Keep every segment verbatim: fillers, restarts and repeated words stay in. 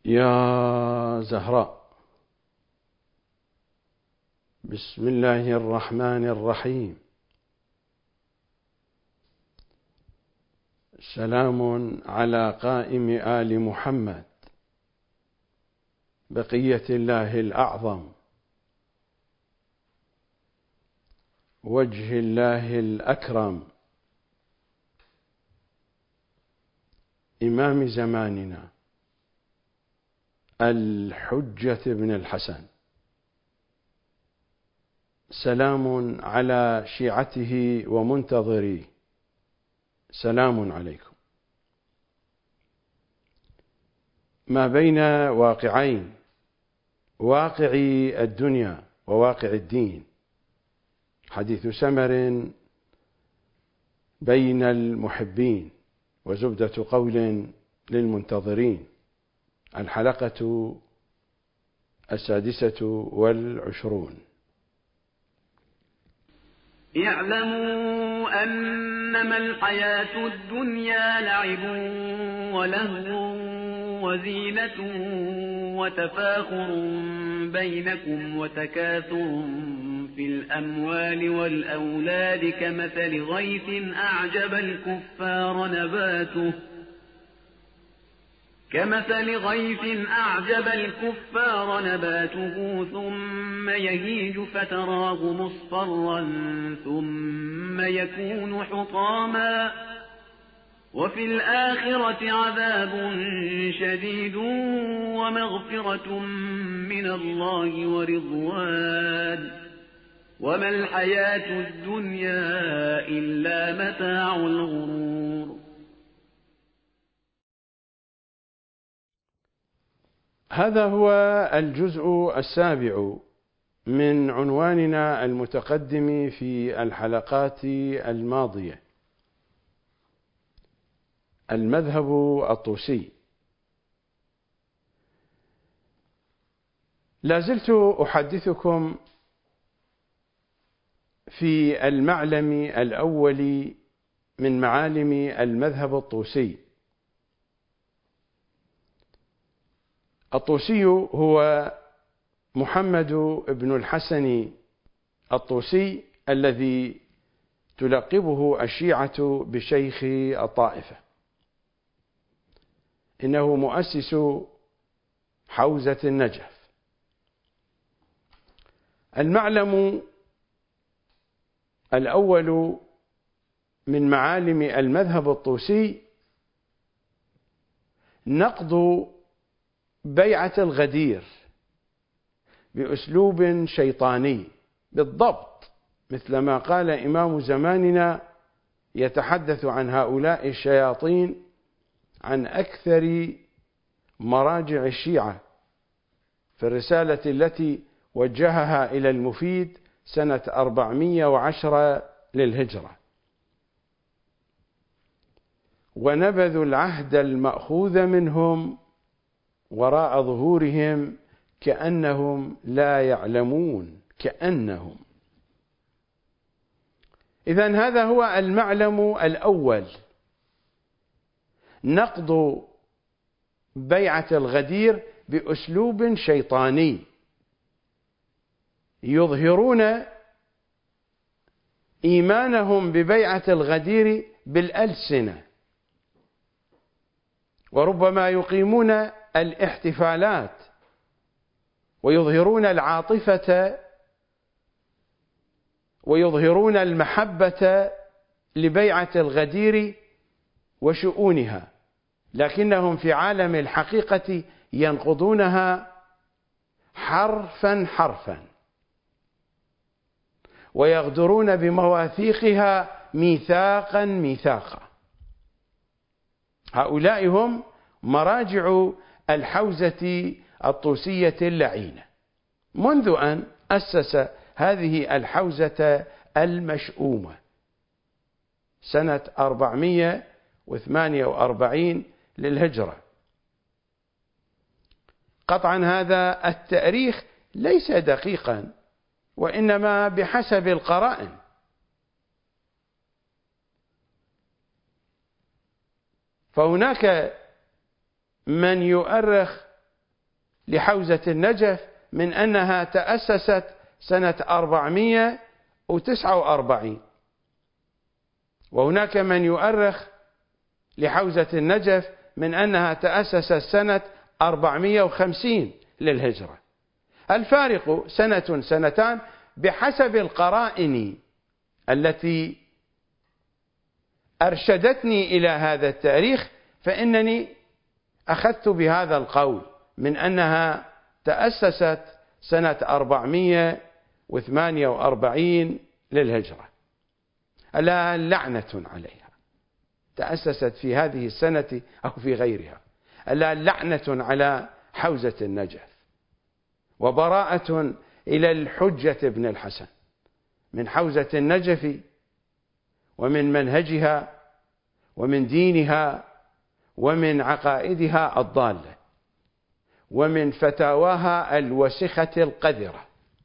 يا زهراء، بسم الله الرحمن الرحيم. سلام على قائم آل محمد، بقية الله الأعظم، وجه الله الأكرم، إمام زماننا الحجة بن الحسن. سلام على شيعته ومنتظريه، سلام عليكم. ما بين واقعين، واقع الدنيا وواقع الدين، حديث سمر بين المحبين وزبدة قول للمنتظرين. الحلقة السادسة والعشرون. اعلموا أنما الحياة الدنيا لعب ولهو وزينة وتفاخر بينكم وتكاثر في الأموال والأولاد كمثل غيث أعجب الكفار نباته كمثل غيث أعجب الكفار نباته ثم يهيج فتراه مصفرا ثم يكون حطاما وفي الآخرة عذاب شديد ومغفرة من الله ورضوان وما الحياة الدنيا إلا متاع الغرور. هذا هو الجزء السابع من عنواننا المتقدم في الحلقات الماضية، المذهب الطوسي. لازلت أحدثكم في المعلم الأول من معالم المذهب الطوسي. الطوسي هو محمد بن الحسن الطوسي الذي تلقبه الشيعة بشيخ الطائفة. إنه مؤسس حوزة النجف. المعلم الأول من معالم المذهب الطوسي نقض بيعة الغدير بأسلوب شيطاني، بالضبط مثل ما قال إمام زماننا يتحدث عن هؤلاء الشياطين عن أكثر مراجع الشيعة في الرسالة التي وجهها إلى المفيد سنة أربعمائة وعشرة للهجرة. ونبذوا العهد المأخوذ منهم وراء ظهورهم كأنهم لا يعلمون، كأنهم. إذن هذا هو المعلم الأول، نقض بيعة الغدير بأسلوب شيطاني، يظهرون إيمانهم ببيعة الغدير بالألسنة، وربما يقيمون الاحتفالات ويظهرون العاطفة ويظهرون المحبة لبيعة الغدير وشؤونها، لكنهم في عالم الحقيقة ينقضونها حرفا حرفا ويغدرون بمواثيقها ميثاقا ميثاقا. هؤلاء هم مراجع الحوزة الطوسية اللعينة منذ أن أسس هذه الحوزة المشؤومة سنة أربعمائة وثمانية وأربعين للهجرة. قطعا هذا التاريخ ليس دقيقا، وإنما بحسب القرائن. فهناك من يؤرخ لحوزة النجف من أنها تأسست سنة أربعمائة وتسعة وأربعين، وهناك من يؤرخ لحوزة النجف من أنها تأسست سنة أربعمائة وخمسين للهجرة. الفارق سنة سنتان بحسب القرائن التي أرشدتني إلى هذا التاريخ، فإنني أخذت بهذا القول من أنها تأسست سنة أربعمائة وثمانية وأربعين للهجرة. ألا لعنة عليها، تأسست في هذه السنة أو في غيرها. ألا لعنة على حوزة النجف، وبراءة إلى الحجة بن الحسن من حوزة النجف ومن منهجها ومن دينها ومن عقائدها الضالة ومن فتاواها الوسخة القذرة.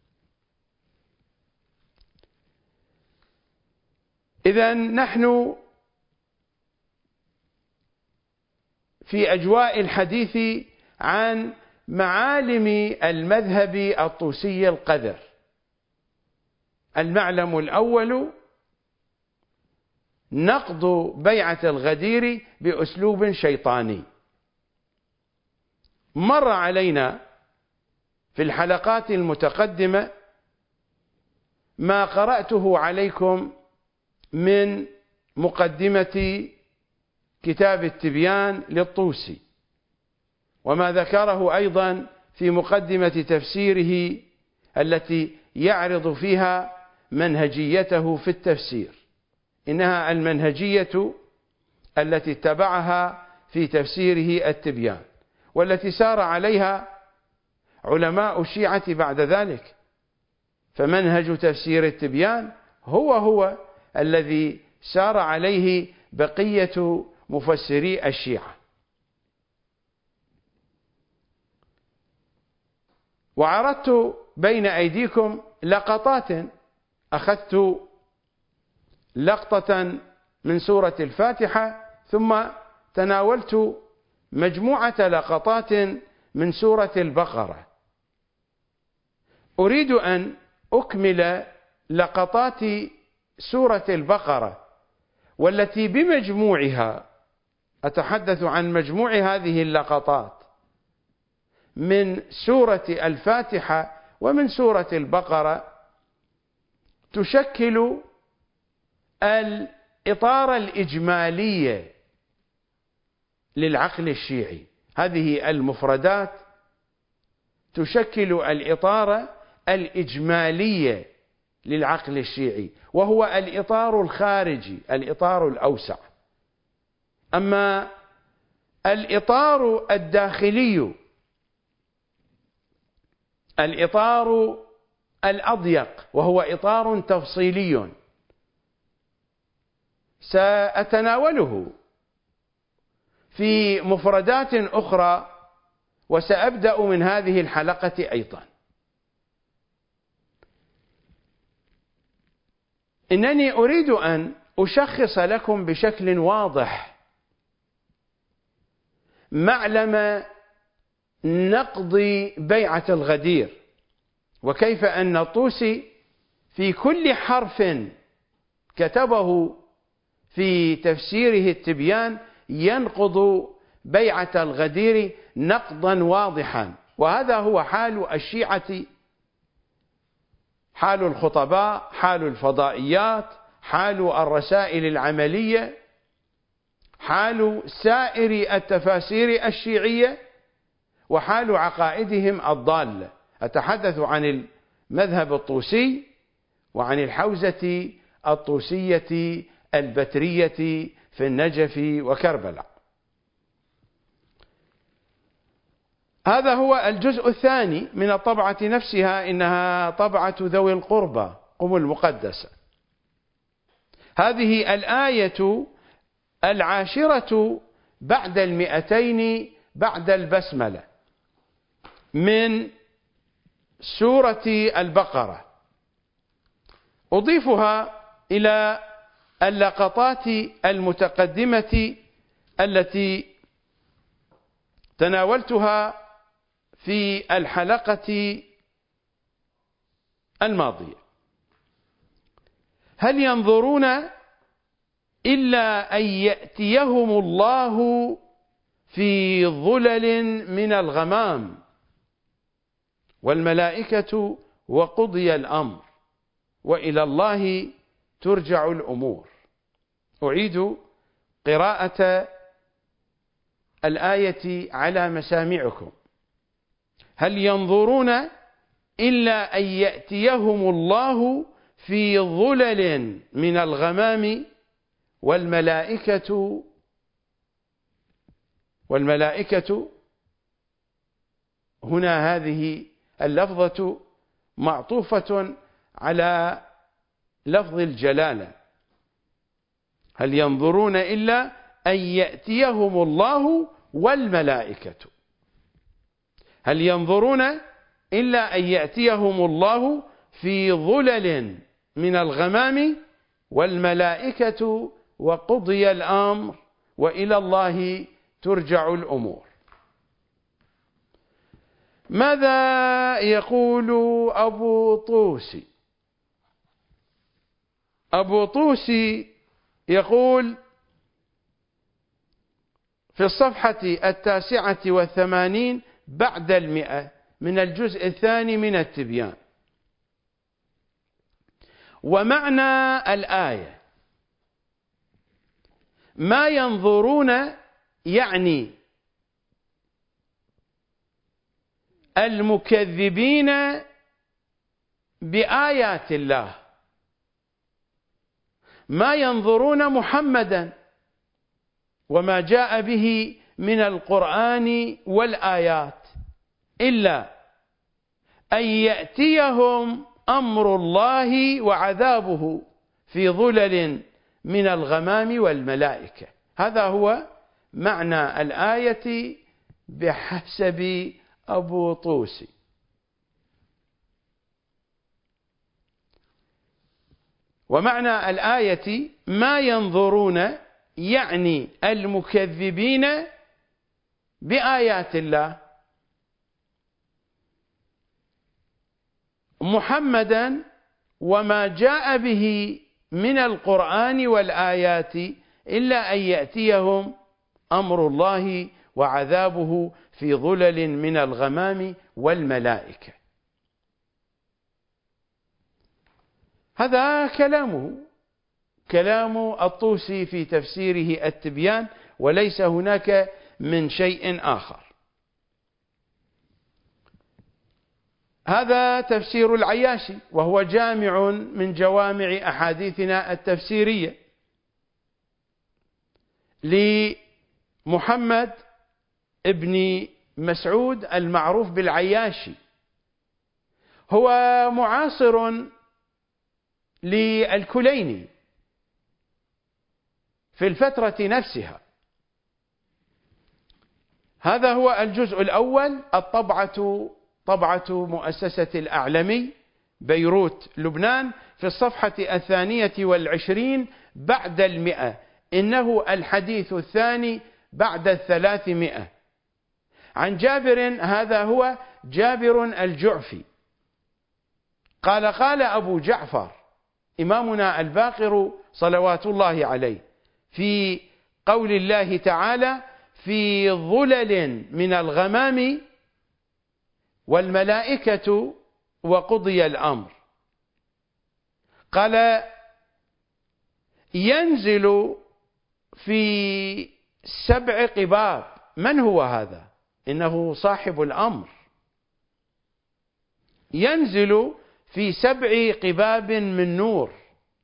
إذن نحن في أجواء الحديث عن معالم المذهب الطوسي القذر. المعلم الأول نقض بيعة الغدير بأسلوب شيطاني. مر علينا في الحلقات المتقدمة ما قرأته عليكم من مقدمة كتاب التبيان للطوسي، وما ذكره أيضا في مقدمة تفسيره التي يعرض فيها منهجيته في التفسير. إنها المنهجية التي اتبعها في تفسيره التبيان، والتي سار عليها علماء الشيعة بعد ذلك. فمنهج تفسير التبيان هو هو الذي سار عليه بقية مفسري الشيعة. وعرضت بين أيديكم لقطات، أخذت لقطة من سورة الفاتحة ثم تناولت مجموعة لقطات من سورة البقرة. أريد أن أكمل لقطات سورة البقرة، والتي بمجموعها، أتحدث عن مجموع هذه اللقطات من سورة الفاتحة ومن سورة البقرة، تشكل الإطار الإجمالي للعقل الشيعي. هذه المفردات تشكل الإطار الإجمالي للعقل الشيعي، وهو الإطار الخارجي، الإطار الأوسع. أما الإطار الداخلي، الإطار الأضيق، وهو إطار تفصيلي سأتناوله في مفردات أخرى، وسأبدأ من هذه الحلقة أيضا. إنني أريد أن أشخص لكم بشكل واضح معلم نقض بيعة الغدير، وكيف أن الطوسي في كل حرف كتبه في تفسيره التبيان ينقض بيعة الغدير نقضا واضحا. وهذا هو حال الشيعة، حال الخطباء، حال الفضائيات، حال الرسائل العملية، حال سائر التفاسير الشيعية، وحال عقائدهم الضالة. أتحدث عن المذهب الطوسي وعن الحوزة الطوسية البترية في النجف وكربلاء. هذا هو الجزء الثاني من الطبعة نفسها، إنها طبعة ذوي القربى قم المقدسة. هذه الآية العاشرة بعد المئتين بعد البسملة من سورة البقرة، أضيفها إلى اللقطات المتقدمة التي تناولتها في الحلقة الماضية. هل ينظرون إلا أن يأتيهم الله في ظلل من الغمام والملائكة وقضي الأمر وإلى الله ترجع الأمور. أعيد قراءة الآية على مسامعكم. هل ينظرون إلا أن يأتيهم الله في ظلل من الغمام والملائكة والملائكة هنا هذه اللفظة معطوفة على لفظ الجلالة. هل ينظرون إلا أن يأتيهم الله والملائكة. هل ينظرون إلا أن يأتيهم الله في ظلل من الغمام والملائكة وقضي الأمر وإلى الله ترجع الأمور. ماذا يقول أبو طوسي؟ أبو طوسي يقول في الصفحة التاسعة والثمانين بعد المئة من الجزء الثاني من التبيان: ومعنى الآية ما ينظرون يعني المكذبين بآيات الله، ما ينظرون محمدا وما جاء به من القرآن والآيات إلا أن يأتيهم أمر الله وعذابه في ظلل من الغمام والملائكة. هذا هو معنى الآية بحسب أبو طوسي. ومعنى الآية ما ينظرون يعني المكذبين بآيات الله، محمدا وما جاء به من القرآن والآيات إلا أن يأتيهم أمر الله وعذابه في ظلل من الغمام والملائكة. هذا كلامه، كلام الطوسي في تفسيره التبيان، وليس هناك من شيء آخر. هذا تفسير العياشي، وهو جامع من جوامع أحاديثنا التفسيرية لمحمد ابن مسعود المعروف بالعياشي. هو معاصر للكليني في الفترة نفسها. هذا هو الجزء الأول، الطبعة طبعة مؤسسة الأعلمي بيروت لبنان، في الصفحة الثانية والعشرين بعد المئة. إنه الحديث الثاني بعد الثلاثمائة. عن جابر، هذا هو جابر الجعفي، قال: قال أبو جعفر إمامنا الباقر صلوات الله عليه في قول الله تعالى: في ظلل من الغمام والملائكة وقضي الأمر. قال: ينزل في سبع قباب. من هو هذا؟ إنه صاحب الأمر. ينزل في سبع قباب من نور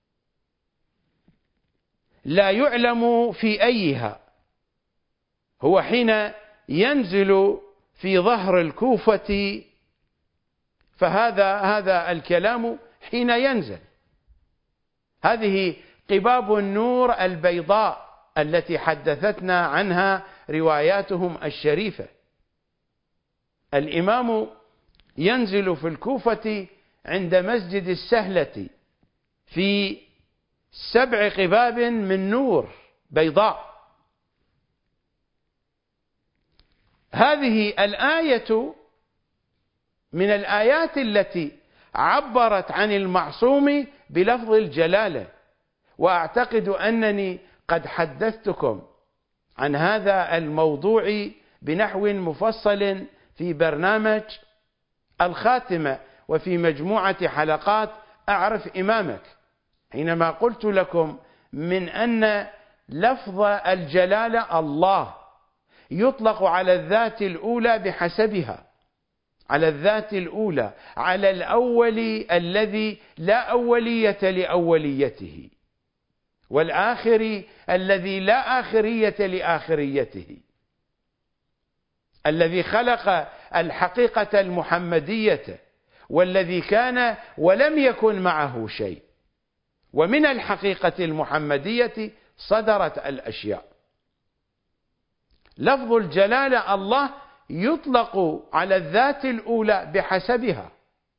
لا يعلم في أيها. هو حين ينزل في ظهر الكوفة، فهذا هذا الكلام حين ينزل. هذه قباب النور البيضاء التي حدثتنا عنها رواياتهم الشريفة. الإمام ينزل في الكوفة عند مسجد السهلة في سبع قباب من نور بيضاء. هذه الآية من الآيات التي عبرت عن المعصوم بلفظ الجلالة، وأعتقد أنني قد حدثتكم عن هذا الموضوع بنحو مفصل في برنامج الخاتمة وفي مجموعة حلقات أعرف إمامك، حينما قلت لكم من أن لفظ الجلالة الله يطلق على الذات الأولى بحسبها، على الذات الأولى، على الأول الذي لا أولية لأوليته، والآخر الذي لا آخرية لآخريته، الذي خلق الحقيقة المحمدية، والذي كان ولم يكن معه شيء، ومن الحقيقة المحمدية صدرت الأشياء. لفظ الجلالة الله يطلق على الذات الأولى بحسبها،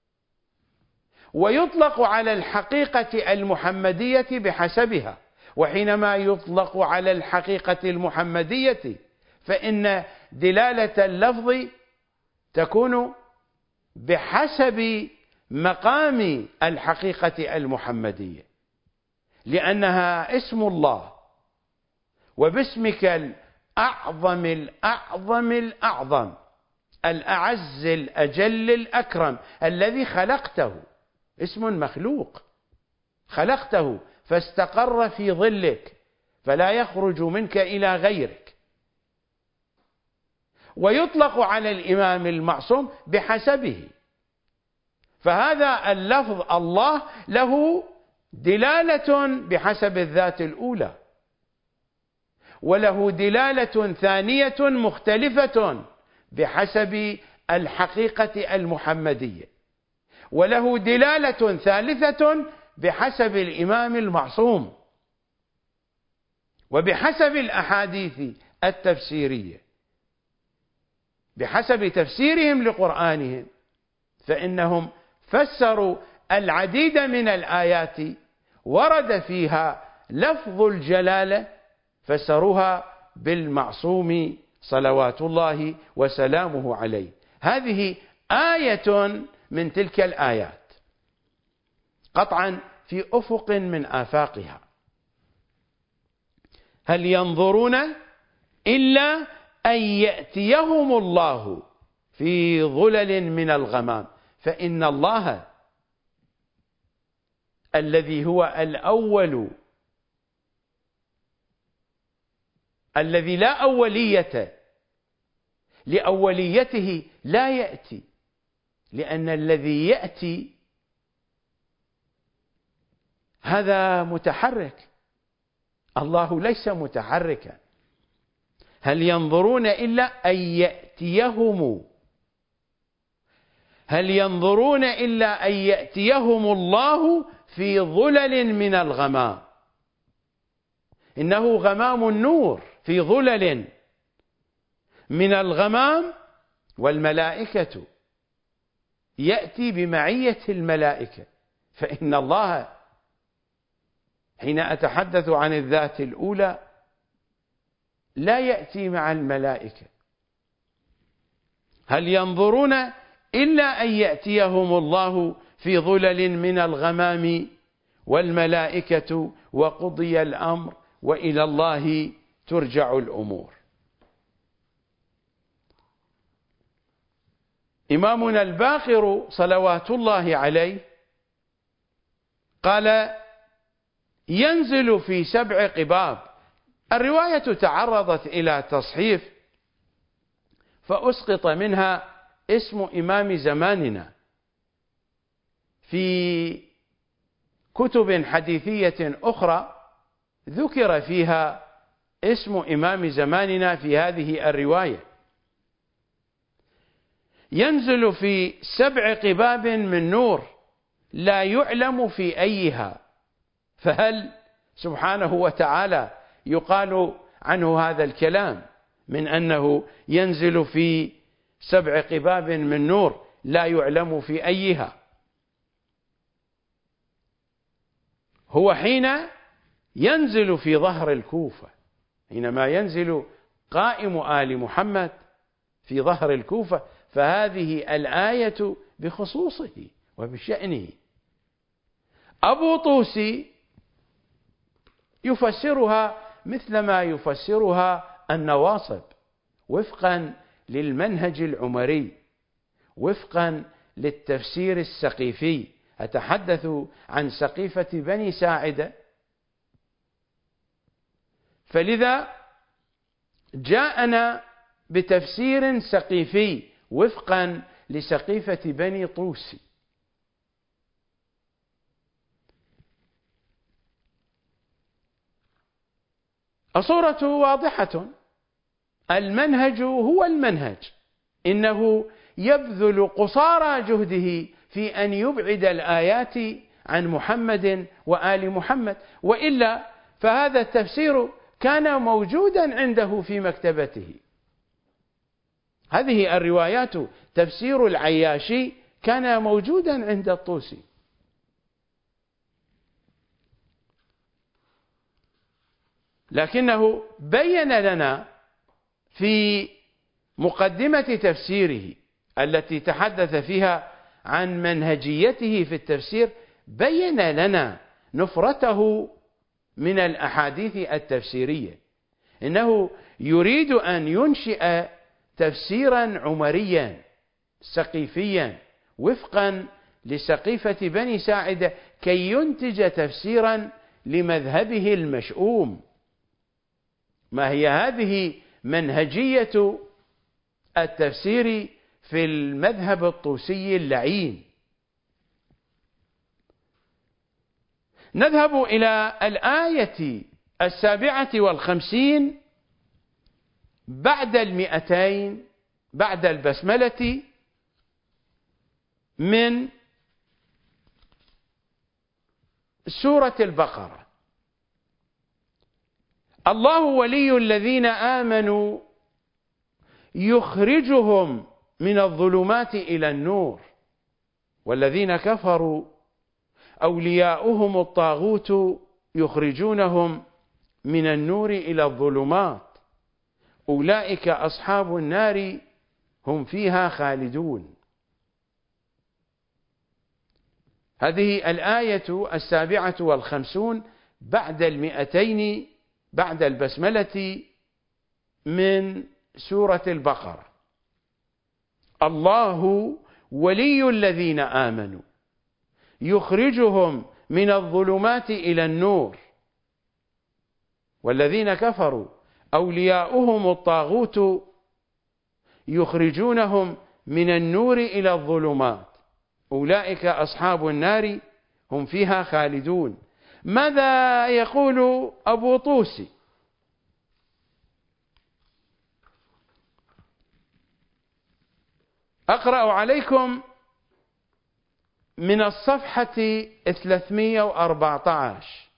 ويطلق على الحقيقة المحمدية بحسبها. وحينما يطلق على الحقيقة المحمدية فإن دلالة اللفظ تكون بحسب مقام الحقيقة المحمدية، لأنها اسم الله، وباسمك الأعظم الأعظم الأعظم الأعز الأجل الأكرم الذي خلقته، اسم مخلوق خلقته فاستقر في ظلك فلا يخرج منك إلى غيرك. ويطلق على الإمام المعصوم بحسبه، فهذا اللفظ الله له دلالة بحسب الذات الأولى، وله دلالة ثانية مختلفة بحسب الحقيقة المحمدية، وله دلالة ثالثة بحسب الإمام المعصوم، وبحسب الأحاديث التفسيرية، بحسب تفسيرهم لقرآنهم، فإنهم فسروا العديد من الآيات ورد فيها لفظ الجلالة، فسروها بالمعصوم صلوات الله وسلامه عليه. هذه آية من تلك الآيات قطعا في أفق من آفاقها. هل ينظرون إلا أن يأتيهم الله في ظلل من الغمام، فإن الله الذي هو الأول الذي لا أولية لأوليته لا يأتي، لأن الذي يأتي هذا متحرك، الله ليس متحركا. هل ينظرون إلا أن يأتيهم هل ينظرون إلا أن يأتيهم الله في ظلل من الغمام. إنه غمام النور في ظلل من الغمام، والملائكة يأتي بمعية الملائكة، فإن الله حين أتحدث عن الذات الأولى لا يأتي مع الملائكة. هل ينظرون إلا أن يأتيهم الله في ظلل من الغمام والملائكة وقضي الأمر وإلى الله ترجع الأمور. إمامنا الباقر صلوات الله عليه قال: ينزل في سبع قباب. الرواية تعرضت إلى تصحيف فأسقط منها اسم إمام زماننا في كتب حديثية أخرى، ذكر فيها اسم إمام زماننا في هذه الرواية. ينزل في سبع قباب من نور لا يعلم في أيها، فهل سبحانه وتعالى يقال عنه هذا الكلام من أنه ينزل في سبع قباب من نور لا يعلم في أيها؟ هو حين ينزل في ظهر الكوفة، حينما ينزل قائم آل محمد في ظهر الكوفة، فهذه الآية بخصوصه وبشأنه. أبو طوسي يفسرها مثل ما يفسرها النواصب وفقا للمنهج العمري، وفقا للتفسير السقيفي. أتحدث عن سقيفة بني ساعدة، فلذا جاءنا بتفسير سقيفي وفقا لسقيفة بني طوسي. الصورة واضحة، المنهج هو المنهج، إنه يبذل قصارى جهده في أن يبعد الآيات عن محمد وآل محمد، وإلا فهذا التفسير كان موجودا عنده في مكتبته. هذه الروايات تفسير العياشي كان موجودا عند الطوسي. لكنه بين لنا في مقدمة تفسيره التي تحدث فيها عن منهجيته في التفسير، بين لنا نفرته من الأحاديث التفسيرية. إنه يريد أن ينشئ تفسيرا عمريا سقيفيا وفقا لسقيفة بني ساعدة كي ينتج تفسيرا لمذهبه المشؤوم. ما هي هذه منهجية التفسير في المذهب الطوسي اللعين؟ نذهب إلى الآية السابعة والخمسين بعد المئتين بعد البسملة من سورة البقرة. الله ولي الذين آمنوا يخرجهم من الظلمات إلى النور، والذين كفروا أولياؤهم الطاغوت يخرجونهم من النور إلى الظلمات أولئك أصحاب النار هم فيها خالدون. هذه الآية السابعة والخمسون بعد المئتين بعد البسملة من سورة البقرة. الله ولي الذين آمنوا يخرجهم من الظلمات إلى النور، والذين كفروا أولياؤهم الطاغوت يخرجونهم من النور إلى الظلمات أولئك أصحاب النار هم فيها خالدون. ماذا يقول أبو طوسي؟ أقرأ عليكم من الصفحة ثلاثمئة وأربعة عشر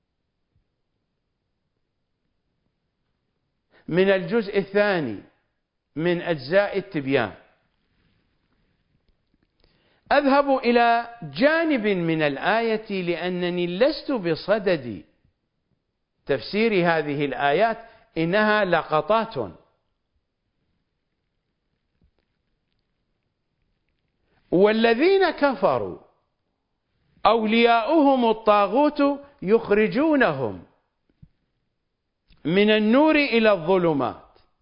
من الجزء الثاني من أجزاء التبيان. أذهب إلى جانب من الآية لأنني لست بصدد تفسير هذه الآيات، إنها لقطات. والذين كفروا أولياؤهم الطاغوت يخرجونهم من النور إلى الظلمات.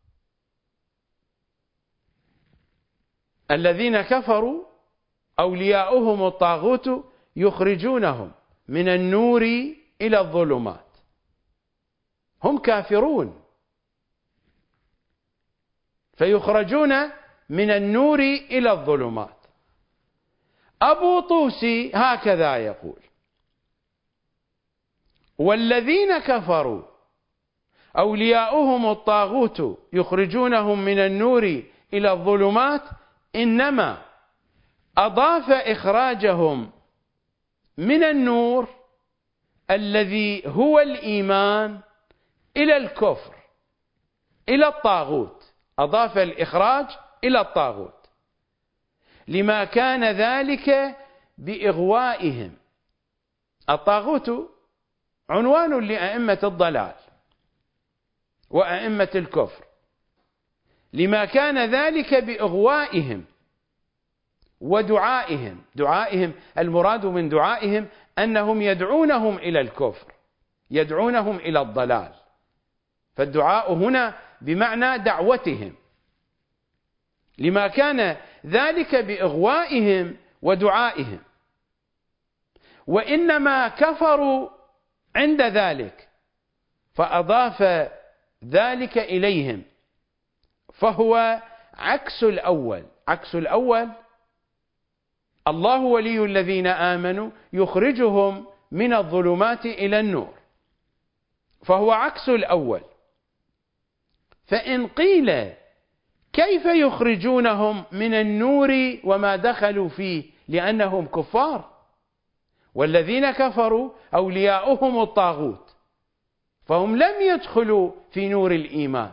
الذين كفروا أولياؤهم الطاغوت يخرجونهم من النور إلى الظلمات. هم كافرون فيخرجون من النور إلى الظلمات. أبو طوسي هكذا يقول: والذين كفروا أولياؤهم الطاغوت يخرجونهم من النور إلى الظلمات، إنما أضاف إخراجهم من النور الذي هو الإيمان إلى الكفر، إلى الطاغوت. أضاف الإخراج إلى الطاغوت لما كان ذلك بإغوائهم. الطاغوت عنوان لأئمة الضلال وأئمة الكفر، لما كان ذلك بإغوائهم ودعائهم. دعائهم المراد من دعائهم أنهم يدعونهم إلى الكفر، يدعونهم إلى الضلال، فالدعاء هنا بمعنى دعوتهم، لما كان ذلك بإغوائهم ودعائهم، وإنما كفروا عند ذلك فأضاف ذلك إليهم، فهو عكس الأول. عكس الأول الله ولي الذين آمنوا يخرجهم من الظلمات إلى النور، فهو عكس الأول. فإن قيل كيف يخرجونهم من النور وما دخلوا فيه لأنهم كفار، والذين كفروا أولياؤهم الطاغوت، فهم لم يدخلوا في نور الإيمان.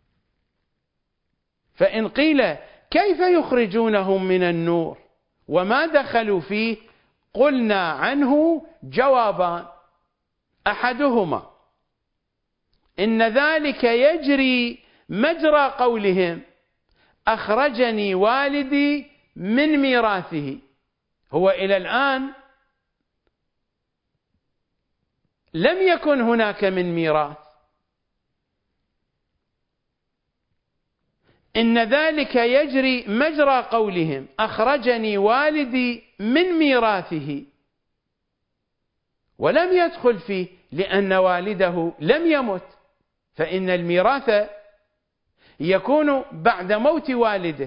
فإن قيل كيف يخرجونهم من النور وما دخلوا فيه، قلنا عنه جوابان: أحدهما إن ذلك يجري مجرى قولهم أخرجني والدي من ميراثه. هو إلى الآن لم يكن هناك من ميراث، إن ذلك يجري مجرى قولهم أخرجني والدي من ميراثه، ولم يدخل فيه لأن والده لم يمت، فإن الميراث يكون بعد موت والده.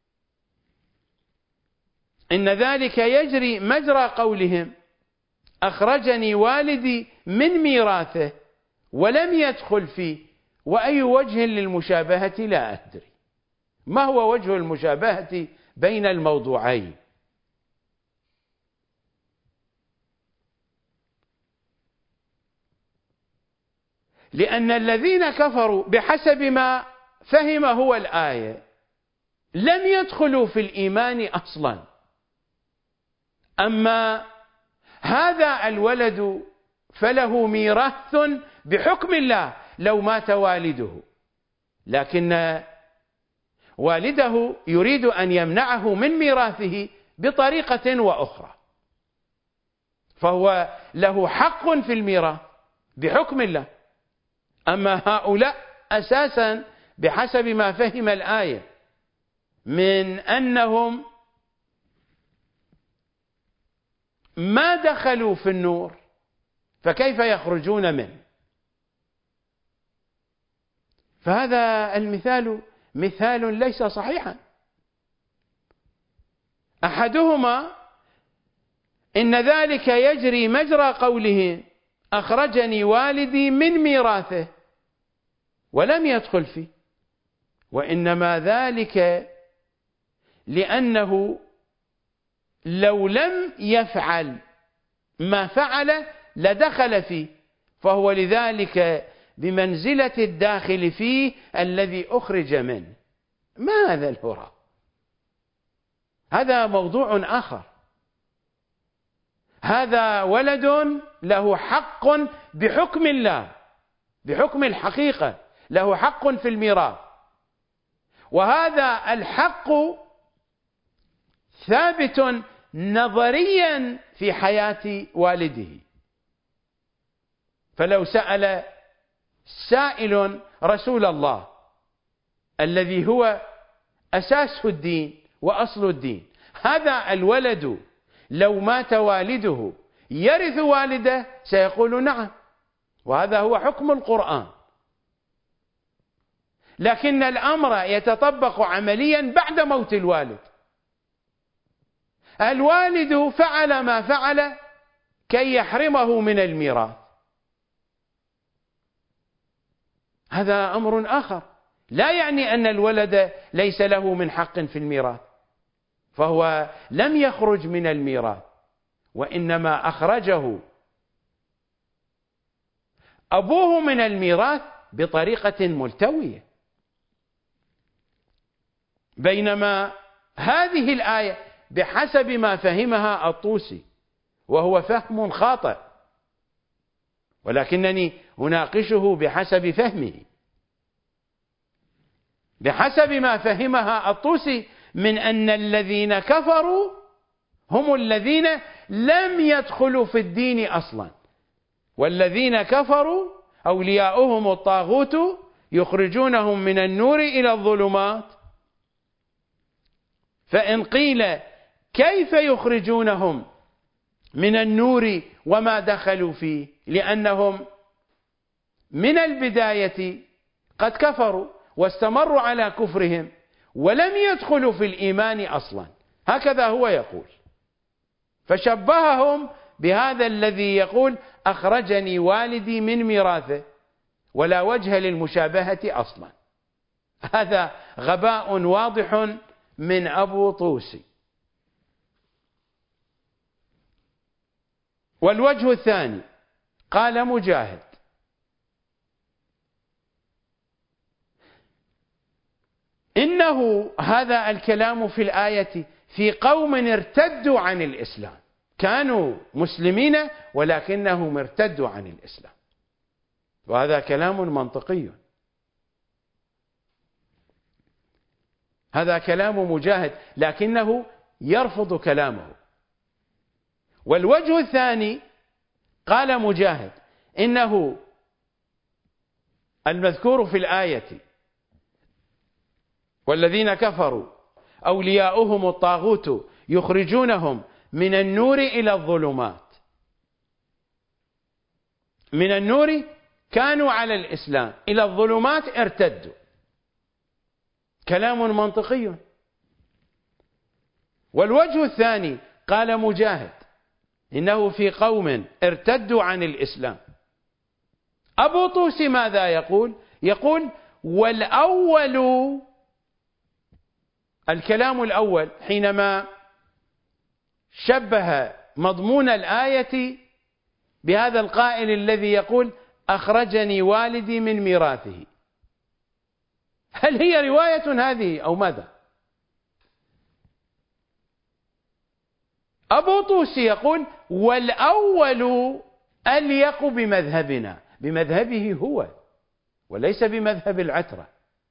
إن ذلك يجري مجرى قولهم أخرجني والدي من ميراثه ولم يدخل فيه. وأي وجه للمشابهة لا أدري. ما هو وجه المشابهة بين الموضوعين؟ لأن الذين كفروا بحسب ما فهم هو الآية لم يدخلوا في الإيمان أصلا. أما هذا الولد فله ميراث بحكم الله لو مات والده، لكن والده يريد أن يمنعه من ميراثه بطريقة وأخرى، فهو له حق في الميراث بحكم الله. أما هؤلاء أساسا بحسب ما فهم الآية من أنهم ما دخلوا في النور، فكيف يخرجون منه؟ فهذا المثال مثال ليس صحيحا. أحدهما إن ذلك يجري مجرى قوله أخرجني والدي من ميراثه ولم يدخل فيه، وإنما ذلك لأنه لو لم يفعل ما فعل لدخل فيه، فهو لذلك بمنزلة الداخل فيه الذي أخرج منه. ما هذا الهراء؟ هذا موضوع آخر. هذا ولد له حق بحكم الله، بحكم الحقيقة له حق في الميراث، وهذا الحق ثابت نظريا في حياة والده. فلو سأل سائل رسول الله الذي هو أساس الدين وأصل الدين، هذا الولد لو مات والده يرث والده؟ سيقول نعم، وهذا هو حكم القرآن. لكن الأمر يتطبق عمليا بعد موت الوالد. الوالد فعل ما فعل كي يحرمه من الميراث، هذا أمر آخر، لا يعني أن الولد ليس له من حق في الميراث، فهو لم يخرج من الميراث، وإنما أخرجه أبوه من الميراث بطريقة ملتوية. بينما هذه الآية بحسب ما فهمها الطوسي، وهو فهم خاطئ، ولكنني أناقشه بحسب فهمه. بحسب ما فهمها الطوسي من أن الذين كفروا هم الذين لم يدخلوا في الدين أصلا، والذين كفروا أولياؤهم الطاغوت يخرجونهم من النور إلى الظلمات. فإن قيل كيف يخرجونهم من النور وما دخلوا فيه؟ لأنهم من البداية قد كفروا واستمروا على كفرهم ولم يدخلوا في الإيمان أصلا، هكذا هو يقول. فشبههم بهذا الذي يقول أخرجني والدي من ميراثه، ولا وجه للمشابهة أصلا. هذا غباء واضح من أبو طوسي. والوجه الثاني قال مجاهد: إنه هذا الكلام في الآية في قوم ارتدوا عن الإسلام، كانوا مسلمين ولكنهم ارتدوا عن الإسلام، وهذا كلام منطقي. هذا كلام مجاهد لكنه يرفض كلامه. والوجه الثاني قال مجاهد: إنه المذكور في الآية والذين كفروا أولياؤهم الطاغوت يخرجونهم من النور إلى الظلمات، من النور كانوا على الإسلام إلى الظلمات ارتدوا، كلام منطقي. والوجه الثاني قال مجاهد: إنه في قوم ارتدوا عن الإسلام. أبو طوسي ماذا يقول؟ يقول: والأول، الكلام الأول حينما شبه مضمون الآية بهذا القائل الذي يقول أخرجني والدي من ميراثه، هل هي رواية هذه أو ماذا؟ أبو طوسي يقول: والأول أليق بمذهبنا، بمذهبه هو وليس بمذهب العترة.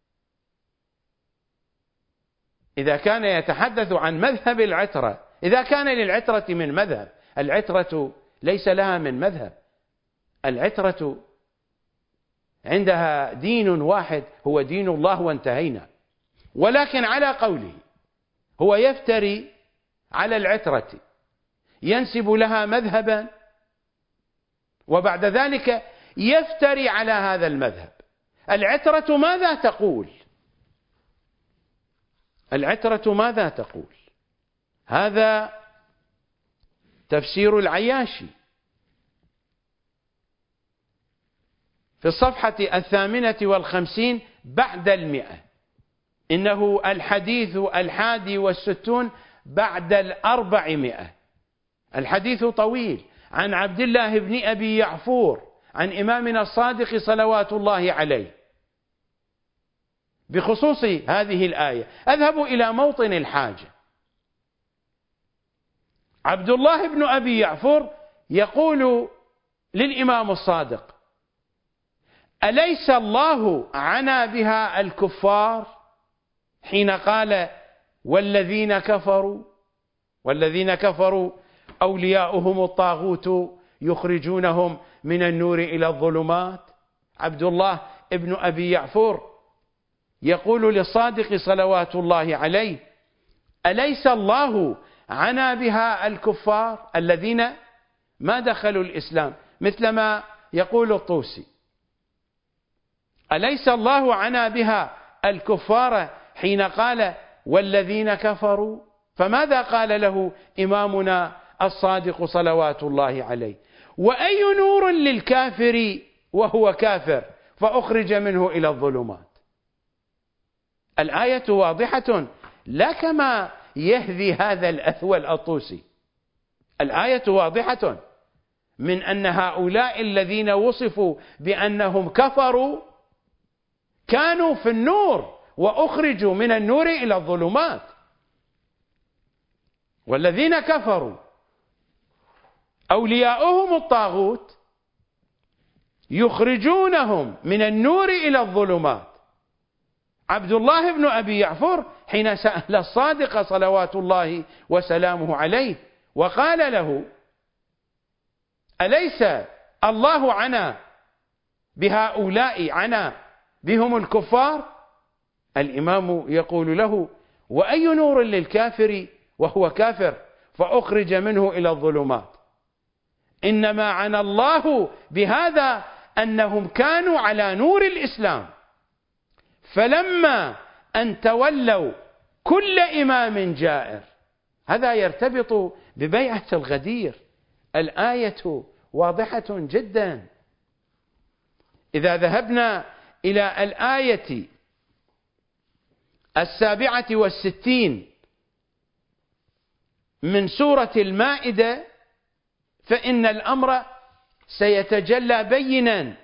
إذا كان يتحدث عن مذهب العترة، إذا كان للعترة من مذهب، العترة ليس لها من مذهب، العترة عندها دين واحد هو دين الله وانتهينا. ولكن على قوله هو يفتري على العترة، ينسب لها مذهبا وبعد ذلك يفتري على هذا المذهب. العترة ماذا تقول؟ العترة ماذا تقول؟ هذا تفسير العياشي في الصفحة الثامنة والخمسين بعد المئة، إنه الحديث الحادي والستون بعد الأربعمائة. الحديث طويل عن عبد الله بن أبي يعفور عن إمامنا الصادق صلوات الله عليه بخصوص هذه الآية. أذهب إلى موطن الحاجة. عبد الله بن أبي يعفور يقول للإمام الصادق: أليس الله عنى بها الكفار حين قال والذين كفروا والذين كفروا أولياؤهم الطاغوت يخرجونهم من النور إلى الظلمات؟ عبد الله بن أبي يعفور يقول للصادق صلوات الله عليه: أليس الله عنى بها الكفار الذين ما دخلوا الإسلام، مثلما يقول الطوسي. أليس الله عنى بها الكفار حين قال والذين كفروا؟ فماذا قال له إمامنا الصادق صلوات الله عليه؟ وأي نور للكافر وهو كافر فأخرج منه إلى الظلمات؟ الآية واضحة، لا كما يهذي هذا الأثول الطوسي. الآية واضحة من أن هؤلاء الذين وصفوا بأنهم كفروا كانوا في النور وأخرجوا من النور إلى الظلمات. والذين كفروا أولياؤهم الطاغوت يخرجونهم من النور إلى الظلمات. عبد الله بن أبي يعفر حين سأل الصادق صلوات الله وسلامه عليه وقال له: أليس الله عنا بهؤلاء، عنا بهم الكفار؟ الإمام يقول له: وأي نور للكافر وهو كافر فأخرج منه إلى الظلمات؟ إنما عنا الله بهذا أنهم كانوا على نور الإسلام، فلما أن تولوا كل إمام جائر. هذا يرتبط ببيعة الغدير. الآية واضحة جدا. إذا ذهبنا إلى الآية السابعة والستين من سورة المائدة فإن الأمر سيتجلى بينا: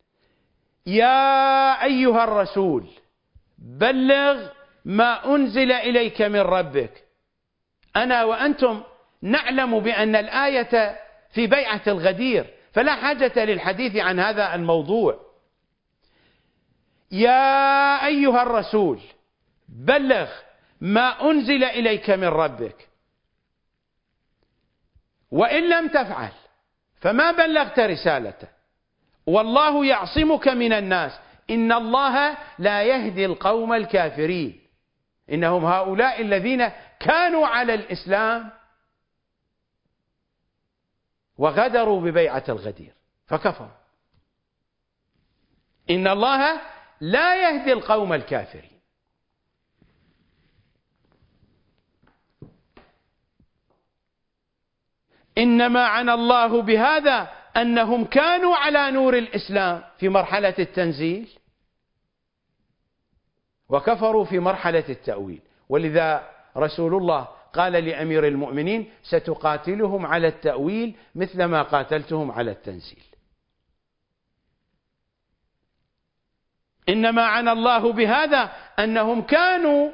يا أيها الرسول بلغ ما أنزل إليك من ربك. أنا وأنتم نعلم بأن الآية في بيعة الغدير، فلا حاجة للحديث عن هذا الموضوع. يا أيها الرسول بلغ ما أنزل إليك من ربك، وإن لم تفعل فما بلغت رسالته، والله يعصمك من الناس، إن الله لا يهدي القوم الكافرين. إنهم هؤلاء الذين كانوا على الإسلام وغدروا ببيعة الغدير فكفروا. إن الله لا يهدي القوم الكافرين. إنما عنا الله بهذا أنهم كانوا على نور الإسلام في مرحلة التنزيل وكفروا في مرحلة التأويل. ولذا رسول الله قال لأمير المؤمنين: ستقاتلهم على التأويل مثلما قاتلتهم على التنزيل. إنما عنا الله بهذا أنهم كانوا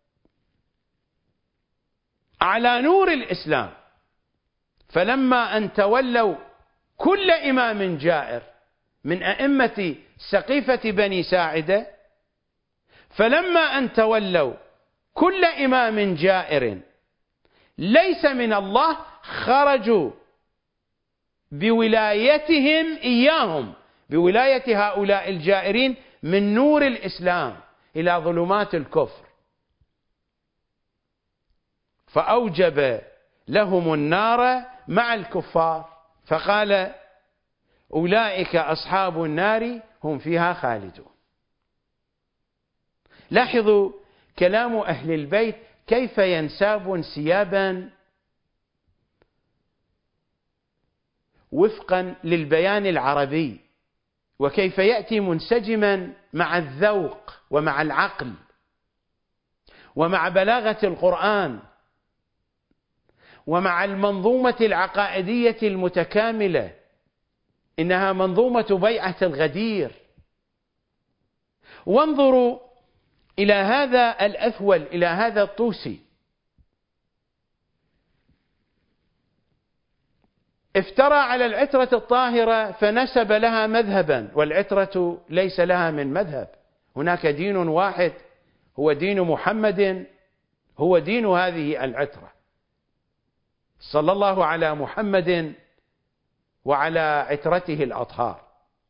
على نور الإسلام، فلما أن تولوا كل إمام جائر من أئمة سقيفة بني ساعدة، فلما أن تولوا كل إمام جائر ليس من الله، خرجوا بولايتهم إياهم، بولاية هؤلاء الجائرين، من نور الإسلام إلى ظلمات الكفر، فأوجب لهم النار مع الكفار، فقال: أولئك أصحاب النار هم فيها خالدون. لاحظوا كلام أهل البيت كيف ينساب انسيابا وفقا للبيان العربي، وكيف يأتي منسجما مع الذوق ومع العقل ومع بلاغة القرآن ومع المنظومة العقائدية المتكاملة. إنها منظومة بيعة الغدير. وانظروا إلى هذا الأثول، إلى هذا الطوسي، افترى على العترة الطاهرة فنسب لها مذهبا، والعترة ليس لها من مذهب. هناك دين واحد هو دين محمد، هو دين هذه العترة. صلى الله على محمد وعلى عترته الأطهار.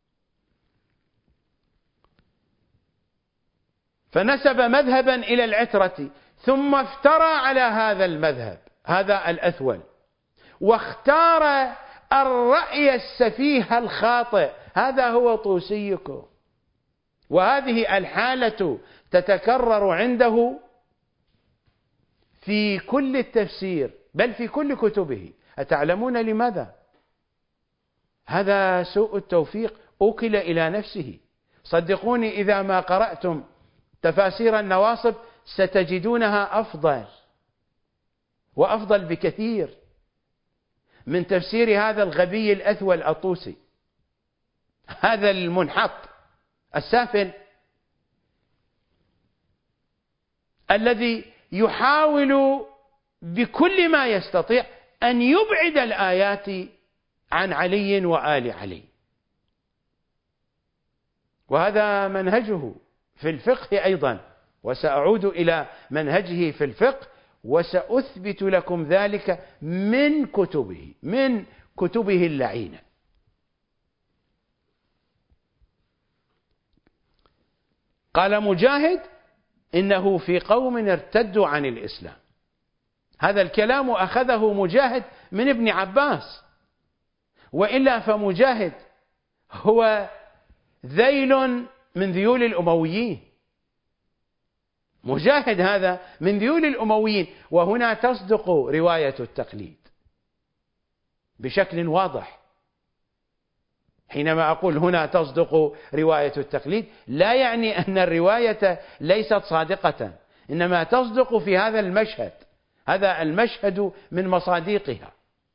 فنسب مذهبا إلى العترة ثم افترى على هذا المذهب، هذا الأثول، واختار الرأي السفيه الخاطئ. هذا هو طوسيكم، وهذه الحالة تتكرر عنده في كل التفسير، بل في كل كتبه. أتعلمون لماذا؟ هذا سوء التوفيق أوكل إلى نفسه. صدقوني إذا ما قرأتم تفاسير النواصب ستجدونها أفضل وأفضل بكثير من تفسير هذا الغبي الأثول الطوسي، هذا المنحط السافل الذي يحاول بكل ما يستطيع أن يبعد الآيات عن علي وآل علي. وهذا منهجه في الفقه أيضا، وسأعود إلى منهجه في الفقه وسأثبت لكم ذلك من كتبه من كتبه اللعينة. قال مجاهد: إنه في قوم ارتدوا عن الإسلام. هذا الكلام أخذه مجاهد من ابن عباس، وإلا فمجاهد هو ذيل من ذيول الأمويين. مجاهد هذا من ذيول الأمويين، وهنا تصدق رواية التقليد بشكل واضح. حينما أقول هنا تصدق رواية التقليد لا يعني أن الرواية ليست صادقة، إنما تصدق في هذا المشهد، هذا المشهد من مصادقها.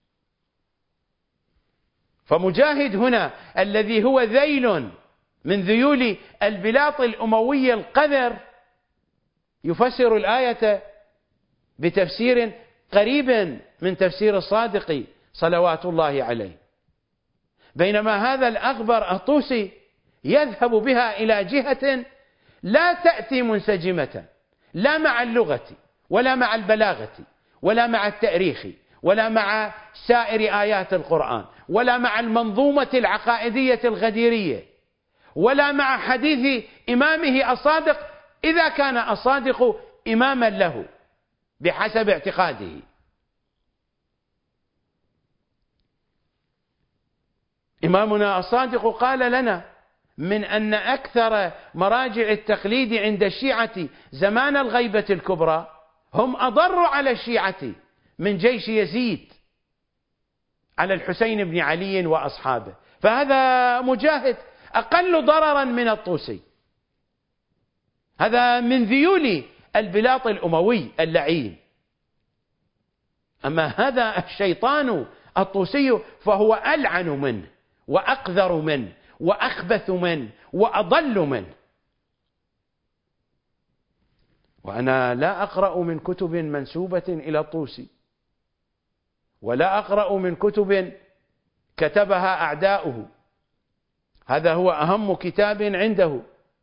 فمجاهد هنا الذي هو ذيل من ذيول البلاط الأموي القذر يفسر الآية بتفسير قريب من تفسير الصادق صلوات الله عليه، بينما هذا الأغبر الطوسي يذهب بها إلى جهة لا تأتي منسجمة، لا مع اللغة ولا مع البلاغة ولا مع التاريخ ولا مع سائر آيات القرآن ولا مع المنظومة العقائدية الغديرية ولا مع حديث إمامه الصادق، إذا كان الصادق إماما له بحسب اعتقاده. إمامنا الصادق قال لنا من أن أكثر مراجع التقليد عند الشيعة زمان الغيبة الكبرى هم أضر على الشيعة من جيش يزيد على الحسين بن علي وأصحابه، فهذا مجاهد أقل ضررا من الطوسي، هذا من ذيول البلاط الأموي اللعين. أما هذا الشيطان الطوسي فهو ألعن منه وأقذر منه وأخبث منه وأضل منه. وأنا لا أقرأ من كتب منسوبة إلى الطوسي، ولا أقرأ من كتب كتبها أعداؤه، هذا هو أهم كتاب عنده.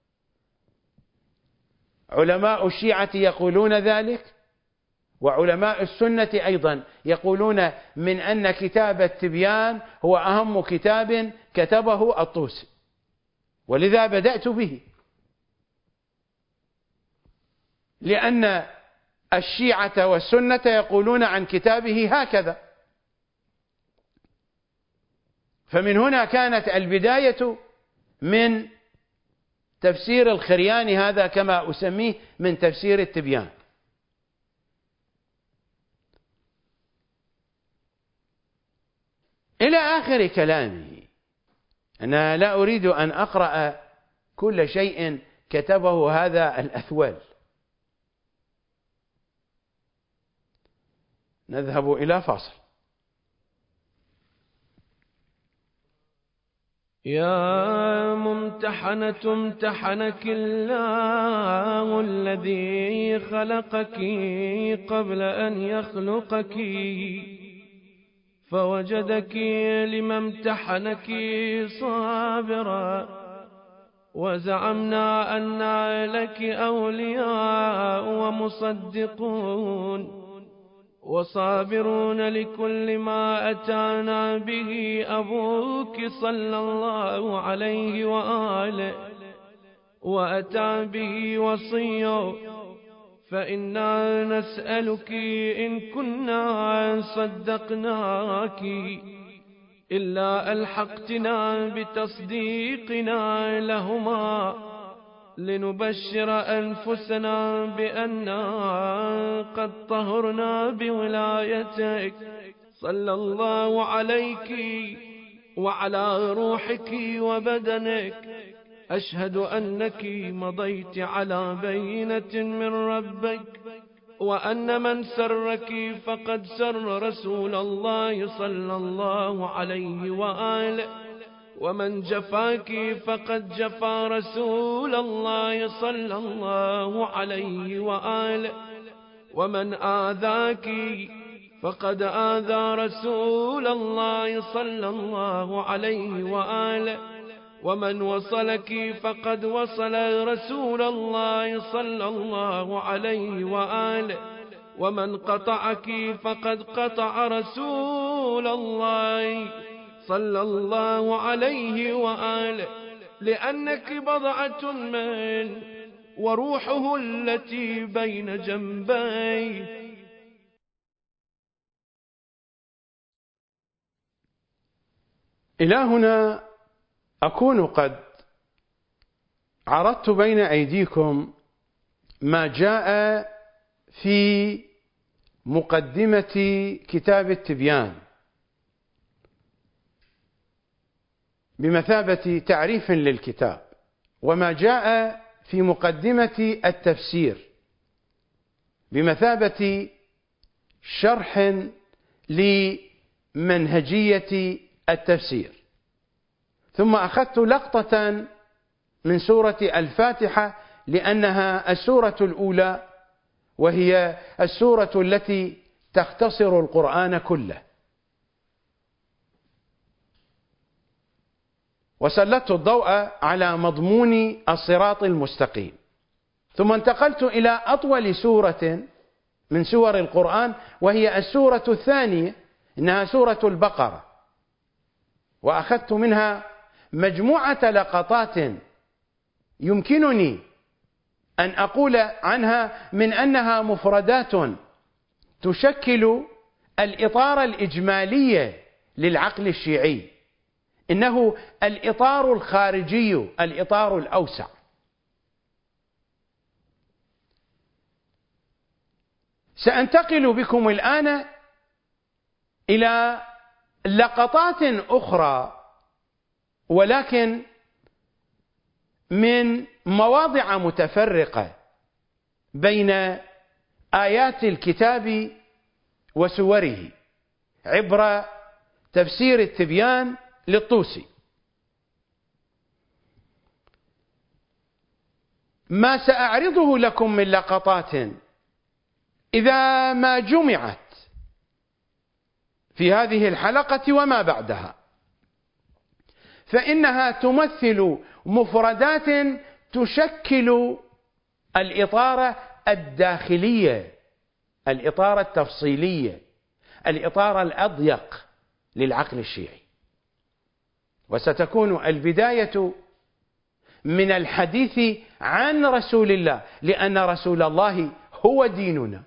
علماء الشيعة يقولون ذلك، وعلماء السنة أيضا يقولون من أن كتاب التبيان هو أهم كتاب كتبه الطوسي، ولذا بدأت به، لأن الشيعة والسنة يقولون عن كتابه هكذا. فمن هنا كانت البداية من تفسير الخرياني هذا كما أسميه من تفسير التبيان. إلى آخر كلامه. أنا لا أريد أن أقرأ كل شيء كتبه هذا الأثول. نذهب إلى فاصل. يا ممتحنة امتحنك الله الذي خلقك قبل أن يخلقك، فوجدك لما امتحنك صابرا، وزعمنا أن لك أولياء ومصدقون وصابرون لكل ما أتانا به أبوك صلى الله عليه وآله وأتى به وصيه، فإنا نسألك إن كنا صدقناك إلا ألحقتنا بتصديقنا لهما، لنبشر أنفسنا بأننا قد طهرنا بولايتك صلى الله عليك وعلى روحك وبدنك. أشهد أنك مضيت على بينة من ربك، وأن من سرك فقد سر رسول الله صلى الله عليه وآله، ومن جفاك فقد جفا رسول الله صلى الله عليه وآله، ومن آذاك فقد آذى رسول الله صلى الله عليه وآله، ومن وصلك فقد وصل رسول الله صلى الله عليه وآله، ومن قطعك فقد قطع رسول الله صلى الله عليه وآله، لأنك بضعة من وروحه التي بين جنبيه. إلى هنا أكون قد عرضت بين أيديكم ما جاء في مقدمة كتاب التبيان بمثابة تعريف للكتاب، وما جاء في مقدمة التفسير بمثابة شرح لمنهجية التفسير. ثم أخذت لقطة من سورة الفاتحة لأنها السورة الأولى، وهي السورة التي تختصر القرآن كله، وسلطت الضوء على مضمون الصراط المستقيم. ثم انتقلت إلى أطول سورة من سور القرآن، وهي السورة الثانية، إنها سورة البقرة، وأخذت منها مجموعة لقطات يمكنني أن أقول عنها من أنها مفردات تشكل الإطار الإجمالي للعقل الشيعي، إنه الإطار الخارجي، الإطار الأوسع. سأنتقل بكم الآن إلى لقطات أخرى، ولكن من مواضع متفرقة بين آيات الكتاب وسوره عبر تفسير التبيان للطوسي. ما سأعرضه لكم من لقطات إذا ما جمعت في هذه الحلقة وما بعدها، فإنها تمثل مفردات تشكل الإطار الداخلي، الإطار التفصيلي، الإطار الأضيق للعقل الشيعي. وستكون البداية من الحديث عن رسول الله، لأن رسول الله هو ديننا،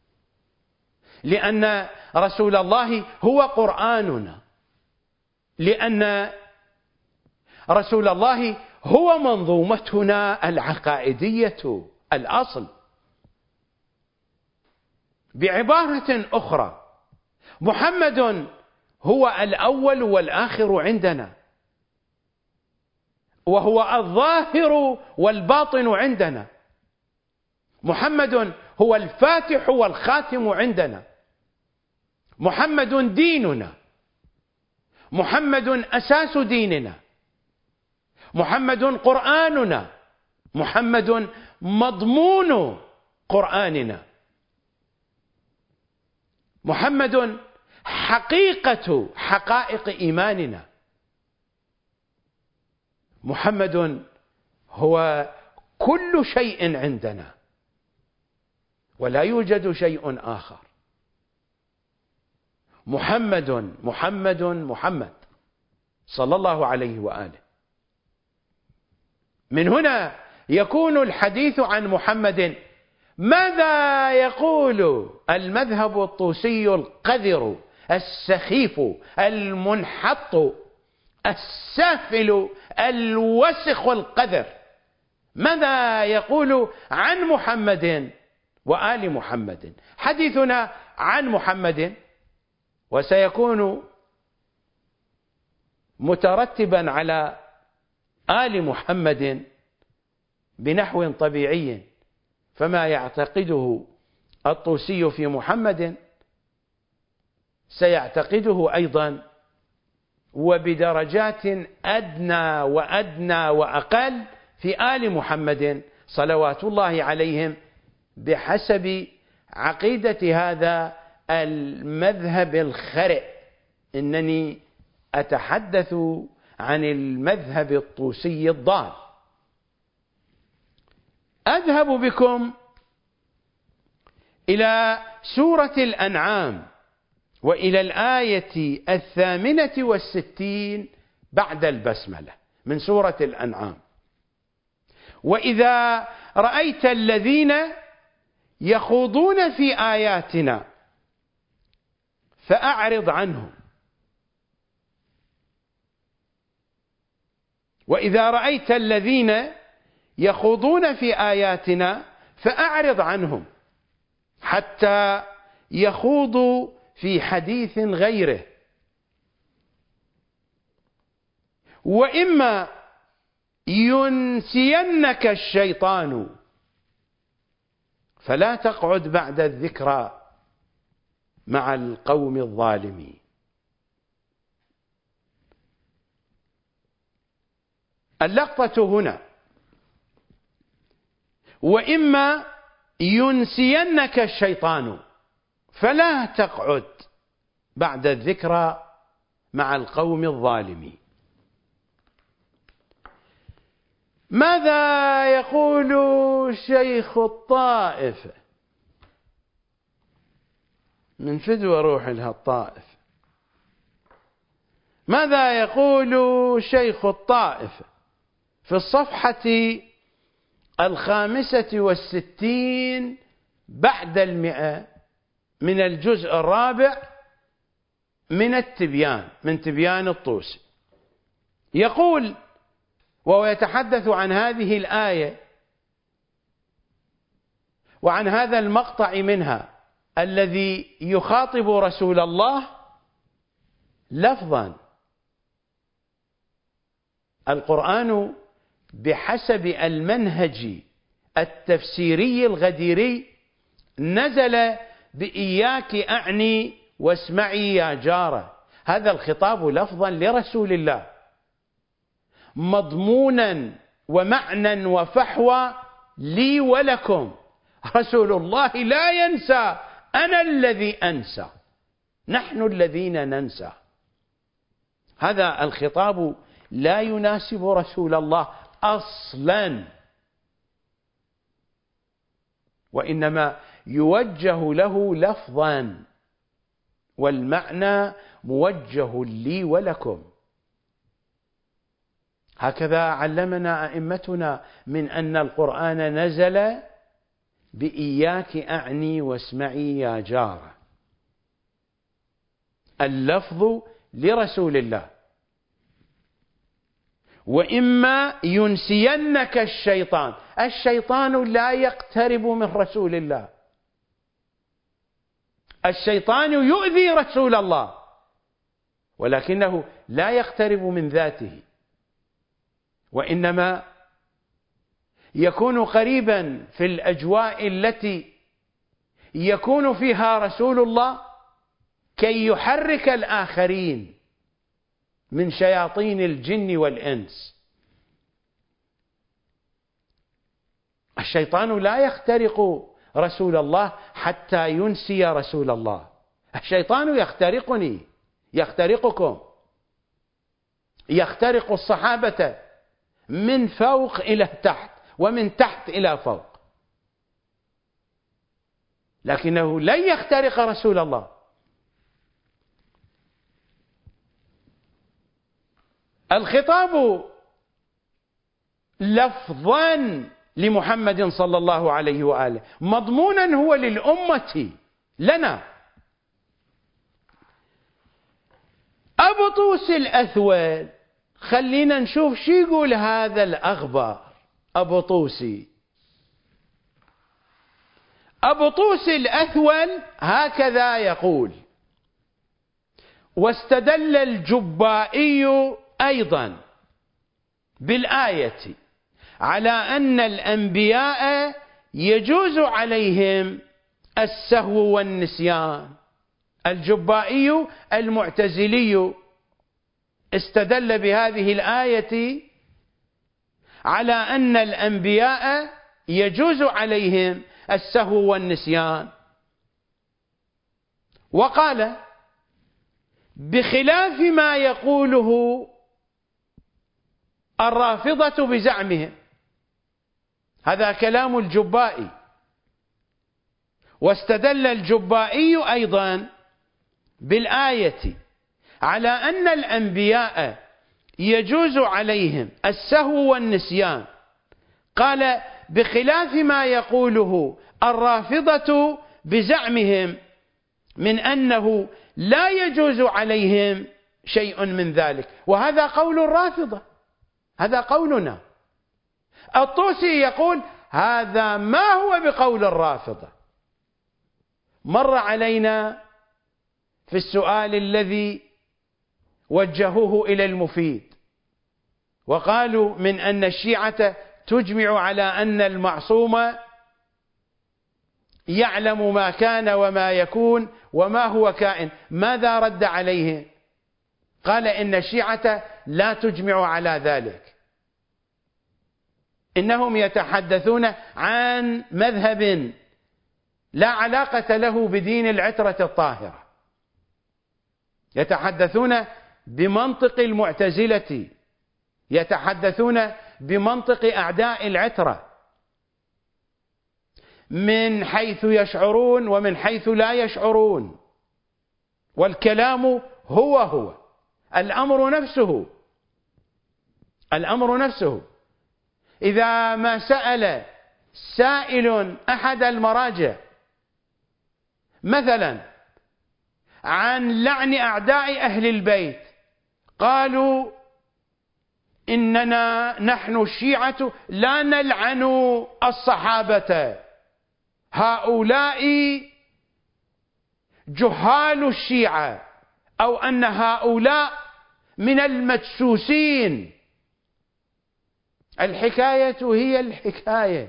لأن رسول الله هو قرآننا، لأن رسول الله هو منظومتنا العقائدية الأصل. بعبارة أخرى، محمد هو الأول والآخر عندنا، وهو الظاهر والباطن عندنا. محمد هو الفاتح والخاتم عندنا. محمد ديننا، محمد أساس ديننا، محمد قرآننا، محمد مضمون قرآننا، محمد حقيقة حقائق إيماننا، محمد هو كل شيء عندنا ولا يوجد شيء آخر. محمد محمد محمد صلى الله عليه وآله. من هنا يكون الحديث عن محمد. ماذا يقول المذهب الطوسي القذر السخيف المنحط السافل الوسخ القذر؟ ماذا يقول عن محمد وآل محمد؟ حديثنا عن محمد وسيكون مترتبا على آل محمد بنحو طبيعي، فما يعتقده الطوسي في محمد سيعتقده أيضا وبدرجات أدنى وأدنى وأقل في آل محمد صلوات الله عليهم، بحسب عقيدة هذا المذهب الخرئ. إنني أتحدث عن المذهب الطوسي الضال. أذهب بكم إلى سورة الأنعام وإلى الآية الثامنة والستين بعد البسملة من سورة الأنعام. وإذا رأيت الذين يخوضون في آياتنا فأعرض عنهم، وإذا رأيت الذين يخوضون في آياتنا فأعرض عنهم حتى يخوضوا في حديث غيره، وإما ينسينك الشيطان فلا تقعد بعد الذكرى مع القوم الظالمين. اللقطة هنا وإما ينسينك الشيطان فلا تقعد بعد الذكرى مع القوم الظالمين. ماذا يقول شيخ الطائف؟ من فدوى روح لها الطائف. ماذا يقول شيخ الطائف في الصفحة الخامسة والستين بعد المئة من الجزء الرابع من التبيان، من تبيان الطوسي؟ يقول وهو يتحدث عن هذه الآية وعن هذا المقطع منها الذي يخاطب رسول الله لفظا: القرآن بحسب المنهج التفسيري الغديري نزل بإياك أعني واسمعي يا جارة. هذا الخطاب لفظا لرسول الله، مضمونا ومعنى وفحوى لي ولكم. رسول الله لا ينسى، أنا الذي أنسى، نحن الذين ننسى. هذا الخطاب لا يناسب رسول الله أصلا، وإنما يوجه له لفظا والمعنى موجه لي ولكم. هكذا علمنا أئمتنا من أن القرآن نزل بإياك أعني واسمعي يا جارة. اللفظ لرسول الله. وإما ينسينك الشيطان، الشيطان لا يقترب من رسول الله، الشيطان يؤذي رسول الله ولكنه لا يقترب من ذاته، وإنما يكون قريبا في الأجواء التي يكون فيها رسول الله كي يحرك الآخرين من شياطين الجن والإنس. الشيطان لا يخترق رسول الله حتى ينسي رسول الله. الشيطان يخترقني، يخترقكم، يخترق الصحابة من فوق إلى تحت ومن تحت إلى فوق، لكنه لن يخترق رسول الله. الخطاب لفظا لمحمد صلى الله عليه وآله، مضمونا هو للأمة لنا. أبو طوس الأثول، خلينا نشوف شو يقول هذا الأغبار. أبو طوسي أبو طوس الأثول هكذا يقول: واستدل الجبائي أيضا بالآية على أن الأنبياء يجوز عليهم السهو والنسيان. الجبائي المعتزلي استدل بهذه الآية على أن الأنبياء يجوز عليهم السهو والنسيان، وقال: بخلاف ما يقوله الرافضة بزعمهم. هذا كلام الجبائي. واستدل الجبائي أيضا بالآية على أن الأنبياء يجوز عليهم السهو والنسيان، قال بخلاف ما يقوله الرافضة بزعمهم من أنه لا يجوز عليهم شيء من ذلك. وهذا قول الرافضة، هذا قولنا. الطوسي يقول هذا ما هو بقول الرافضة. مر علينا في السؤال الذي وجهوه إلى المفيد وقالوا من أن الشيعة تجمع على أن المعصوم يعلم ما كان وما يكون وما هو كائن. ماذا رد عليه؟ قال إن الشيعة لا تجمع على ذلك، إنهم يتحدثون عن مذهب لا علاقة له بدين العترة الطاهرة، يتحدثون بمنطق المعتزلة، يتحدثون بمنطق أعداء العترة من حيث يشعرون ومن حيث لا يشعرون، والكلام هو هو الأمر نفسه. الأمر نفسه إذا ما سأل سائل أحد المراجع مثلا عن لعن أعداء أهل البيت، قالوا إننا نحن الشيعة لا نلعن الصحابة، هؤلاء جهال الشيعة، أو أن هؤلاء من المدسوسين. الحكاية هي الحكاية.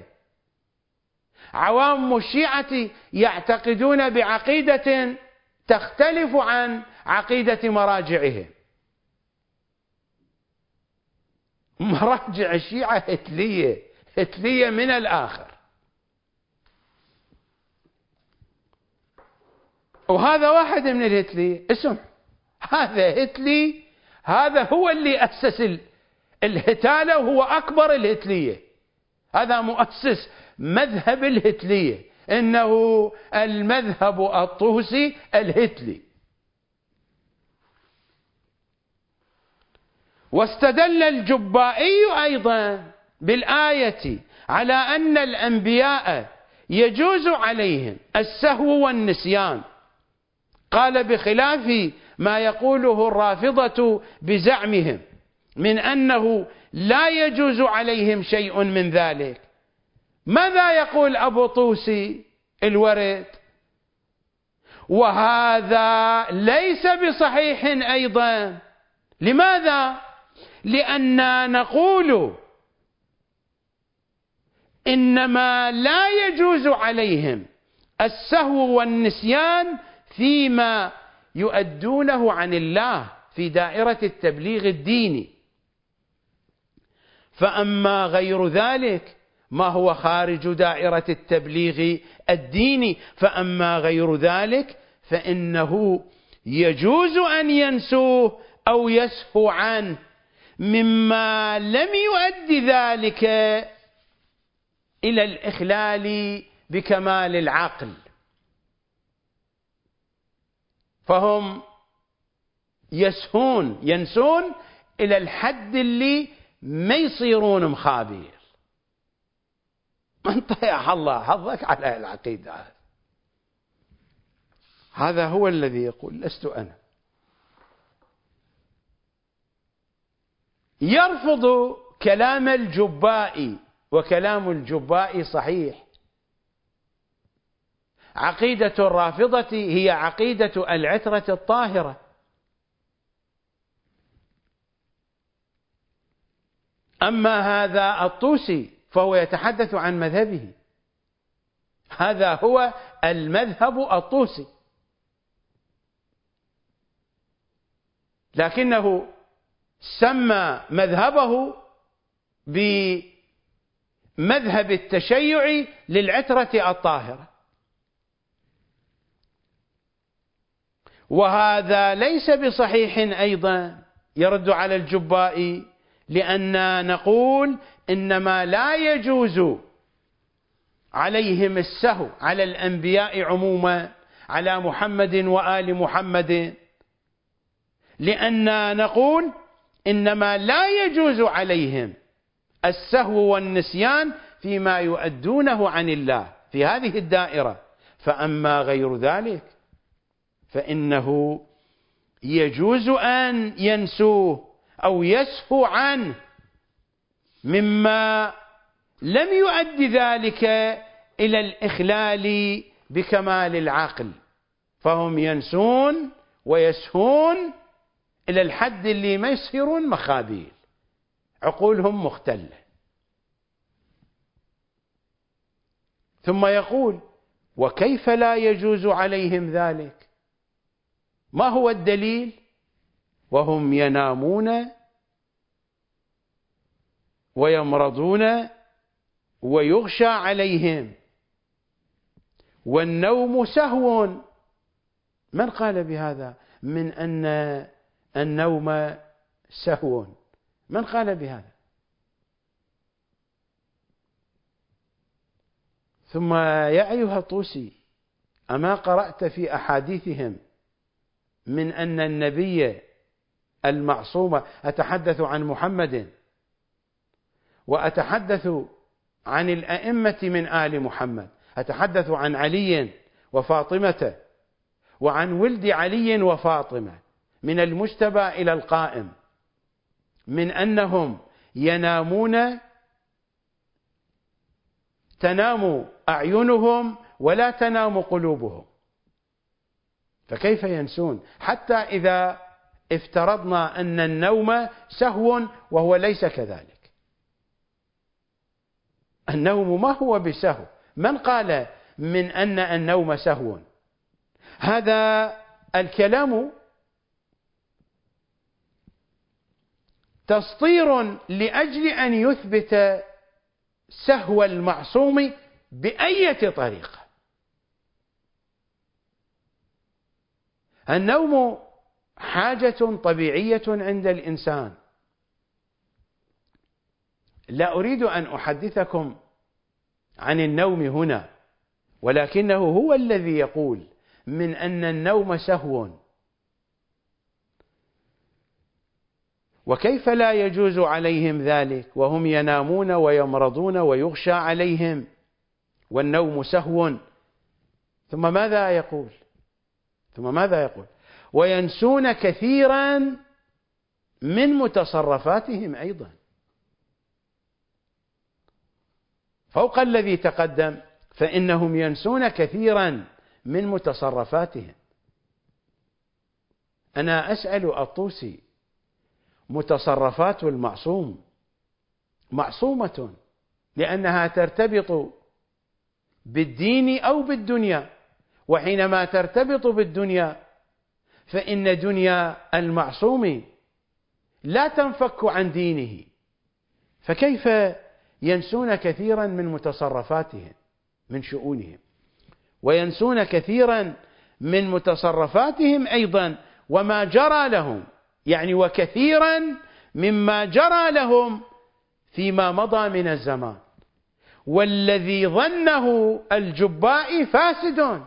عوام الشيعة يعتقدون بعقيدة تختلف عن عقيدة مراجعهم. مراجع الشيعة هتلية، هتلية من الآخر. وهذا واحد من الهتلي اسم هذا هتلي، هذا هو اللي أسس الهتالة وهو أكبر الهتلية، هذا مؤسس مذهب الهتلية، إنه المذهب الطوسي الهتلي. واستدل الجبائي أيضا بالآية على أن الأنبياء يجوز عليهم السهو والنسيان، قال بخلاف ما يقوله الرافضة بزعمهم من أنه لا يجوز عليهم شيء من ذلك. ماذا يقول أبو طوسي الورد؟ وهذا ليس بصحيح أيضا. لماذا؟ لأننا نقول إنما لا يجوز عليهم السهو والنسيان فيما يؤدونه عن الله في دائرة التبليغ الديني، فأما غير ذلك ما هو خارج دائرة التبليغ الديني، فأما غير ذلك فإنه يجوز أن ينسوه أو يسهو عنه مما لم يؤدي ذلك إلى الإخلال بكمال العقل. فهم يسهون ينسون إلى الحد اللي ما يصيرون مخابير. أنت يا الله حظك على العقيدة. هذا هو الذي يقول، لست أنا. يرفض كلام الجبائي، وكلام الجبائي صحيح. عقيدة الرافضة هي عقيدة العترة الطاهرة. أما هذا الطوسي فهو يتحدث عن مذهبه، هذا هو المذهب الطوسي، لكنه سمى مذهبه بمذهب التشيع للعترة الطاهرة، وهذا ليس بصحيح أيضا. يرد على الجبائي لأننا نقول إنما لا يجوز عليهم السهو على الأنبياء عموما، على محمد وآل محمد، لأننا نقول إنما لا يجوز عليهم السهو والنسيان فيما يؤدونه عن الله في هذه الدائرة. فأما غير ذلك فإنه يجوز أن ينسوه أو يسهو عنه مما لم يؤدي ذلك إلى الإخلال بكمال العقل، فهم ينسون ويسهون إلى الحد اللي ما يصيرون مخابيل، عقولهم مختلة. ثم يقول: وكيف لا يجوز عليهم ذلك؟ ما هو الدليل؟ وهم ينامون ويمرضون ويغشى عليهم، والنوم سهو. من قال بهذا من أن النوم سهو؟ من قال بهذا؟ ثم يا أيها الطوسي، أما قرأت في أحاديثهم من أن النبي المعصوم، أتحدث عن محمد وأتحدث عن الأئمة من آل محمد، أتحدث عن علي وفاطمة وعن ولد علي وفاطمة من المجتبى إلى القائم، من أنهم ينامون تنام أعينهم ولا تنام قلوبهم، فكيف ينسون؟ حتى إذا افترضنا أن النوم سهو وهو ليس كذلك، النوم ما هو بسهو. من قال من أن النوم سهو؟ هذا الكلام تسطير لأجل أن يثبت سهو المعصوم بأية طريقة. النوم حاجة طبيعية عند الإنسان. لا أريد أن أحدثكم عن النوم هنا، ولكنه هو الذي يقول من أن النوم سهو. وكيف لا يجوز عليهم ذلك وهم ينامون ويمرضون ويغشى عليهم والنوم سهو؟ ثم ماذا يقول؟ ثم ماذا يقول؟ وينسون كثيرا من متصرفاتهم أيضا، فوق الذي تقدم، فإنهم ينسون كثيرا من متصرفاتهم. أنا أسأل الطوسي: متصرفات المعصوم معصومة لأنها ترتبط بالدين أو بالدنيا، وحينما ترتبط بالدنيا فإن دنيا المعصوم لا تنفك عن دينه، فكيف ينسون كثيرا من متصرفاتهم من شؤونهم؟ وينسون كثيرا من متصرفاتهم أيضا وما جرى لهم، يعني وكثيرا مما جرى لهم فيما مضى من الزمان، والذي ظنه الجبائي فاسد.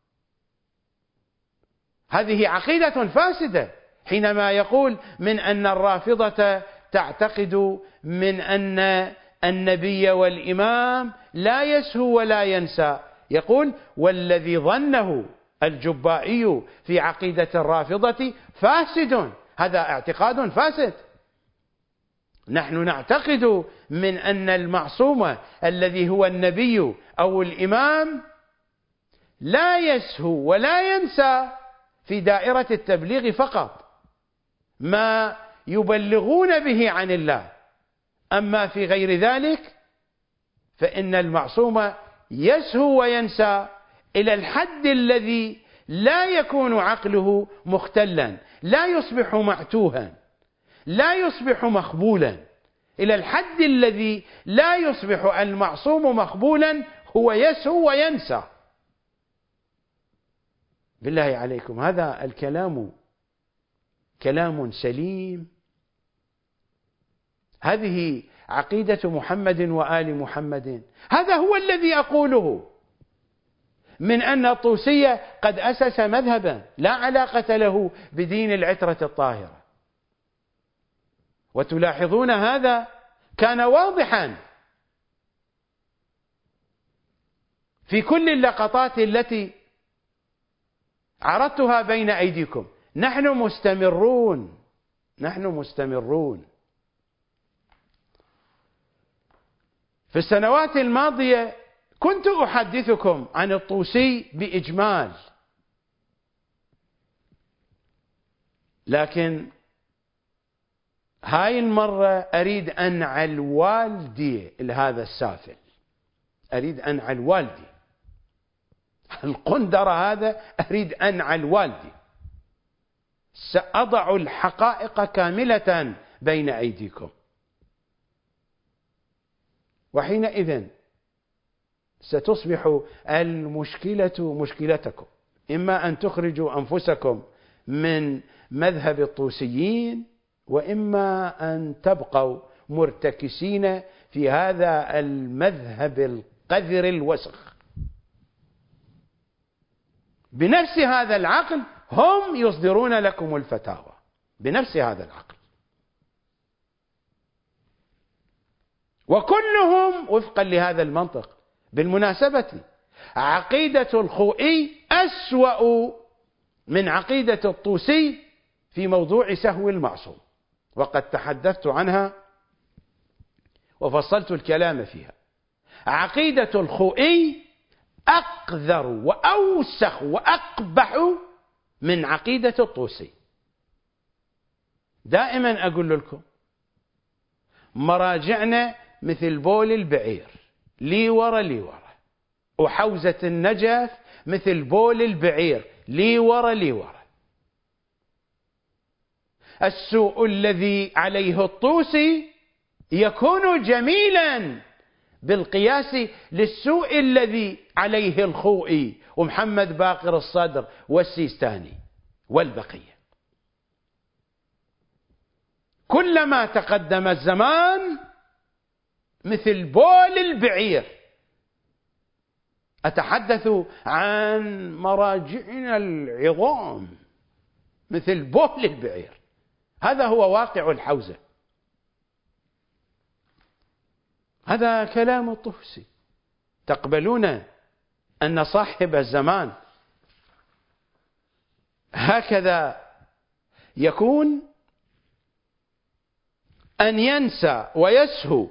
هذه عقيدة فاسدة حينما يقول من أن الرافضة تعتقد من أن النبي والإمام لا يسهو ولا ينسى، يقول والذي ظنه الجبائي في عقيدة الرافضة فاسد، هذا اعتقاد فاسد. نحن نعتقد من أن المعصوم الذي هو النبي أو الإمام لا يسهو ولا ينسى في دائرة التبليغ فقط ما يبلغون به عن الله، أما في غير ذلك فإن المعصوم يسهو وينسى إلى الحد الذي لا يكون عقله مختلا، لا يصبح معتوها، لا يصبح مخبولا، إلى الحد الذي لا يصبح المعصوم مخبولا هو يسهو وينسى. بالله عليكم، هذا الكلام كلام سليم هذه عقيدة محمد وآل محمد. هذا هو الذي أقوله من أن الطوسي قد أسس مذهبا لا علاقة له بدين العترة الطاهرة. وتلاحظون هذا كان واضحا في كل اللقطات التي عرضتها بين أيديكم. نحن مستمرون نحن مستمرون في السنوات الماضية كنت أحدثكم عن الطوسي بإجمال، لكن هاي المرة أريد أنعل والدي لهذا السافل، أريد أنعل والدي القندر هذا، أريد أنعل والدي. سأضع الحقائق كاملة بين أيديكم، وحينئذ ستصبح المشكلة مشكلتكم، إما أن تخرجوا أنفسكم من مذهب الطوسيين، وإما أن تبقوا مرتكسين في هذا المذهب القذر الوسخ. بنفس هذا العقل هم يصدرون لكم الفتاوى، بنفس هذا العقل، وكلهم وفقا لهذا المنطق. بالمناسبة عقيدة الخوئي أسوأ من عقيدة الطوسي في موضوع سهو المعصوم، وقد تحدثت عنها وفصلت الكلام فيها. عقيدة الخوئي أقذر وأوسخ وأقبح من عقيدة الطوسي. دائما أقول لكم مراجعنا مثل بول البعير، لي ورا لي ورا، وحوزة النجف مثل بول البعير، لي ورا لي ورا. السوء الذي عليه الطوسي يكون جميلا بالقياس للسوء الذي عليه الخوئي ومحمد باقر الصدر والسيستاني والبقية. كلما تقدم الزمان مثل بول البعير. أتحدث عن مراجعنا العظام مثل بول البعير. هذا هو واقع الحوزة، هذا كلام الطوسي. تقبلون أن صاحب الزمان هكذا يكون، أن ينسى ويسهو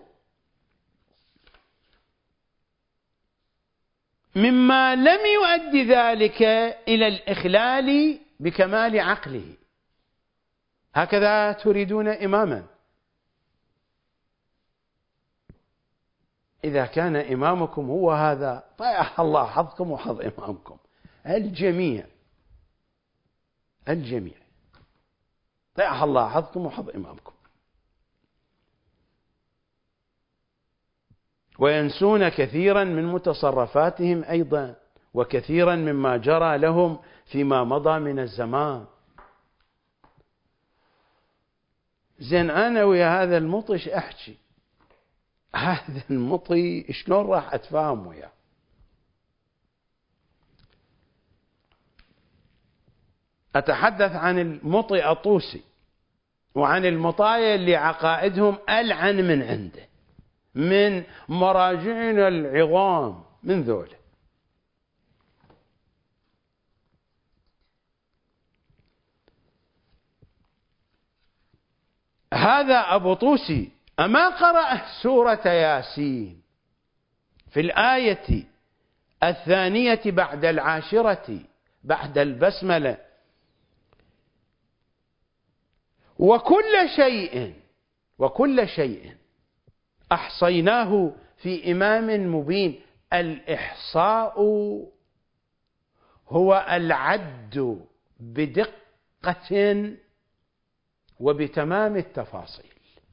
مما لم يؤدي ذلك إلى الإخلال بكمال عقله. هكذا تريدون إماما؟ إذا كان إمامكم هو هذا، طيح الله حظكم وحظ إمامكم. الجميع الجميع طيح الله حظكم وحظ إمامكم. وينسون كثيرا من متصرفاتهم أيضا، وكثيرا مما جرى لهم فيما مضى من الزمان. زين أنا ويا هذا المطش أحكي، هذا المطي شلون راح أتفاهم وياه؟ أتحدث عن المطي الطوسي وعن المطايا اللي عقائدهم ألعن من عنده، من مراجعنا العظام، من ذولا. هذا أبو طوسي أما قرأ سورة ياسين في الآية الثانية بعد العاشرة بعد البسملة: وكل شيء وكل شيء أحصيناه في إمام مبين. الإحصاء هو العد بدقة وبتمام التفاصيل.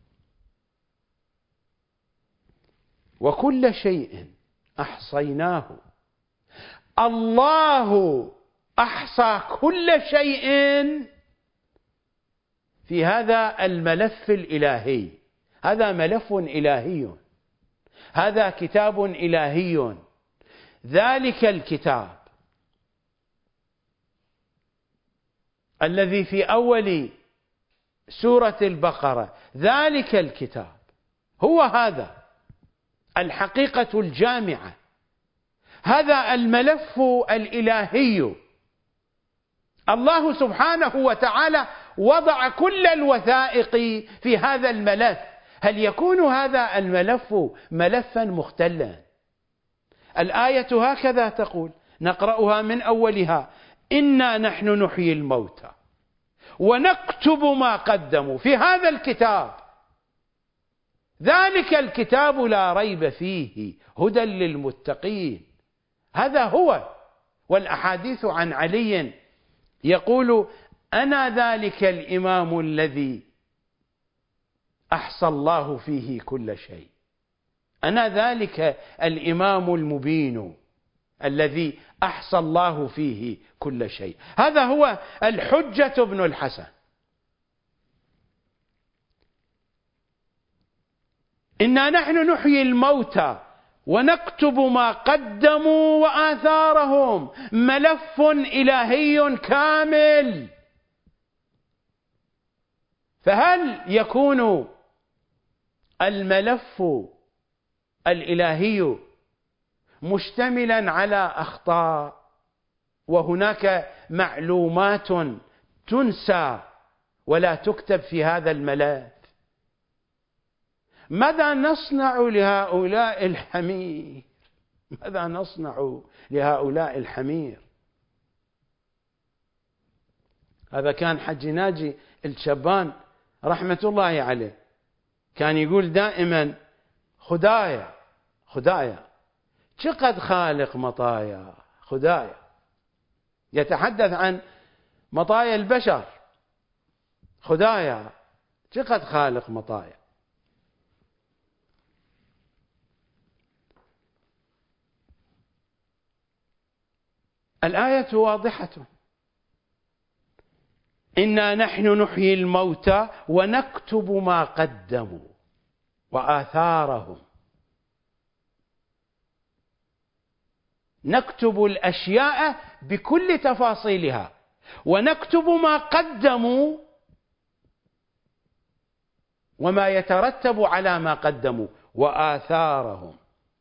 وكل شيء أحصيناه، الله أحصى كل شيء في هذا الملف الإلهي. هذا ملف إلهي، هذا كتاب إلهي. ذلك الكتاب الذي في أول سورة البقرة، ذلك الكتاب هو هذا الحقيقة الجامعة، هذا الملف الإلهي. الله سبحانه وتعالى وضع كل الوثائق في هذا الملف. هل يكون هذا الملف ملفا مختلا؟ الآية هكذا تقول، نقرأها من أولها: إنا نحن نحيي الموتى ونكتب ما قدموا. في هذا الكتاب، ذلك الكتاب لا ريب فيه هدى للمتقين، هذا هو. والأحاديث عن علي يقول: أنا ذلك الإمام الذي أحصى الله فيه كل شيء، أنا ذلك الإمام المبين الذي أحصى الله فيه كل شيء. هذا هو الحجة بن الحسن. إنا نحن نحيي الموتى ونكتب ما قدموا وآثارهم، ملف إلهي كامل. فهل يكون الملف الإلهي مشتملا على أخطاء وهناك معلومات تنسى ولا تكتب في هذا الملف؟ ماذا نصنع لهؤلاء الحمير؟ ماذا نصنع لهؤلاء الحمير؟ هذا كان حج ناجي الشبان رحمة الله عليه، كان يقول دائما: خدايا خدايا شقد خالق مطايا خدايا. يتحدث عن مطايا البشر. خدايا شقد خالق مطايا. الآية واضحة: إنا نحن نحيي الموتى ونكتب ما قدموا وآثارهم. نكتب الأشياء بكل تفاصيلها، ونكتب ما قدموا وما يترتب على ما قدموا وآثارهم.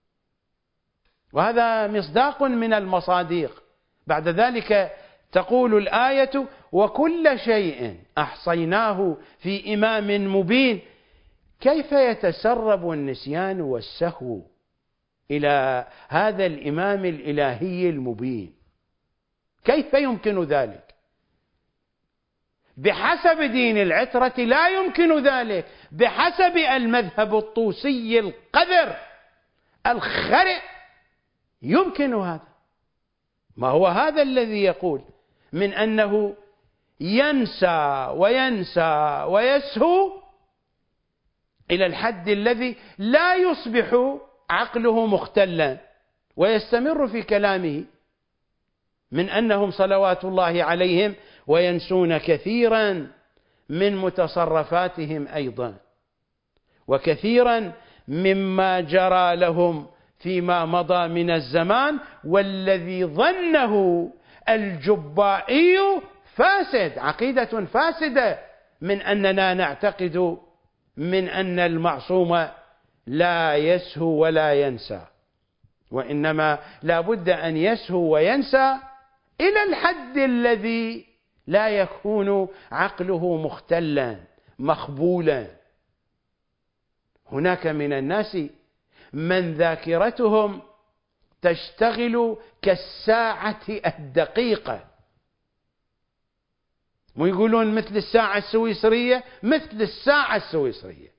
وهذا مصداق من المصاديق. بعد ذلك تقول الآية: وكل شيء أحصيناه في إمام مبين. كيف يتسرب النسيان والسهو إلى هذا الإمام الإلهي المبين؟ كيف يمكن ذلك؟ بحسب دين العترة لا يمكن ذلك، بحسب المذهب الطوسي القذر الخرئ يمكن هذا. ما هو هذا الذي يقول من أنه ينسى وينسى ويسهو إلى الحد الذي لا يصبح عقله مختلا ويستمر في كلامه، من أنهم صلوات الله عليهم وينسون كثيرا من متصرفاتهم أيضا، وكثيرا مما جرى لهم فيما مضى من الزمان، والذي ظنه الجبائي فاسد، عقيدة فاسدة من أننا نعتقد من أن المعصوم لا يسهو ولا ينسى، وإنما لا بد أن يسهو وينسى إلى الحد الذي لا يكون عقله مختلا مخبولا. هناك من الناس من ذاكرتهم تشتغل كالساعة الدقيقة، ويقولون مثل الساعة السويسرية، مثل الساعة السويسرية.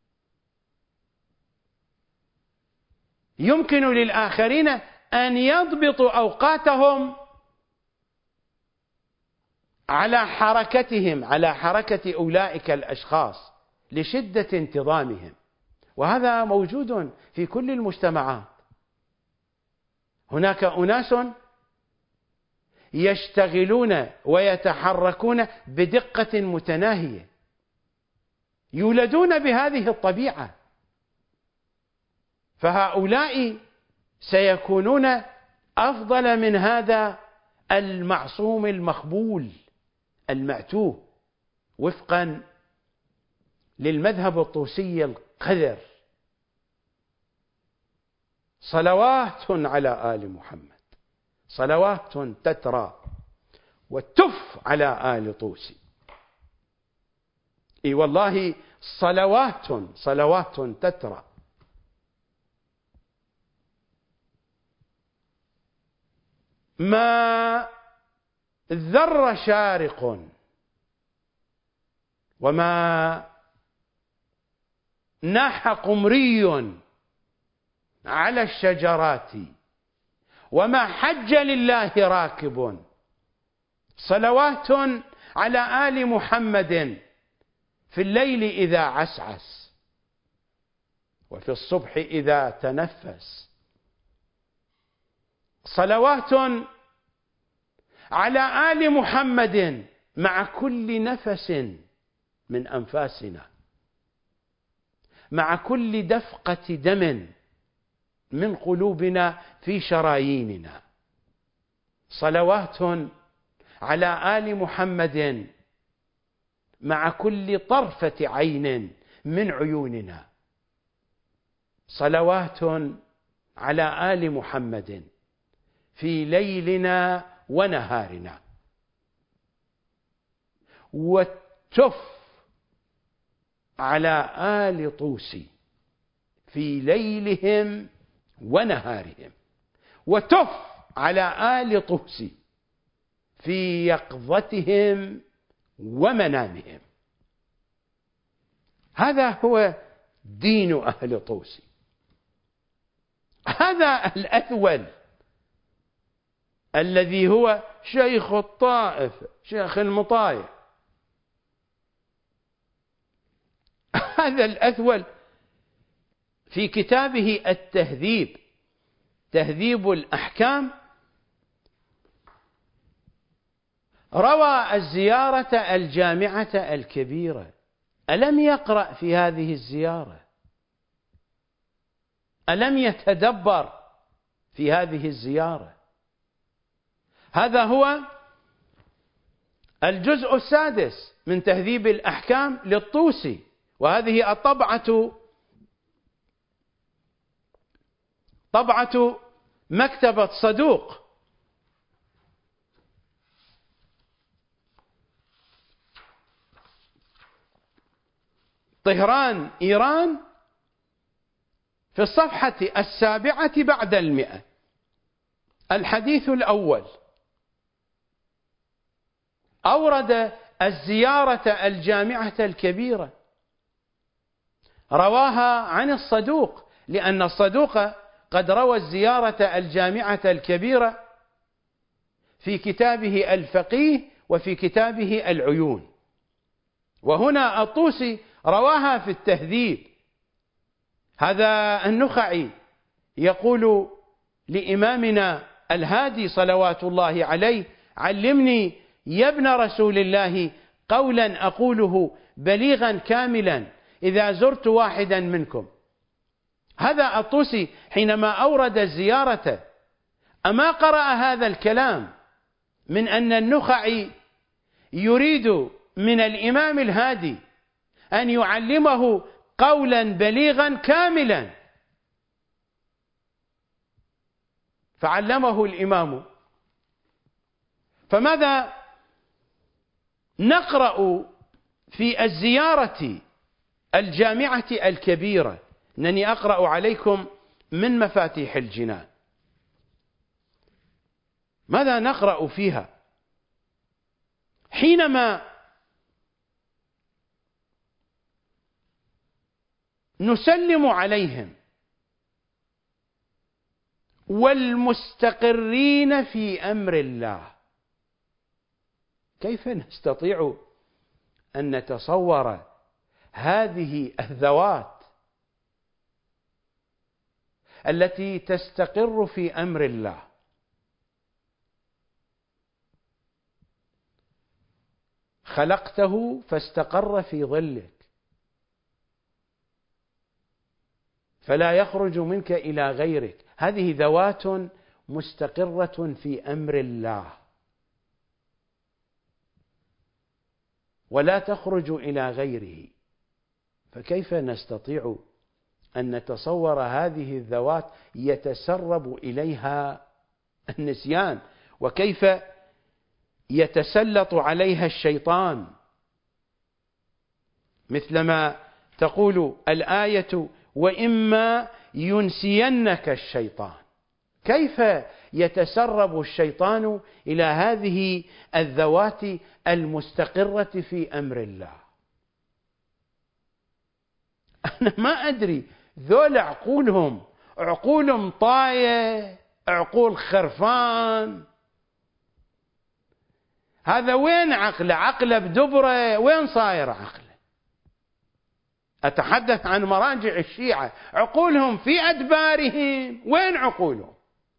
يمكن للآخرين أن يضبطوا أوقاتهم على حركتهم، على حركة أولئك الأشخاص لشدة انتظامهم، وهذا موجود في كل المجتمعات. هناك أناس يشتغلون ويتحركون بدقة متناهية، يولدون بهذه الطبيعة، فهؤلاء سيكونون أفضل من هذا المعصوم المخبول المأتوه وفقا للمذهب الطوسي القذر. صلوات على آل محمد، صلوات تترى وتف على آل طوسي. اي والله صلوات صلوات تترى. ما ذر شارق وما ناح قمري على الشجرات وما حج لله راكب، صلوات على آل محمد في الليل إذا عسعس وفي الصبح إذا تنفس، صلوات على آل محمد مع كل نفس من أنفاسنا، مع كل دفقة دم من قلوبنا في شراييننا، صلوات على آل محمد مع كل طرفة عين من عيوننا، صلوات على آل محمد في ليلنا ونهارنا. والتف على آل طوسي في ليلهم ونهارهم، وتف على آل طوسي في يقظتهم ومنامهم. هذا هو دين أهل طوسي، هذا الأثول الذي هو شيخ الطائف، شيخ المطايع، هذا الأثول في كتابه التهذيب، تهذيب الأحكام، روى الزيارة الجامعة الكبيرة. ألم يقرأ في هذه الزيارة؟ ألم يتدبر في هذه الزيارة؟ هذا هو الجزء السادس من تهذيب الأحكام للطوسي، وهذه الطبعة طبعة مكتبة صدوق. طهران إيران في الصفحة السابعة بعد المئة، الحديث الأول، أورد الزيارة الجامعة الكبيرة، رواها عن الصدوق، لأن الصدوق قد روى الزيارة الجامعة الكبيرة في كتابه الفقيه وفي كتابه العيون، وهنا الطوسي رواها في التهذيب. هذا النخعي يقول لإمامنا الهادي صلوات الله عليه: علمني يا ابن رسول الله قولا أقوله بليغا كاملا إذا زرت واحدا منكم. هذا الطوسي حينما أورد الزيارة أما قرأ هذا الكلام من أن النخعي يريد من الإمام الهادي أن يعلمه قولا بليغا كاملا، فعلمه الإمام. فماذا نقرأ في الزيارة الجامعة الكبيرة؟ أنني أقرأ عليكم من مفاتيح الجنان. ماذا نقرأ فيها؟ حينما نسلم عليهم والمستقرين في أمر الله، كيف نستطيع أن نتصور هذه الذوات التي تستقر في أمر الله؟ خلقته فاستقر في ظلك، فلا يخرج منك إلى غيرك. هذه ذوات مستقرة في أمر الله ولا تخرج إلى غيره. فكيف نستطيع أن نتصور هذه الذوات يتسرب إليها النسيان، وكيف يتسلط عليها الشيطان، مثلما تقول الآية وإما ينسينك الشيطان. كيف يتسرب الشيطان إلى هذه الذوات المستقرة في أمر الله؟ أنا ما أدري ذول عقولهم عقول طاية، عقول خرفان. هذا وين عقله؟ عقله بدبره، وين صاير عقله؟ أتحدث عن مراجع الشيعة، عقولهم في أدبارهم، وين عقولهم؟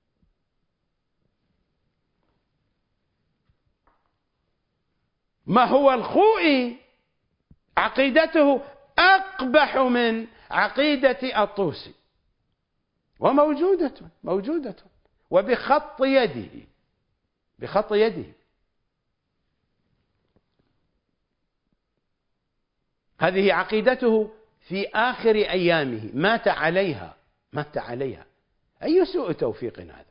ما هو الخوئي عقيدته أقبح من عقيدة الطوسي، وموجودة موجودة وبخط يده بخط يده. هذه عقيدته في آخر أيامه، مات عليها مات عليها. أي سوء توفيق هذا!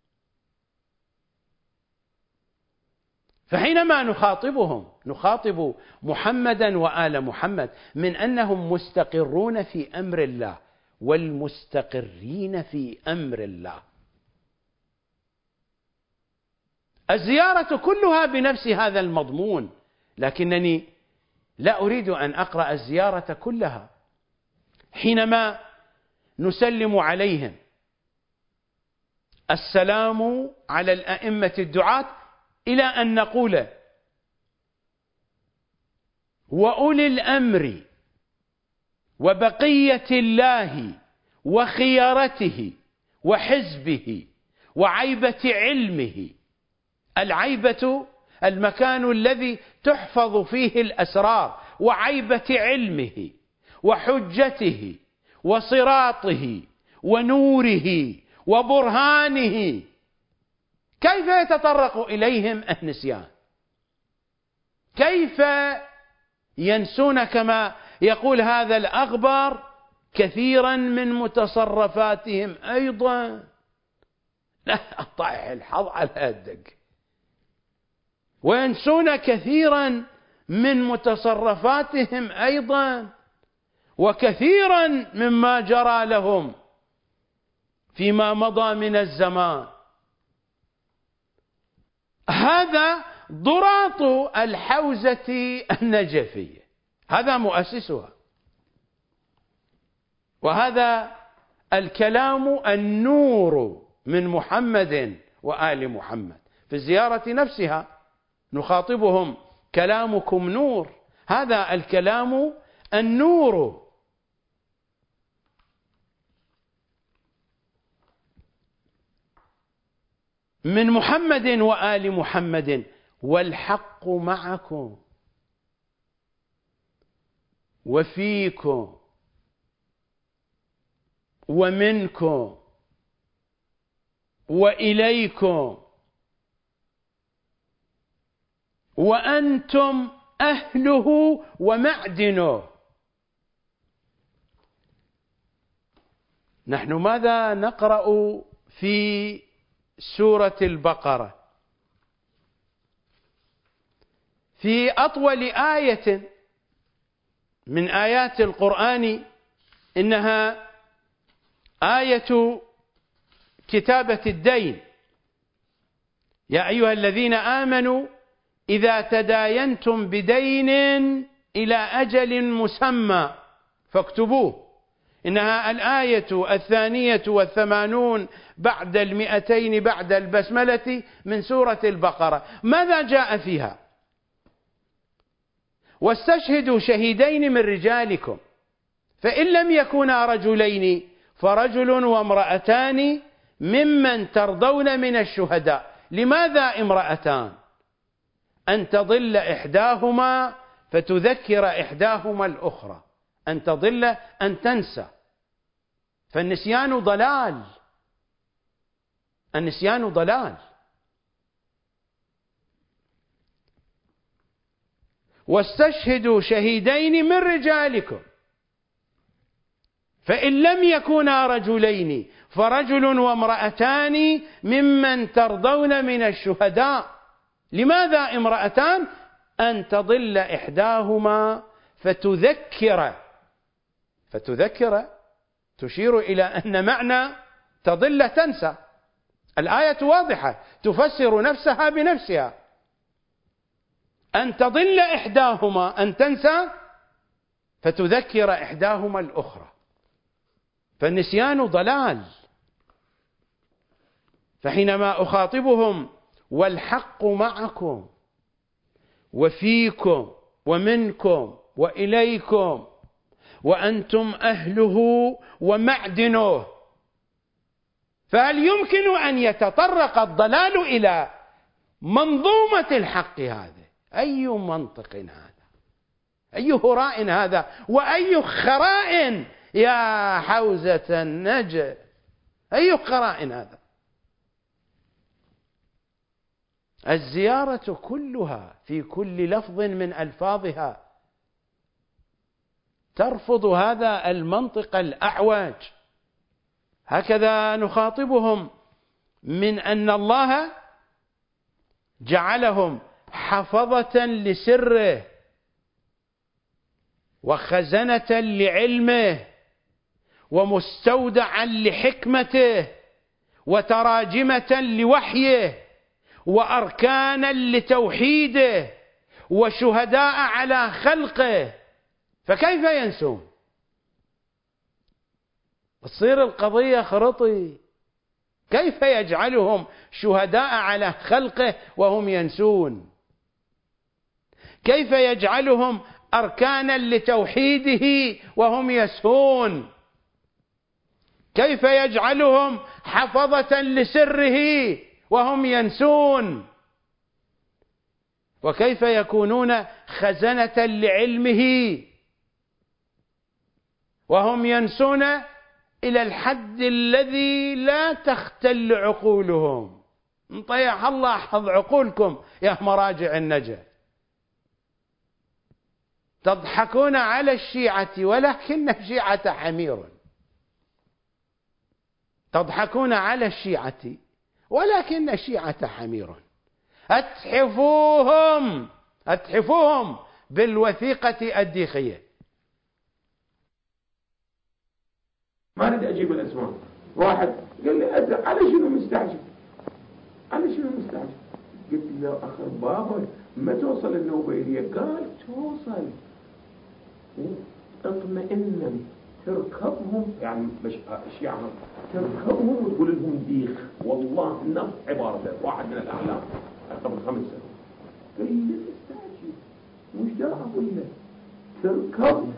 فحينما نخاطبهم نخاطب محمدا وآل محمد من أنهم مستقرون في أمر الله والمستقرين في أمر الله. الزيارة كلها بنفس هذا المضمون، لكنني لا أريد أن أقرأ الزيارة كلها. حينما نسلم عليهم السلام على الأئمة الدعاة إلى أن نقول وأولي الأمر وبقية الله وخيارته وحزبه وعيبة علمه. العيبة المكان الذي تحفظ فيه الأسرار، وعيبة علمه وحجته وصراطه ونوره وبرهانه. كيف يتطرق إليهم النسيان؟ كيف ينسون كما يقول هذا الأخبار كثيرا من متصرفاتهم أيضا؟ لا طائح الحظ على الدق. وينسون كثيرا من متصرفاتهم أيضا، وكثيرا مما جرى لهم فيما مضى من الزمان. هذا ضراط الحوزة النجفية، هذا مؤسسها، وهذا الكلام النور من محمد وآل محمد. في الزيارة نفسها نخاطبهم كلامكم نور، هذا الكلام النور. من محمد وآل محمد، والحق معكم وفيكم ومنكم وإليكم، وأنتم أهله ومعدنه. نحن ماذا نقرأ في سورة البقرة؟ في أطول آية من آيات القرآن إنها آية كتابة الدين. يا أيها الذين آمنوا إذا تداينتم بدين إلى أجل مسمى فاكتبوه. إنها الآية الثانية والثمانون بعد المئتين بعد البسملة من سورة البقرة. ماذا جاء فيها؟ واستشهدوا شهيدين من رجالكم، فإن لم يكونا رجلين فرجل وامرأتان ممن ترضون من الشهداء. لماذا امرأتان؟ أن تضل إحداهما فتذكر إحداهما الأخرى، أن تضل أن تنسى. فالنسيان ضلال، النسيان ضلال. واستشهدوا شهيدين من رجالكم، فإن لم يكونا رجلين فرجل وامرأتان ممن ترضون من الشهداء. لماذا امرأتان؟ أن تضل إحداهما فتذكر، فتذكر تشير إلى أن معنى تضل تنسى. الآية واضحة تفسر نفسها بنفسها. أن تضل إحداهما، أن تنسى فتذكر إحداهما الأخرى. فالنسيان ضلال. فحينما أخاطبهم والحق معكم وفيكم ومنكم وإليكم وأنتم أهله ومعدنه، فهل يمكن أن يتطرق الضلال إلى منظومة الحق هذا؟ أي منطق هذا؟ أي هراء هذا؟ وأي خراء يا حوزة النجف؟ أي خراء هذا؟ الزيارة كلها في كل لفظ من ألفاظها ترفض هذا المنطق الأعوج. هكذا نخاطبهم من أن الله جعلهم حفظة لسره وخزنة لعلمه ومستودعا لحكمته وتراجمة لوحيه وأركانا لتوحيده وشهداء على خلقه، فكيف ينسون؟ تصير القضية خرطي. كيف يجعلهم شهداء على خلقه وهم ينسون؟ كيف يجعلهم أركانا لتوحيده وهم يسهون؟ كيف يجعلهم حفظة لسره وهم ينسون؟ وكيف يكونون خزنة لعلمه وهم ينسون إلى الحد الذي لا تختل عقولهم؟ طيح الله حظ عقولكم يا مراجع النجاة. تضحكون على الشيعة ولكن الشيعة حمير. تضحكون على الشيعة ولكن الشيعة حمير. أتحفوهم أتحفوهم بالوثيقة الديخية. ما أريد أجيب الأسماء. واحد قال لي على شنو مستعجل؟ على شنو مستعجل؟ قلت له أخي بابا ما توصل النوبيلية؟ قال توصل. اطمئنا تركبهم، يعني مش الشيعة تركبهم وتقول لهم ديخ. والله نص عبارته واحد من الأعلام قبل خمس سنوات قال لي لا تستعجل، مش دا أقول لك تركب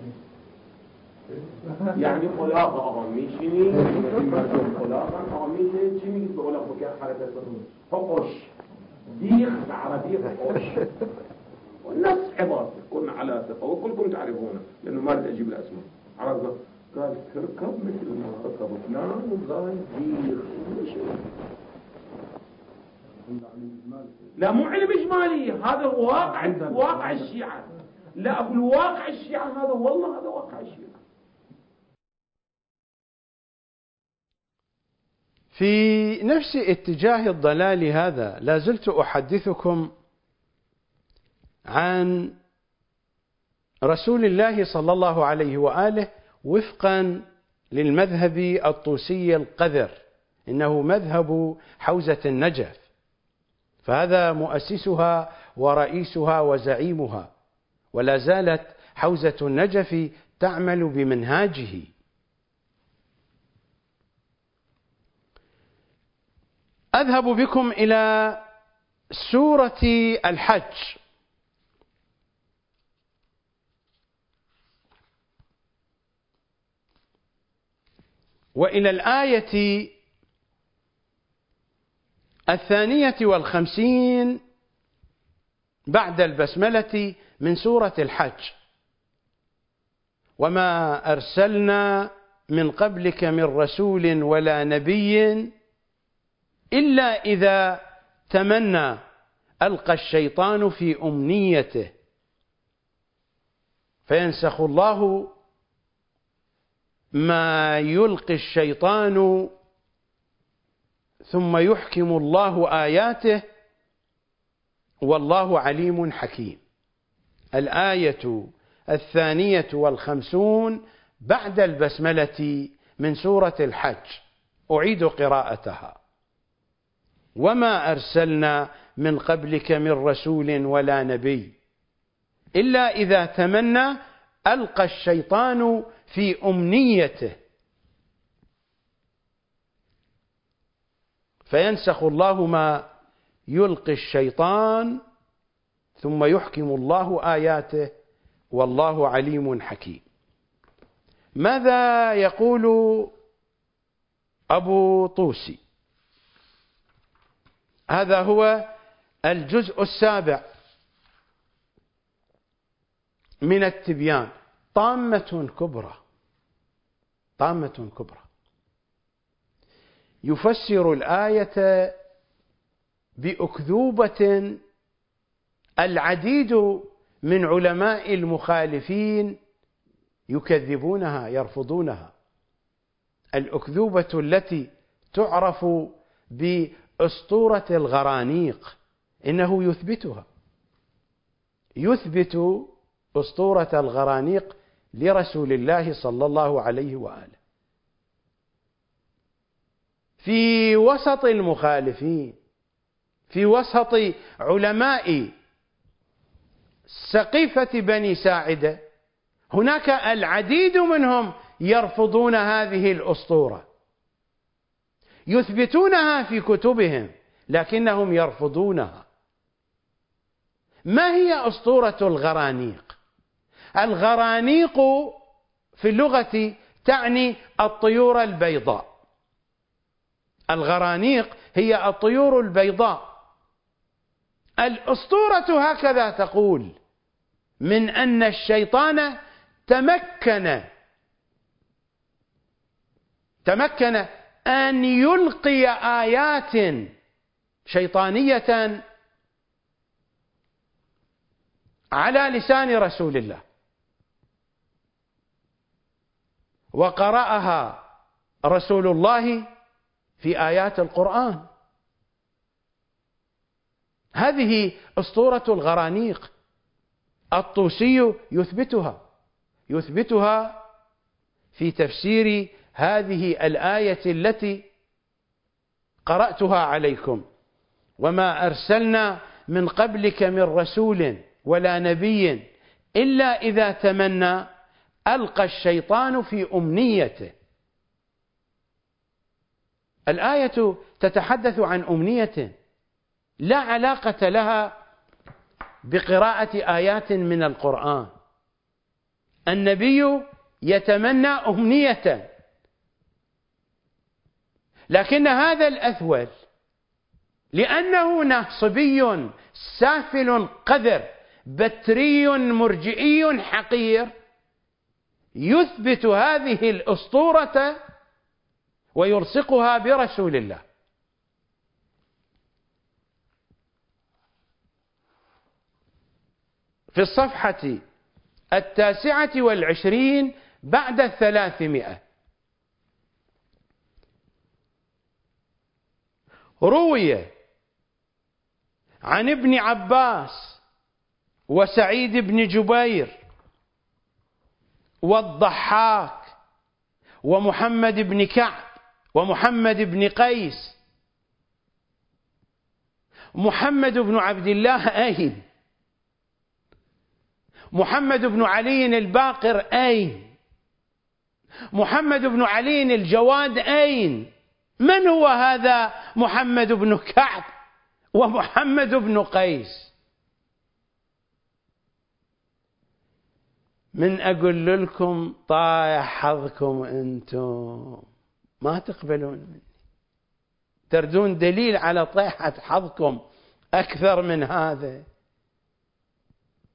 يعني خلاقة أميشيني خلاقة أميشيني شيني بقول لك بكير حالة الصدور فقش ديخ بعربية فقش والنص عبارته كنا على ثقة وكلكم تعرفونه لأنه ما رد أجيب الأسماء. عرفنا قال تركب مثل ما ركب فلان وقال ديخ. لا مو علم إجمالي، هذا واقع واقع الشيعة. لا أقول واقع الشيعة هذا، والله هذا واقع الشيعة. في نفس اتجاه الضلال هذا لا زلت أحدثكم عن رسول الله صلى الله عليه وآله وفقا للمذهب الطوسي القذر، إنه مذهب حوزة النجف، فهذا مؤسسها ورئيسها وزعيمها، ولا زالت حوزة النجف تعمل بمنهاجه. أذهب بكم إلى سورة الحج، وإلى الآية الثانية والخمسين بعد البسملة من سورة الحج: وما أرسلنا من قبلك من رسول ولا نبي إلا إذا تمنى ألقى الشيطان في أمنيته فينسخ الله ما يلقي الشيطان ثم يحكم الله آياته والله عليم حكيم. الآية الثانية والخمسون بعد البسملة من سورة الحج. أعيد قراءتها: وما أرسلنا من قبلك من رسول ولا نبي إلا إذا تمنى ألقى الشيطان في أمنيته فينسخ الله ما يلقي الشيطان ثم يحكم الله آياته والله عليم حكيم. ماذا يقول أبو طوسي؟ هذا هو الجزء السابع من التبيان، طامة كبرى، طامة كبرى. يفسر الآية بأكذوبة العديد من علماء المخالفين يكذبونها، يرفضونها. الأكذوبة التي تعرف بأسطورة الغرانيق إنه يثبتها، يثبت أسطورة الغرانيق لرسول الله صلى الله عليه وآله. في وسط المخالفين، في وسط علماء سقيفة بني ساعدة، هناك العديد منهم يرفضون هذه الأسطورة، يثبتونها في كتبهم لكنهم يرفضونها. ما هي أسطورة الغرانيق؟ الغرانيق في اللغة تعني الطيور البيضاء. الغرانيق هي الطيور البيضاء. الأسطورة هكذا تقول، من أن الشيطان تمكن تمكن أن يلقي آيات شيطانية على لسان رسول الله وقرأها رسول الله في آيات القرآن. هذه أسطورة الغرانيق. الطوسي يثبتها يثبتها في تفسير هذه الآية التي قرأتها عليكم: وما أرسلنا من قبلك من رسول ولا نبي إلا إذا تمنى ألقى الشيطان في أمنيته. الآية تتحدث عن أمنية لا علاقة لها بقراءة آيات من القرآن. النبي يتمنى أمنية، لكن هذا الأثول لأنه ناصبي سافل قذر بتري مرجئي حقير يثبت هذه الأسطورة ويلصقها برسول الله. في الصفحة التاسعة والعشرين بعد الثلاثمائة روي عن ابن عباس وسعيد بن جبير والضحاك ومحمد بن كعب ومحمد بن قيس: محمد بن عبد الله أين؟ محمد بن علي الباقر أين؟ محمد بن علي الجواد أين؟ من هو هذا محمد بن كعب ومحمد بن قيس؟ من أقول لكم طايح حظكم أنتم، ما تقبلون مني، تردون دليل على طيحة حظكم أكثر من هذا.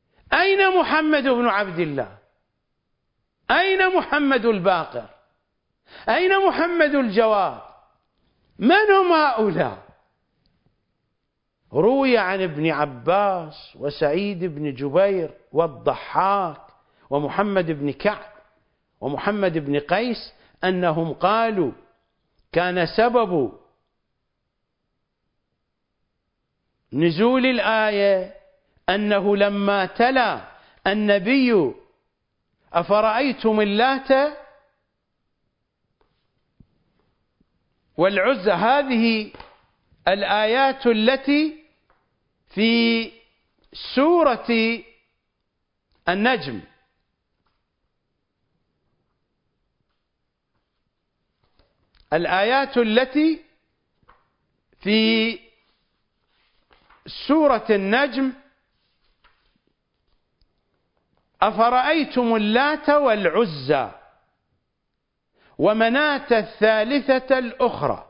أين محمد بن عبد الله؟ أين محمد الباقر؟ أين محمد الجواد؟ من هم هؤلاء؟ روي عن ابن عباس وسعيد بن جبير والضحاك ومحمد بن كعب ومحمد بن قيس أنهم قالوا كان سبب نزول الآية أنه لما تلا النبي أفرأيتم اللات والعزى، هذه الآيات التي في سورة النجم، الآيات التي في سورة النجم: أفرأيتم اللات والعزى ومناة الثالثة الأخرى.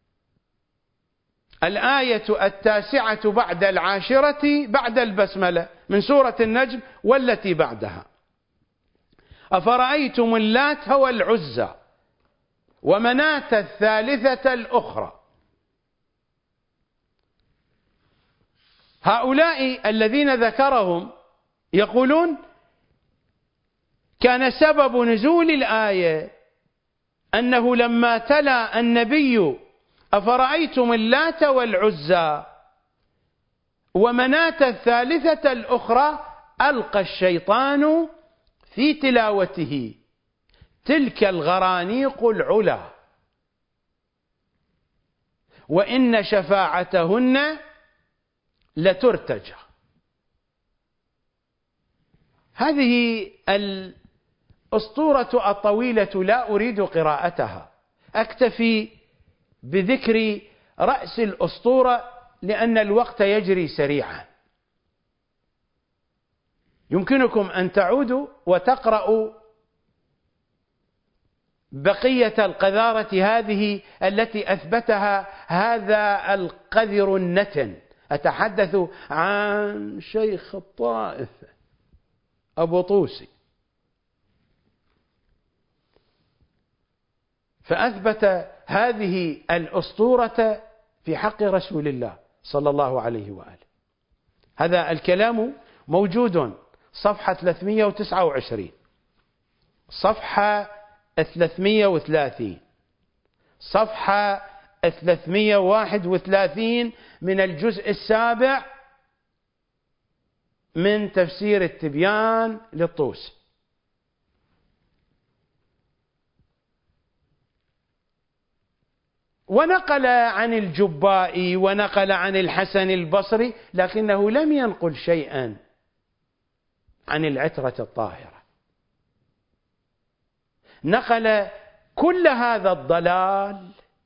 الآية التاسعة بعد العاشرة بعد البسملة من سورة النجم والتي بعدها: أفرأيتم اللات والعزى ومناة الثالثة الأخرى. هؤلاء الذين ذكرهم يقولون كان سبب نزول الآية أنه لما تلا النبي أفرأيتم اللات والعزى ومناة الثالثة الأخرى ألقى الشيطان في تلاوته تلك الغرانيق العلا وإن شفاعتهن لترتجى. هذه الأسطورة الطويلة لا أريد قراءتها، أكتفي بذكر رأس الأسطورة لأن الوقت يجري سريعا. يمكنكم أن تعودوا وتقرأوا بقية القذارة هذه التي أثبتها هذا القذر النتن. أتحدث عن شيخ الطائف أبو طوسي، فأثبت هذه الأسطورة في حق رسول الله صلى الله عليه وآله. هذا الكلام موجود صفحة ثلاثمئة وتسعة وعشرين، صفحة ثلاثمئة وثلاثين، صفحة ثلاثمئة وواحد وثلاثين من الجزء السابع من تفسير التبيان للطوسي. ونقل عن الجبائي ونقل عن الحسن البصري، لكنه لم ينقل شيئا عن العترة الطاهرة. نقل كل هذا الضلال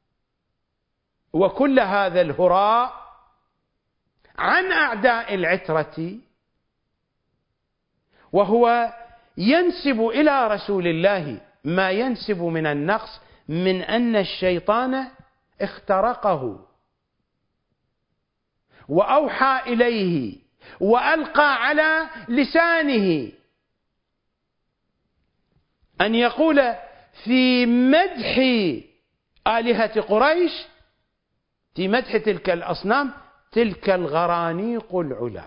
وكل هذا الهراء عن أعداء العترة، وهو ينسب إلى رسول الله ما ينسب من النقص من أن الشيطان اخترقه وأوحى إليه وألقى على لسانه أن يقول في مدح آلهة قريش، في مدح تلك الأصنام: تلك الغرانيق العلا،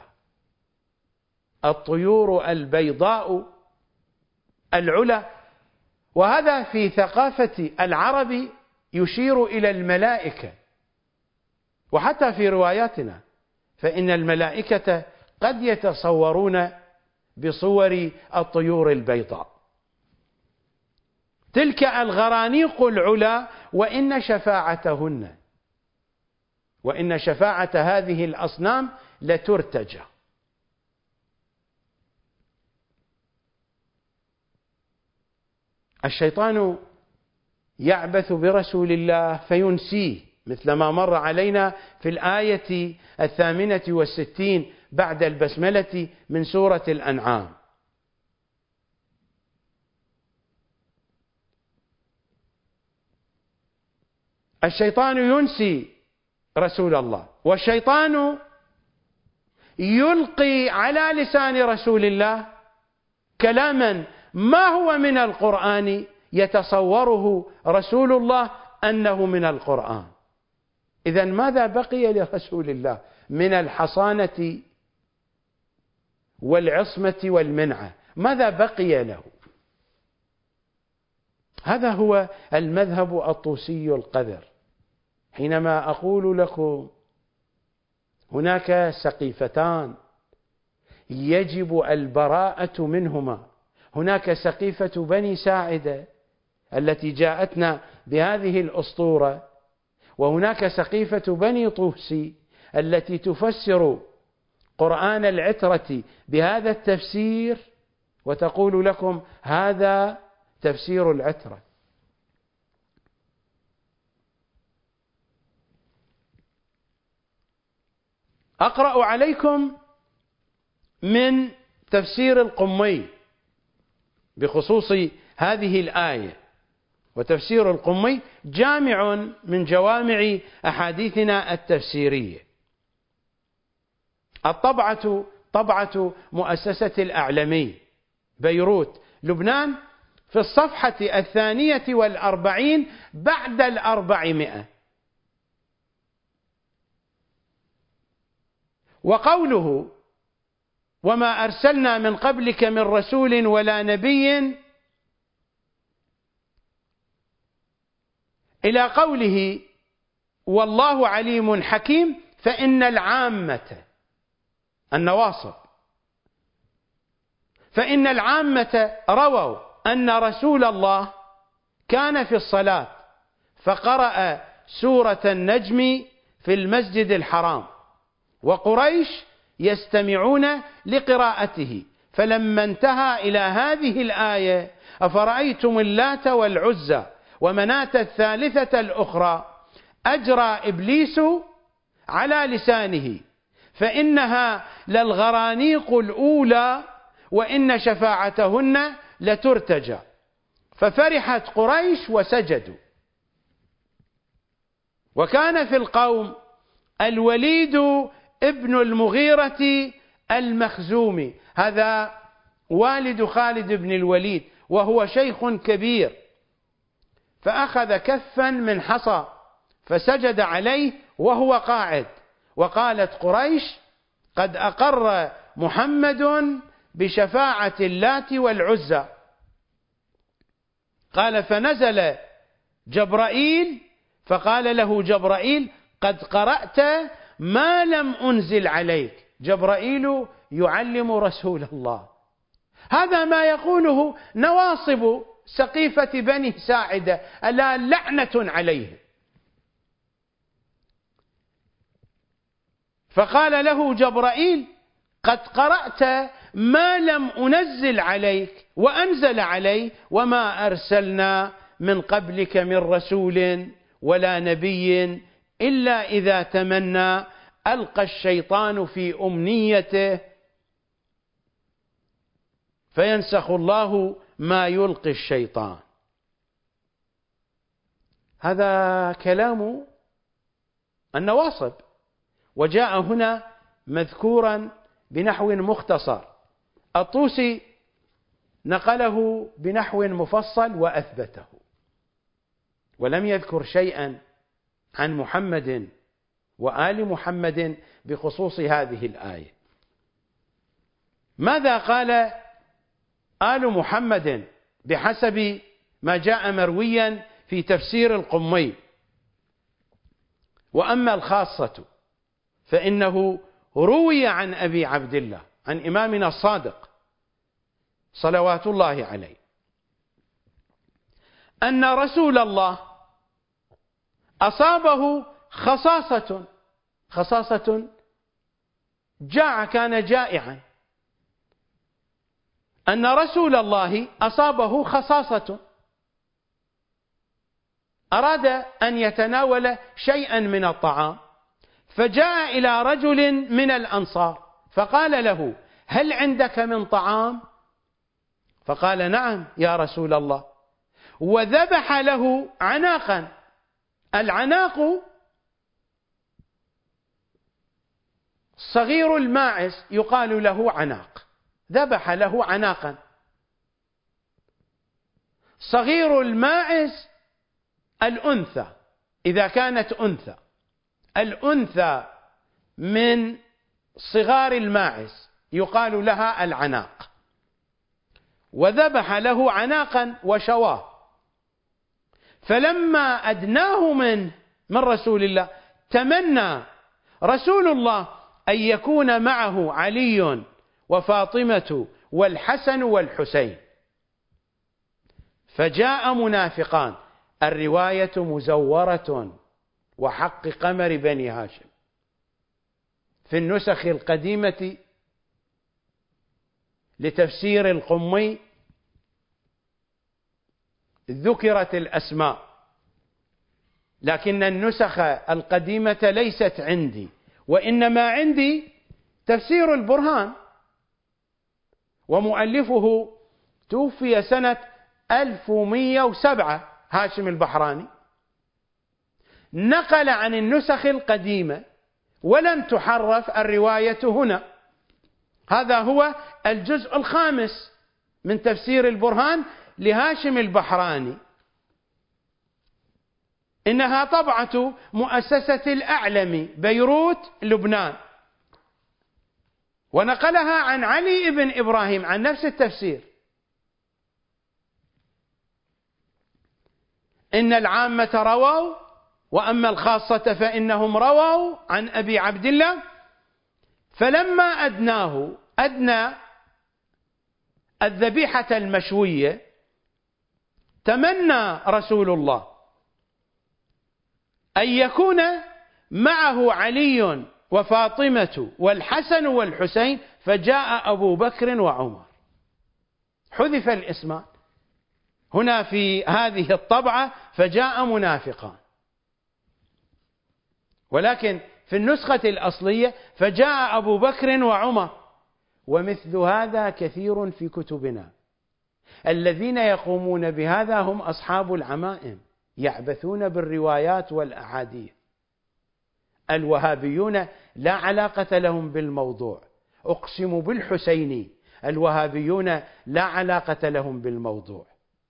الطيور البيضاء العلا. وهذا في ثقافة العرب يشير إلى الملائكة، وحتى في رواياتنا فإن الملائكة قد يتصورون بصور الطيور البيضاء. تلك الغرانيق العلا وإن شفاعتهن، وإن شفاعة هذه الأصنام لترتجى. الشيطان يعبث برسول الله فينسيه، مثل ما مر علينا في الآية الثامنة والستين بعد البسملة من سورة الأنعام. الشيطان ينسي رسول الله، والشيطان يلقي على لسان رسول الله كلاما ما هو من القرآن يتصوره رسول الله أنه من القرآن. إذن ماذا بقي لرسول الله من الحصانة والعصمة والمنعة؟ ماذا بقي له؟ هذا هو المذهب الطوسي القذر. حينما أقول لكم هناك سقيفتان يجب البراءة منهما، هناك سقيفة بني ساعدة التي جاءتنا بهذه الأسطورة، وهناك سقيفة بني طوسي التي تفسر قرآن العترة بهذا التفسير وتقول لكم هذا تفسير العترة. أقرأ عليكم من تفسير القمي بخصوص هذه الآية، وتفسير القمي جامع من جوامع أحاديثنا التفسيرية. الطبعة طبعة مؤسسة الأعلمي بيروت لبنان في الصفحة الثانية والأربعين بعد الأربعمائة. وقوله وما أرسلنا من قبلك من رسول ولا نبي إلى قوله والله عليم حكيم، فإن العامة النواصب فإن العامة رووا أن رسول الله كان في الصلاة فقرأ سورة النجم في المسجد الحرام، وقريش يستمعون لقراءته، فلما انتهى إلى هذه الآية أفرأيتم اللات والعزى ومناة الثالثة الأخرى أجرى إبليس على لسانه فإنها للغرانيق الأولى وإن شفاعتهن لترتجى، ففرحت قريش وسجدوا. وكان في القوم الوليد ابن المغيرة المخزومي، هذا والد خالد بن الوليد وهو شيخ كبير، فأخذ كفا من حصى فسجد عليه وهو قاعد، وقالت قريش قد أقر محمد بشفاعة اللات والعزى. قال فنزل جبرائيل فقال له جبرائيل قد قرأت ما لم أنزل عليك. جبرائيل يعلم رسول الله. هذا ما يقوله نواصب سقيفة بني ساعدة، ألا لعنة عليهم. فقال له جبرائيل قد قرأت ما لم أنزل عليك وأنزل علي وما أرسلنا من قبلك من رسول ولا نبي إلا إذا تمنى ألقى الشيطان في أمنيته فينسخ الله ما يلقي الشيطان. هذا كلام النواصب، وجاء هنا مذكورا بنحو مختصر. الطوسي نقله بنحو مفصل وأثبته، ولم يذكر شيئا عن محمد وآل محمد بخصوص هذه الآية. ماذا قال آل محمد بحسب ما جاء مرويا في تفسير القمي؟ وأما الخاصة فإنه روي عن أبي عبد الله عن إمامنا الصادق صلوات الله عليه أن رسول الله أصابه خصاصة خصاصة جاع، كان جائعا. أن رسول الله أصابه خصاصة، أراد أن يتناول شيئا من الطعام، فجاء إلى رجل من الأنصار فقال له هل عندك من طعام؟ فقال نعم يا رسول الله، وذبح له عناقا. العناق صغير الماعز يقال له عناق، ذبح له عناقا. صغير الماعز الأنثى إذا كانت أنثى، الأنثى من صغار الماعز يقال لها العناق، وذبح له عناقا وشواه، فلما أدناه من من رسول الله تمنى رسول الله أن يكون معه علي وفاطمة والحسن والحسين، فجاء منافقان، الرواية مزورة وحق قمر بني هاشم، في النسخ القديمة لتفسير القمي ذكرت الأسماء، لكن النسخ القديمة ليست عندي، وإنما عندي تفسير البرهان، ومؤلفه توفي سنة ألف ومئة وسبعة هاشم البحراني، نقل عن النسخ القديمة ولم تحرف الرواية هنا. هذا هو الجزء الخامس من تفسير البرهان لهاشم البحراني، إنها طبعة مؤسسة الأعلمي بيروت لبنان، ونقلها عن علي بن إبراهيم عن نفس التفسير. إن العامة رووا وأما الخاصة فإنهم رووا عن أبي عبد الله، فلما أدناه أدنى الذبيحة المشوية تمنى رسول الله أن يكون معه علي وفاطمة والحسن والحسين، فجاء أبو بكر وعمر، حذف الاسمان هنا في هذه الطبعة، فجاء منافقان، ولكن في النسخة الأصلية فجاء أبو بكر وعمر. ومثل هذا كثير في كتبنا، الذين يقومون بهذا هم أصحاب العمائم، يعبثون بالروايات والأحاديث. الوهابيون لا علاقة لهم بالموضوع، أقسم بالحسيني الوهابيون لا علاقة لهم بالموضوع.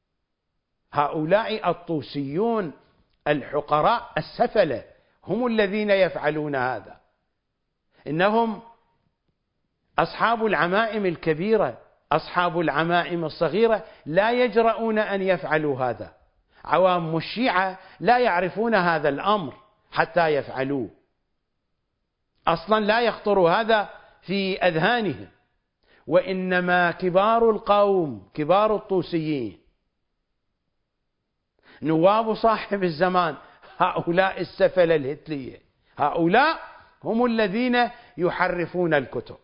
هؤلاء الطوسيون الحقراء السفلة هم الذين يفعلون هذا، إنهم أصحاب العمائم الكبيرة، أصحاب العمائم الصغيرة لا يجرؤون أن يفعلوا هذا. عوام الشيعة لا يعرفون هذا الأمر حتى يفعلوه، أصلا لا يخطر هذا في أذهانهم، وإنما كبار القوم، كبار الطوسيين، نواب صاحب الزمان، هؤلاء السفل الهتلية، هؤلاء هم الذين يحرفون الكتب.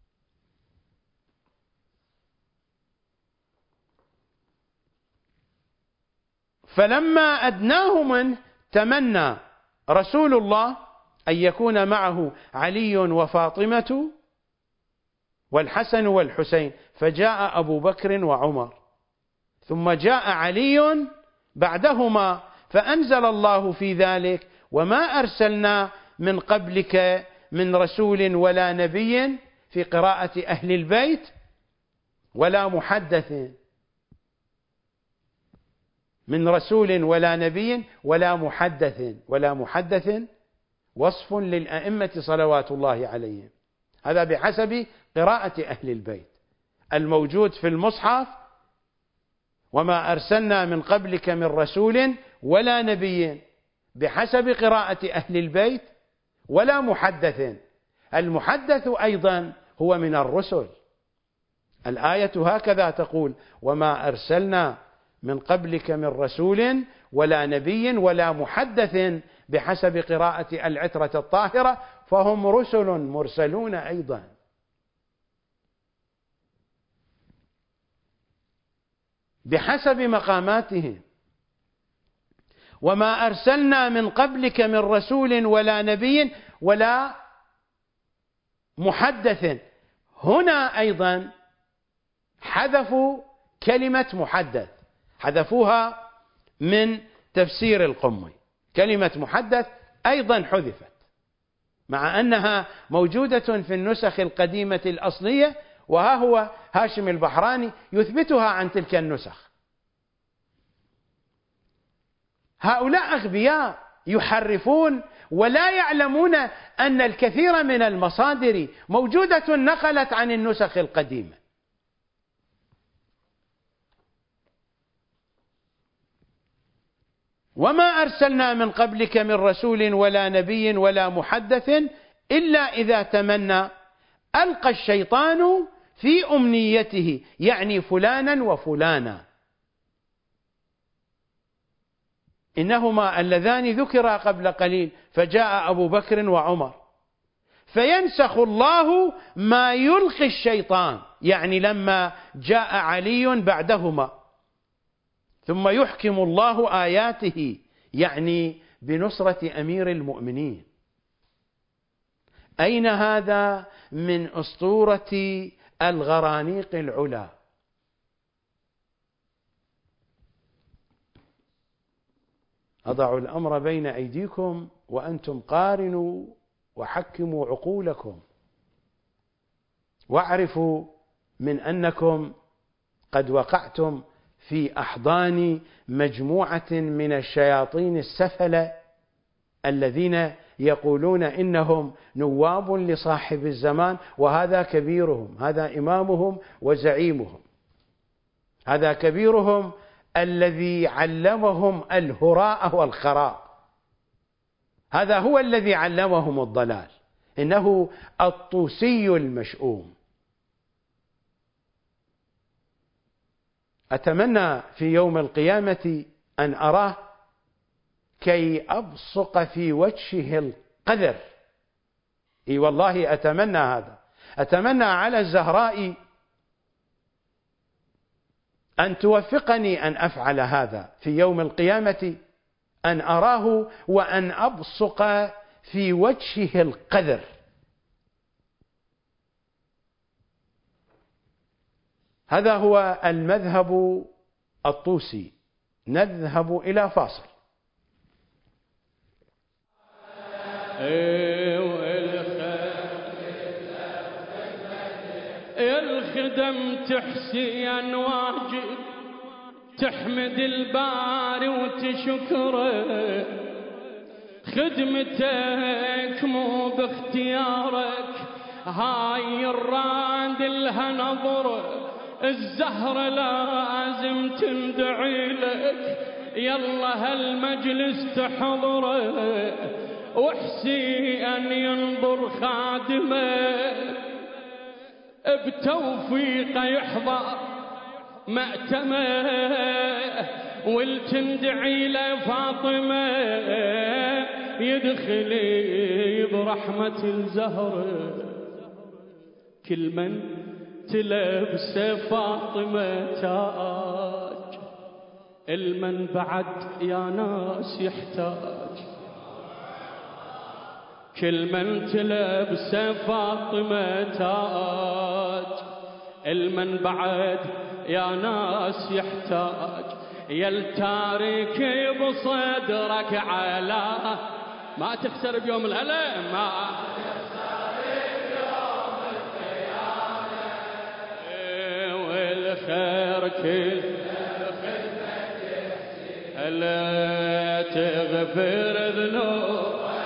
فلما أدناه منه تمنى رسول الله أن يكون معه علي وفاطمة والحسن والحسين، فجاء أبو بكر وعمر، ثم جاء علي بعدهما، فأنزل الله في ذلك: وما أرسلنا من قبلك من رسول ولا نبي، في قراءة أهل البيت، ولا محدث، من رسول ولا نبي ولا محدث، ولا محدث وصف للأئمة صلوات الله عليهم، هذا بحسب قراءة أهل البيت. الموجود في المصحف: وما أرسلنا من قبلك من رسول ولا نبي، بحسب قراءة أهل البيت، ولا محدث. المحدث أيضا هو من الرسل، الآية هكذا تقول: وما أرسلنا من قبلك من رسول ولا نبي ولا محدث، بحسب قراءة العترة الطاهرة، فهم رسل مرسلون أيضا. بحسب مقاماتهم. وما أرسلنا من قبلك من رسول ولا نبي ولا محدث، هنا أيضا حذفوا كلمة محدث، حذفوها من تفسير القمي، كلمة محدث أيضا حذفت، مع أنها موجودة في النسخ القديمة الأصلية، وها هو هاشم البحراني يثبتها عن تلك النسخ. هؤلاء أغبياء يحرفون ولا يعلمون أن الكثير من المصادر موجودة نقلت عن النسخ القديمة. وما أرسلنا من قبلك من رسول ولا نبي ولا محدث إلا إذا تمنى ألقى الشيطان في أمنيته، يعني فلانا وفلانا، إنهما اللذان ذكرا قبل قليل، فجاء أبو بكر وعمر، فينسخ الله ما يلقي الشيطان، يعني لما جاء علي بعدهما، ثم يحكم الله آياته، يعني بنصرة أمير المؤمنين. أين هذا من أسطورة الغرانيق العلا؟ أضع الأمر بين أيديكم وأنتم قارنوا وحكموا عقولكم، واعرفوا من أنكم قد وقعتم في أحضان مجموعة من الشياطين السفلة الذين يقولون إنهم نواب لصاحب الزمان، وهذا كبيرهم، هذا إمامهم وزعيمهم، هذا كبيرهم الذي علمهم الهراء والخراء، هذا هو الذي علمهم الضلال، إنه الطوسي المشؤوم. أتمنى في يوم القيامة أن أراه كي أبصق في وجهه القذر. إي والله أتمنى هذا، أتمنى على الزهراء أن توفقني أن أفعل هذا في يوم القيامة، أن أراه وأن أبصق في وجهه القذر. هذا هو المذهب الطوسي. نذهب إلى فاصل. الخدم تحسين واجب، تحمد الباري وتشكره، خدمتك مو باختيارك، هاي الراد لها نظره، الزهرة لازم تندعي لك، يلا هالمجلس تحضره، وحسين ينظر خادمه، بتوفيقه يحضر مأتمه، والتندعي له فاطمة، يدخلي برحمة الزهر، كل من تلبس فاطمة تاج، المن بعد يا ناس يحتاج، كل من تلبس فاطمة تاج، المن بعد يا ناس يحتاج، يلتارك بصدرك على ما تخسر بيوم الهلا، ما تخسر بيوم القيامة، والخير كل خدمة هلا تغفر ذنوب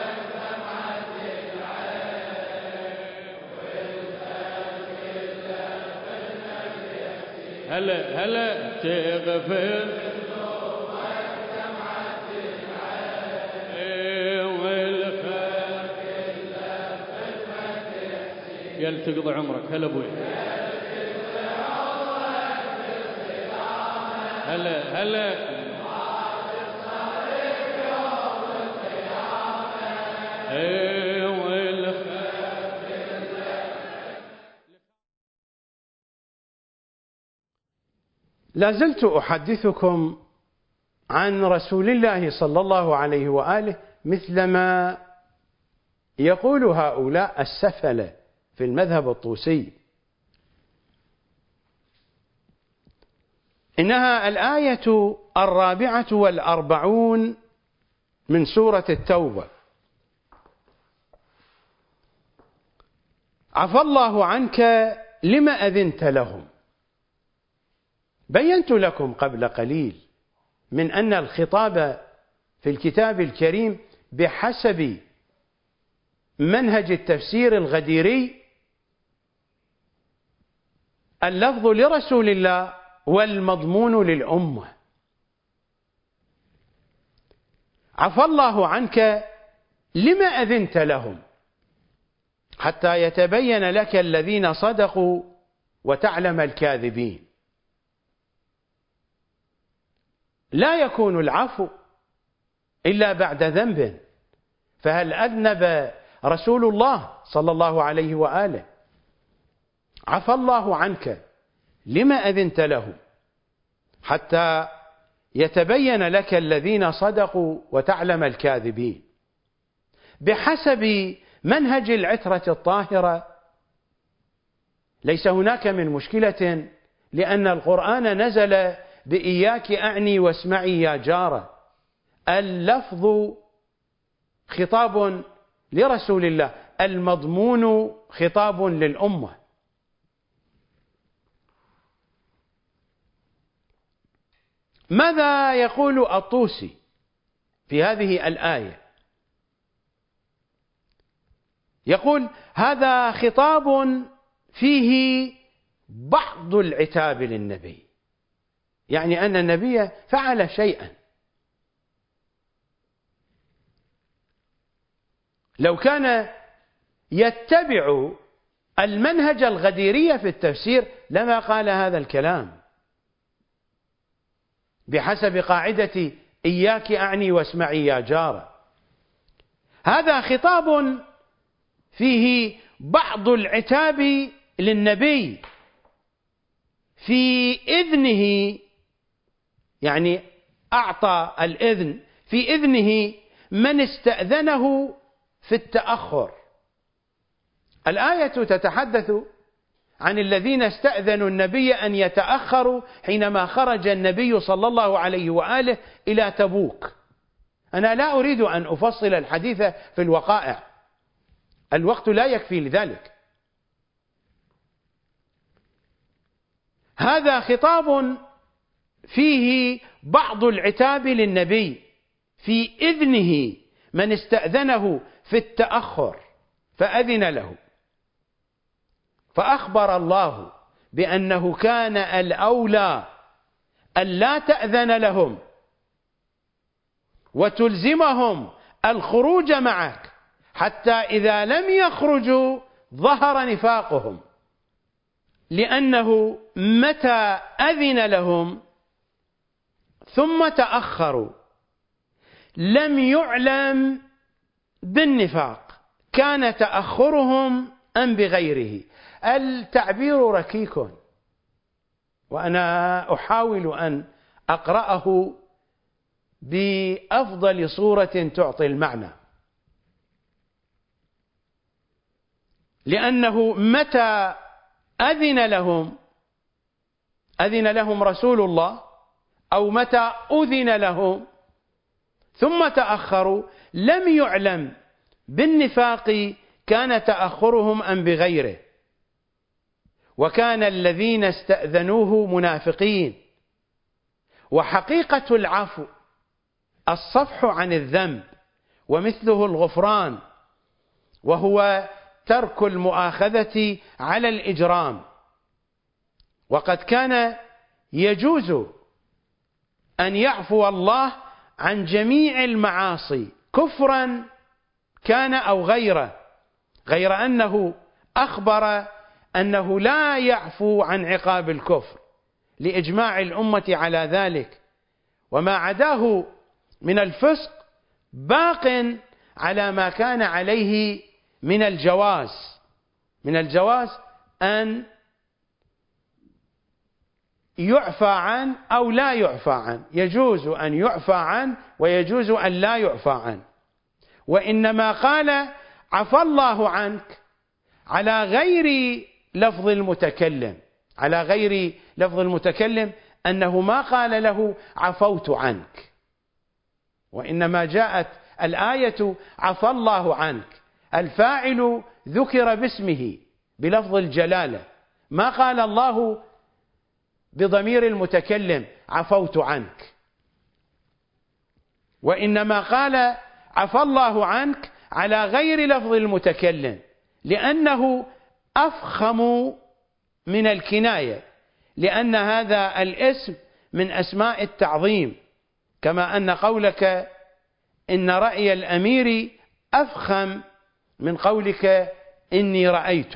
هلا هلا تغفر ذنوبك دمعة العين، والخير كله خدمة يحسين، يل تقضي عمرك هلا ابوي، هلا هلا لا زلت أحدثكم عن رسول الله صلى الله عليه وآله مثلما يقول هؤلاء السفلة في المذهب الطوسي. إنها الآية الرابعة والأربعون من سورة التوبة. عفى الله عنك لما أذنت لهم. بينت لكم قبل قليل من أن الخطاب في الكتاب الكريم بحسب منهج التفسير الغديري اللفظ لرسول الله والمضمون للأمة. عفى الله عنك لما أذنت لهم حتى يتبين لك الذين صدقوا وتعلم الكاذبين. لا يكون العفو إلا بعد ذنب، فهل أذنب رسول الله صلى الله عليه وآله؟ عفى الله عنك لما أذنت لهم حتى يتبين لك الذين صدقوا وتعلم الكاذبين. بحسب منهج العترة الطاهرة ليس هناك من مشكلة، لأن القرآن نزل بإياك أعني واسمعي يا جارة. اللفظ خطاب لرسول الله، المضمون خطاب للأمة. ماذا يقول الطوسي في هذه الآية؟ يقول هذا خطاب فيه بعض العتاب للنبي، يعني أن النبي فعل شيئا. لو كان يتبع المنهج الغديري في التفسير لما قال هذا الكلام بحسب قاعدة إياك أعني واسمعي يا جارة. هذا خطاب فيه بعض العتاب للنبي في إذنه، يعني أعطى الإذن في إذنه من استأذنه في التأخر. الآية تتحدث عن الذين استأذنوا النبي أن يتأخروا حينما خرج النبي صلى الله عليه وآله إلى تبوك. أنا لا أريد أن أفصل الحديث في الوقائع، الوقت لا يكفي لذلك. هذا خطاب فيه بعض العتاب للنبي في إذنه من استأذنه في التأخر فأذن له، فأخبر الله بأنه كان الأولى أن لا تأذن لهم وتلزمهم الخروج معك حتى إذا لم يخرجوا ظهر نفاقهم، لأنه متى أذن لهم ثم تأخروا لم يعلم بالنفاق، كان تأخرهم أم بغيره. التعبير ركيك، وأنا أحاول أن أقرأه بأفضل صورة تعطي المعنى، لأنه متى أذن لهم أذن لهم رسول الله، أو متى أذن لهم ثم تأخروا لم يعلم بالنفاق، كان تأخرهم أم بغيره. وكان الذين استأذنوه منافقين. وحقيقة العفو الصفح عن الذنب، ومثله الغفران، وهو ترك المؤاخذة على الإجرام. وقد كان يجوز أن يعفو الله عن جميع المعاصي كفرا كان أو غيره، غير أنه أخبر أنه لا يعفو عن عقاب الكفر لإجماع الأمة على ذلك، وما عداه من الفسق باق على ما كان عليه من الجواز من الجواز أن يعفى عنه أو لا يعفى عنه، يجوز أن يعفى عنه ويجوز أن لا يعفى عنه. وإنما قال عفى الله عنك على غير لفظ المتكلم، على غير لفظ المتكلم أنه ما قال له عفوت عنك، وإنما جاءت الآية عفى الله عنك، الفاعل ذكر باسمه بلفظ الجلالة، ما قال الله بضمير المتكلم عفوت عنك. وإنما قال عفى الله عنك على غير لفظ المتكلم، لأنه أفخم من الكناية، لأن هذا الاسم من أسماء التعظيم، كما أن قولك إن رأي الأمير أفخم من قولك إني رأيت.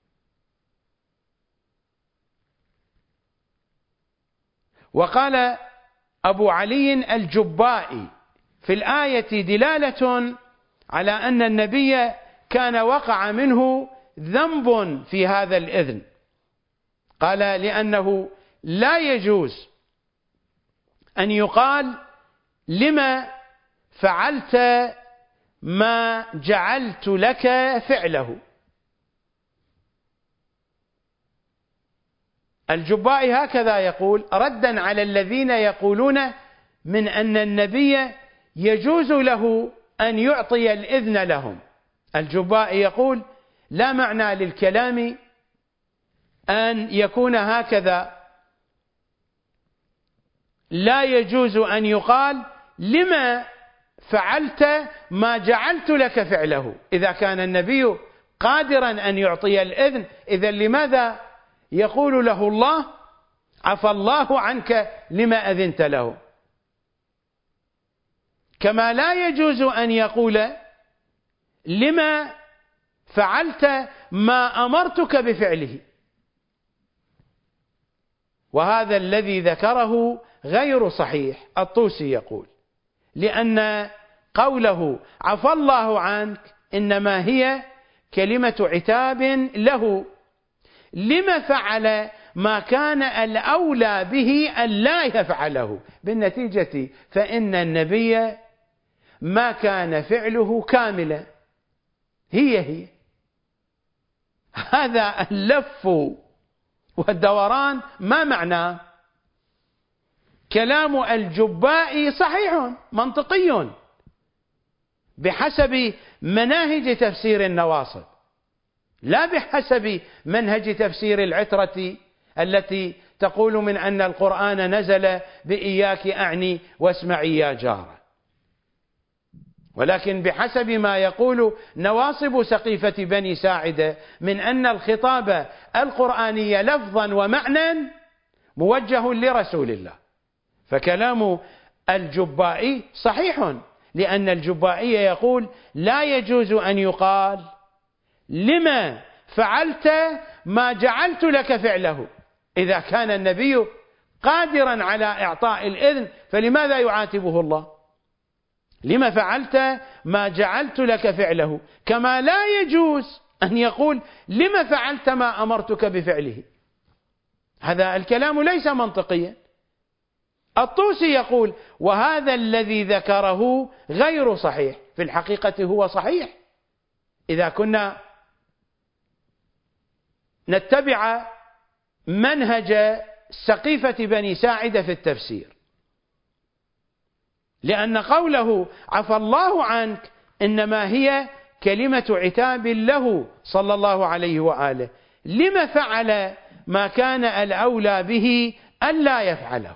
وقال أبو علي الجبائي في الآية دلالة على أن النبي كان وقع منه ذنب في هذا الإذن، قال لأنه لا يجوز أن يقال لما فعلت ما جعلت لك فعله. الجبائي هكذا يقول ردا على الذين يقولون من أن النبي يجوز له أن يعطي الإذن لهم. الجبائي يقول لا معنى للكلام أن يكون هكذا، لا يجوز أن يقال لما فعلت ما جعلت لك فعله. إذا كان النبي قادرا أن يعطي الإذن، إذن لماذا يقول له الله عفى الله عنك لما أذنت له؟ كما لا يجوز أن يقول لما فعلت ما أمرتك بفعله. وهذا الذي ذكره غير صحيح. الطوسي يقول لأن قوله عفى الله عنك إنما هي كلمة عتاب له، لما فعل ما كان الأولى به أن لا يفعله. بالنتيجة فإن النبي ما كان فعله كاملا. هي هي هذا اللف والدوران ما معناه؟ كلام الجبائي صحيح منطقي بحسب مناهج تفسير النواصب، لا بحسب منهج تفسير العترة التي تقول من أن القرآن نزل بإياك أعني واسمعي يا جارة، ولكن بحسب ما يقول نواصب سقيفة بني ساعدة من أن الخطاب القرآني لفظا ومعنى موجه لرسول الله. فكلام الجبائي صحيح، لأن الجبائي يقول لا يجوز أن يقال لما فعلت ما جعلت لك فعله. إذا كان النبي قادرا على إعطاء الإذن فلماذا يعاتبه الله؟ لما فعلت ما جعلت لك فعله، كما لا يجوز أن يقول لما فعلت ما أمرتك بفعله. هذا الكلام ليس منطقيا. الطوسي يقول وهذا الذي ذكره غير صحيح. في الحقيقة هو صحيح إذا كنا نتبع منهج سقيفة بني ساعدة في التفسير، لأن قوله عفى الله عنك إنما هي كلمة عتاب له صلى الله عليه وآله، لما فعل ما كان الأولى به أن لا يفعله.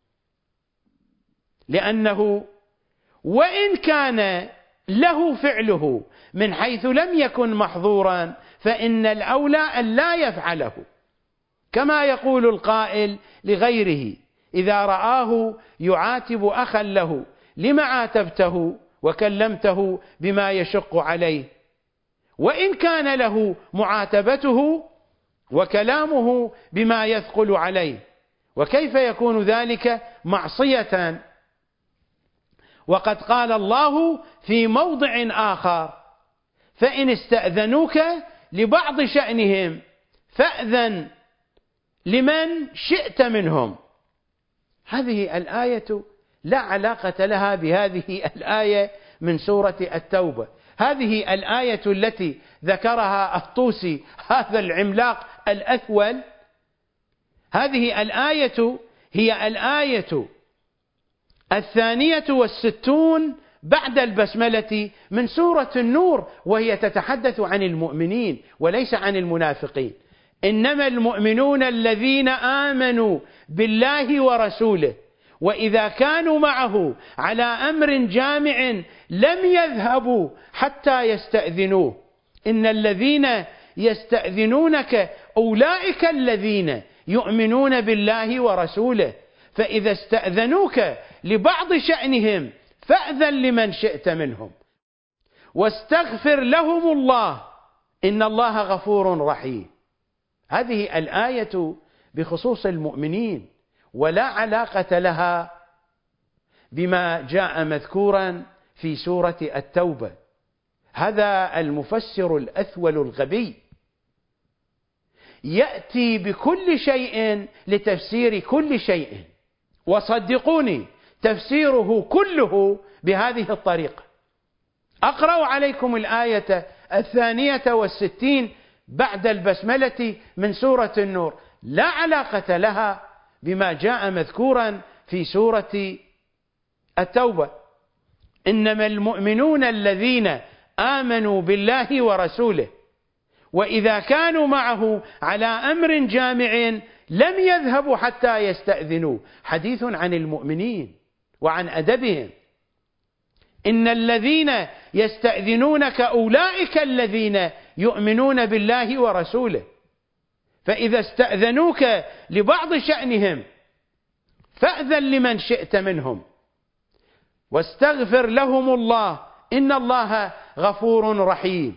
لأنه وإن كان له فعله من حيث لم يكن محظورا فإن الأولى أن لا يفعله، كما يقول القائل لغيره إذا رآه يعاتب أخا له لما عاتبته وكلمته بما يشق عليه، وإن كان له معاتبته وكلامه بما يثقل عليه، وكيف يكون ذلك معصية؟ وقد قال الله في موضع آخر فإن استأذنوك لبعض شأنهم فأذن لمن شئت منهم. هذه الآية لا علاقة لها بهذه الآية من سورة التوبة. هذه الآية التي ذكرها الطوسي هذا العملاق الأثول، هذه الآية هي الآية الثانية والستون بعد البسملة من سورة النور، وهي تتحدث عن المؤمنين وليس عن المنافقين. إنما المؤمنون الذين آمنوا بالله ورسوله وإذا كانوا معه على أمر جامع لم يذهبوا حتى يستأذنوه. إن الذين يستأذنونك أولئك الذين يؤمنون بالله ورسوله فإذا استأذنوك لبعض شأنهم فأذن لمن شئت منهم واستغفر لهم الله إن الله غفور رحيم. هذه الآية بخصوص المؤمنين ولا علاقة لها بما جاء مذكورا في سورة التوبة. هذا المفسر الأثول الغبي يأتي بكل شيء لتفسير كل شيء، وصدقوني تفسيره كله بهذه الطريقة. أقرأ عليكم الآية الثانية والستين بعد البسملة من سورة النور، لا علاقة لها بما جاء مذكورا في سورة التوبة. إنما المؤمنون الذين آمنوا بالله ورسوله وإذا كانوا معه على أمر جامع لم يذهبوا حتى يستأذنوه. حديث عن المؤمنين وعن أدبهم. إن الذين يستأذنونك أولئك الذين يؤمنون بالله ورسوله فإذا استأذنوك لبعض شأنهم فأذن لمن شئت منهم واستغفر لهم الله إن الله غفور رحيم.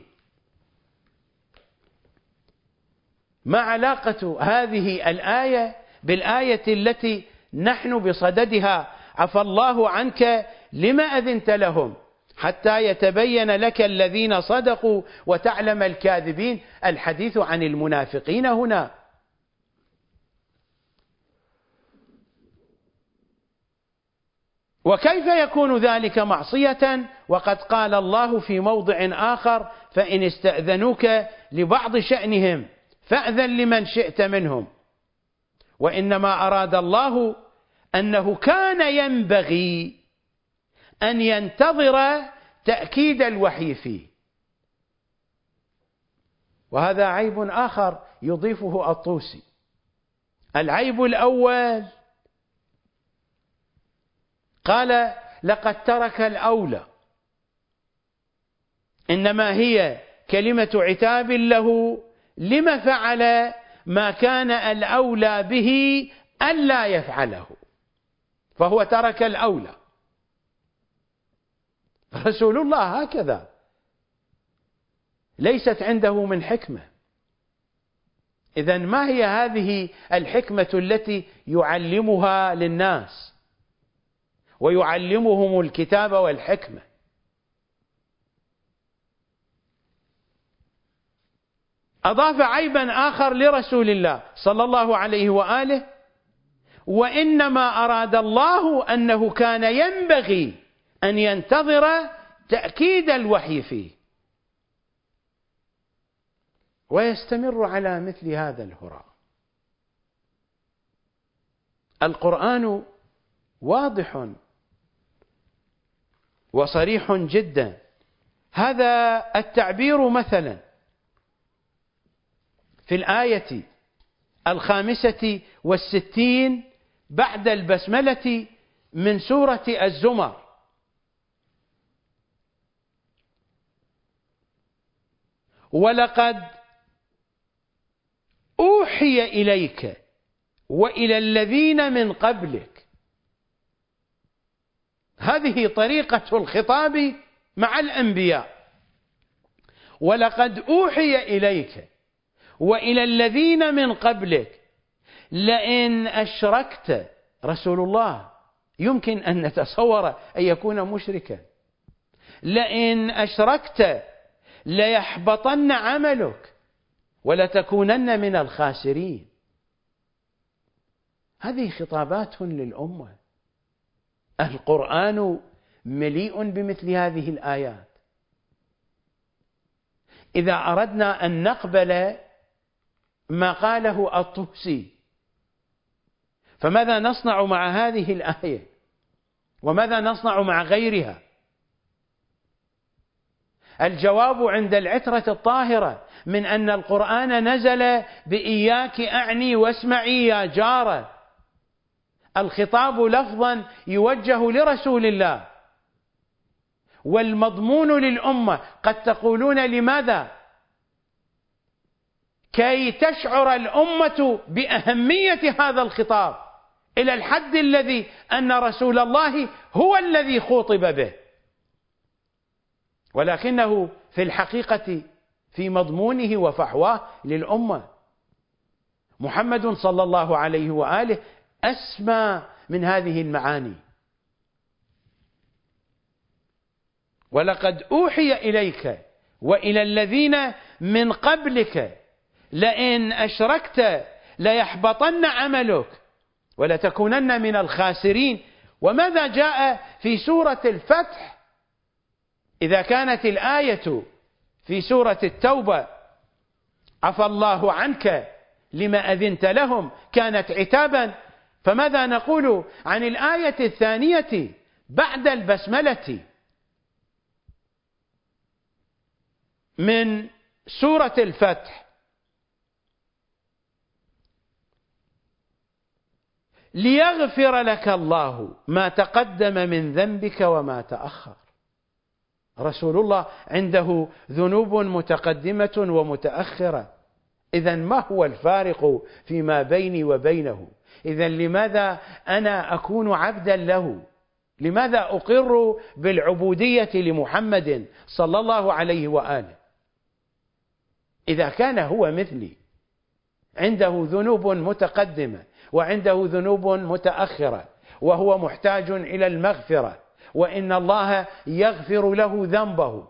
ما علاقة هذه الآية بالآية التي نحن بصددها؟ عفى الله عنك لما أذنت لهم حتى يتبين لك الذين صدقوا وتعلم الكاذبين. الحديث عن المنافقين هنا. وكيف يكون ذلك معصية وقد قال الله في موضع آخر فإن استأذنوك لبعض شأنهم فأذن لمن شئت منهم. وإنما أراد الله أنه كان ينبغي أن ينتظر تأكيد الوحي فيه. وهذا عيب آخر يضيفه الطوسي. العيب الأول قال لقد ترك الأولى، إنما هي كلمة عتاب له لما فعل ما كان الأولى به ألا يفعله، فهو ترك الأولى. رسول الله هكذا ليست عنده من حكمة. إذن ما هي هذه الحكمة التي يعلمها للناس ويعلمهم الكتاب والحكمة؟ أضاف عيبا آخر لرسول الله صلى الله عليه وآله: وإنما أراد الله أنه كان ينبغي أن ينتظر تأكيد الوحي فيه. ويستمر على مثل هذا الهراء. القرآن واضح وصريح جدا. هذا التعبير مثلا في الآية الخامسة والستين بعد البسملة من سورة الزمر: ولقد أوحي إليك وإلى الذين من قبلك. هذه طريقة الخطاب مع الأنبياء. ولقد أوحي إليك وإلى الذين من قبلك لئن أشركت. رسول الله يمكن أن نتصور أن يكون مشركا. لئن أشركت ليحبطن عملك ولتكونن من الخاسرين. هذه خطابات للأمة. القرآن مليء بمثل هذه الآيات. إذا أردنا أن نقبل ما قاله الطوسي فماذا نصنع مع هذه الآية؟ وماذا نصنع مع غيرها؟ الجواب عند العترة الطاهرة من أن القرآن نزل بإياك أعني واسمعي يا جارة. الخطاب لفظا يوجه لرسول الله، والمضمون للأمة. قد تقولون لماذا؟ كي تشعر الأمة بأهمية هذا الخطاب إلى الحد الذي أن رسول الله هو الذي خوطب به، ولكنه في الحقيقة في مضمونه وفحواه للأمة. محمد صلى الله عليه وآله أسمى من هذه المعاني. ولقد أوحي إليك وإلى الذين من قبلك لئن أشركت ليحبطن عملك ولتكونن من الخاسرين. وماذا جاء في سورة الفتح؟ إذا كانت الآية في سورة التوبة عفى الله عنك لما أذنت لهم كانت عتابا، فماذا نقول عن الآية الثانية بعد البسملة من سورة الفتح؟ ليغفر لك الله ما تقدم من ذنبك وما تأخر. رسول الله عنده ذنوب متقدمة ومتأخرة، إذن ما هو الفارق فيما بيني وبينه؟ إذن لماذا أنا أكون عبدا له؟ لماذا أقر بالعبودية لمحمد صلى الله عليه وآله إذا كان هو مثلي عنده ذنوب متقدمة وعنده ذنوب متأخرة وهو محتاج إلى المغفرة، وإن الله يغفر له ذنبه؟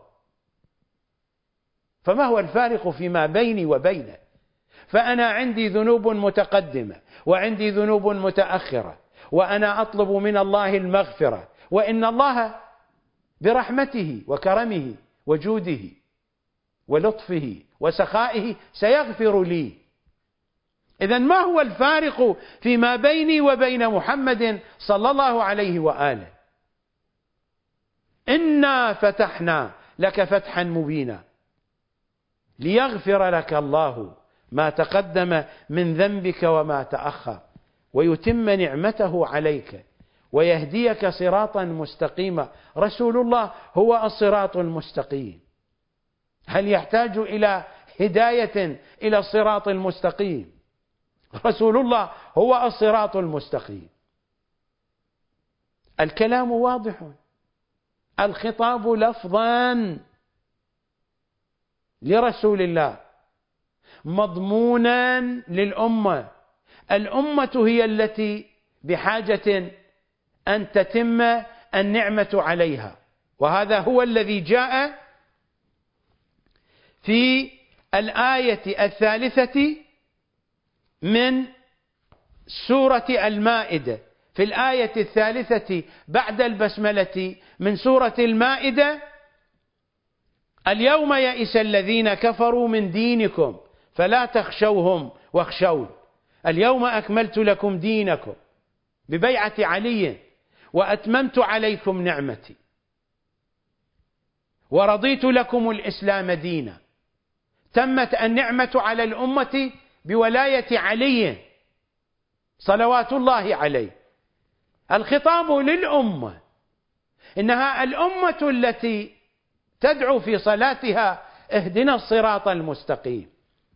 فما هو الفارق فيما بيني وبينه؟ فأنا عندي ذنوب متقدمة وعندي ذنوب متأخرة، وأنا أطلب من الله المغفرة، وإن الله برحمته وكرمه وجوده ولطفه وسخائه سيغفر لي. إذن ما هو الفارق فيما بيني وبين محمد صلى الله عليه وآله؟ إنا فتحنا لك فتحا مبينا ليغفر لك الله ما تقدم من ذنبك وما تأخر ويتم نعمته عليك ويهديك صراطا مستقيما. رسول الله هو الصراط المستقيم، هل يحتاج إلى هداية إلى الصراط المستقيم؟ رسول الله هو الصراط المستقيم. الكلام واضح، الخطاب لفظا لرسول الله مضمونا للأمة. الأمة هي التي بحاجة أن تتم النعمة عليها، وهذا هو الذي جاء في الآية الثالثة من سورة المائدة. في الآية الثالثة بعد البسملة من سورة المائدة: اليوم يئس الذين كفروا من دينكم فلا تخشوهم واخشون اليوم أكملت لكم دينكم، ببيعة علي، وأتممت عليكم نعمتي ورضيت لكم الإسلام دينا. تمت النعمة على الأمة بولاية علي صلوات الله عليه. الخطاب للأمة، إنها الأمة التي تدعو في صلاتها: اهدنا الصراط المستقيم.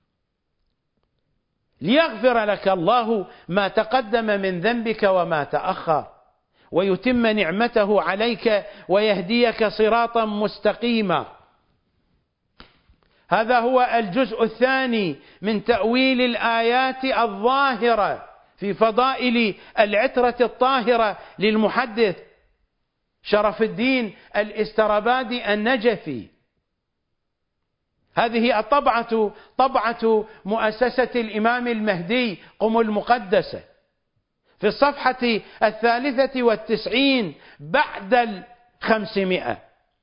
ليغفر لك الله ما تقدم من ذنبك وما تأخر ويتم نعمته عليك ويهديك صراطا مستقيما. هذا هو الجزء الثاني من تأويل الآيات الظاهرة في فضائل العترة الطاهرة للمحدث شرف الدين الاسترابادي النجفي. هذه الطبعة طبعة مؤسسة الإمام المهدي قم المقدسة في الصفحة الثالثة والتسعين بعد الخمسمائة.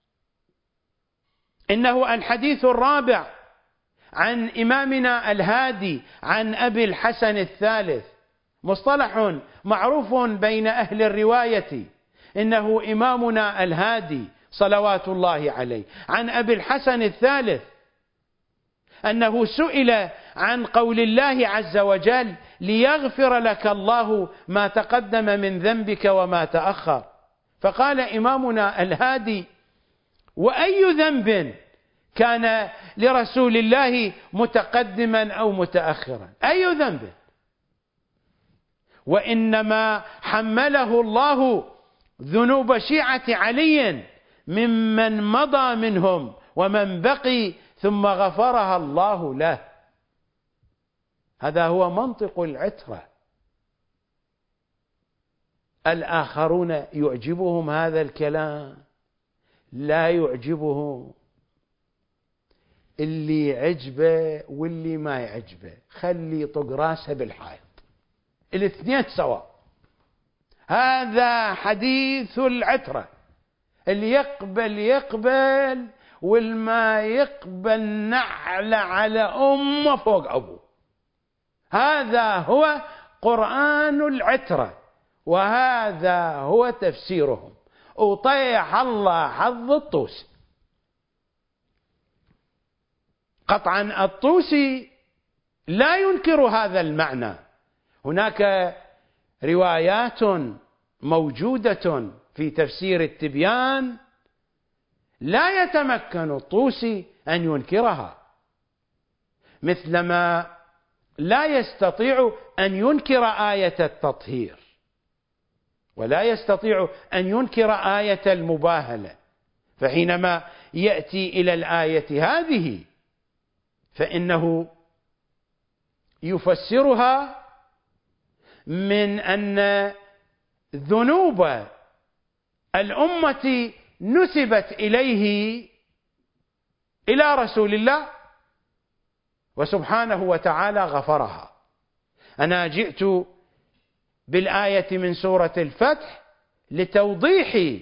إنه الحديث الرابع عن إمامنا الهادي عن أبي الحسن الثالث، مصطلح معروف بين أهل الرواية، إنه إمامنا الهادي صلوات الله عليه، عن أبي الحسن الثالث أنه سئل عن قول الله عز وجل: ليغفر لك الله ما تقدم من ذنبك وما تأخر. فقال إمامنا الهادي: وأي ذنب كان لرسول الله متقدما أو متأخرا؟ أي ذنب؟ وإنما حمله الله ذنوب شيعة علي ممن مضى منهم ومن بقي ثم غفرها الله له. هذا هو منطق العترة. الآخرون يعجبهم هذا الكلام؟ لا يعجبهم. اللي يعجبه واللي ما يعجبه خلي يطق راسه بالحائط، الاثنين سواء. هذا حديث العترة. اللي يقبل يقبل، والما يقبل نعل على أمه فوق أبوه. هذا هو قرآن العترة، وهذا هو تفسيرهم. وطيح الله حظ الطوسي. قطعا الطوسي لا ينكر هذا المعنى. هناك روايات موجودة في تفسير التبيان لا يتمكن الطوسي أن ينكرها، مثلما لا يستطيع أن ينكر آية التطهير، ولا يستطيع أن ينكر آية المباهلة. فحينما يأتي إلى الآية هذه فإنه يفسرها من أن ذنوب الأمة نسبت إليه إلى رسول الله، وسبحانه وتعالى غفرها. أنا جئت بالآية من سورة الفتح لتوضيح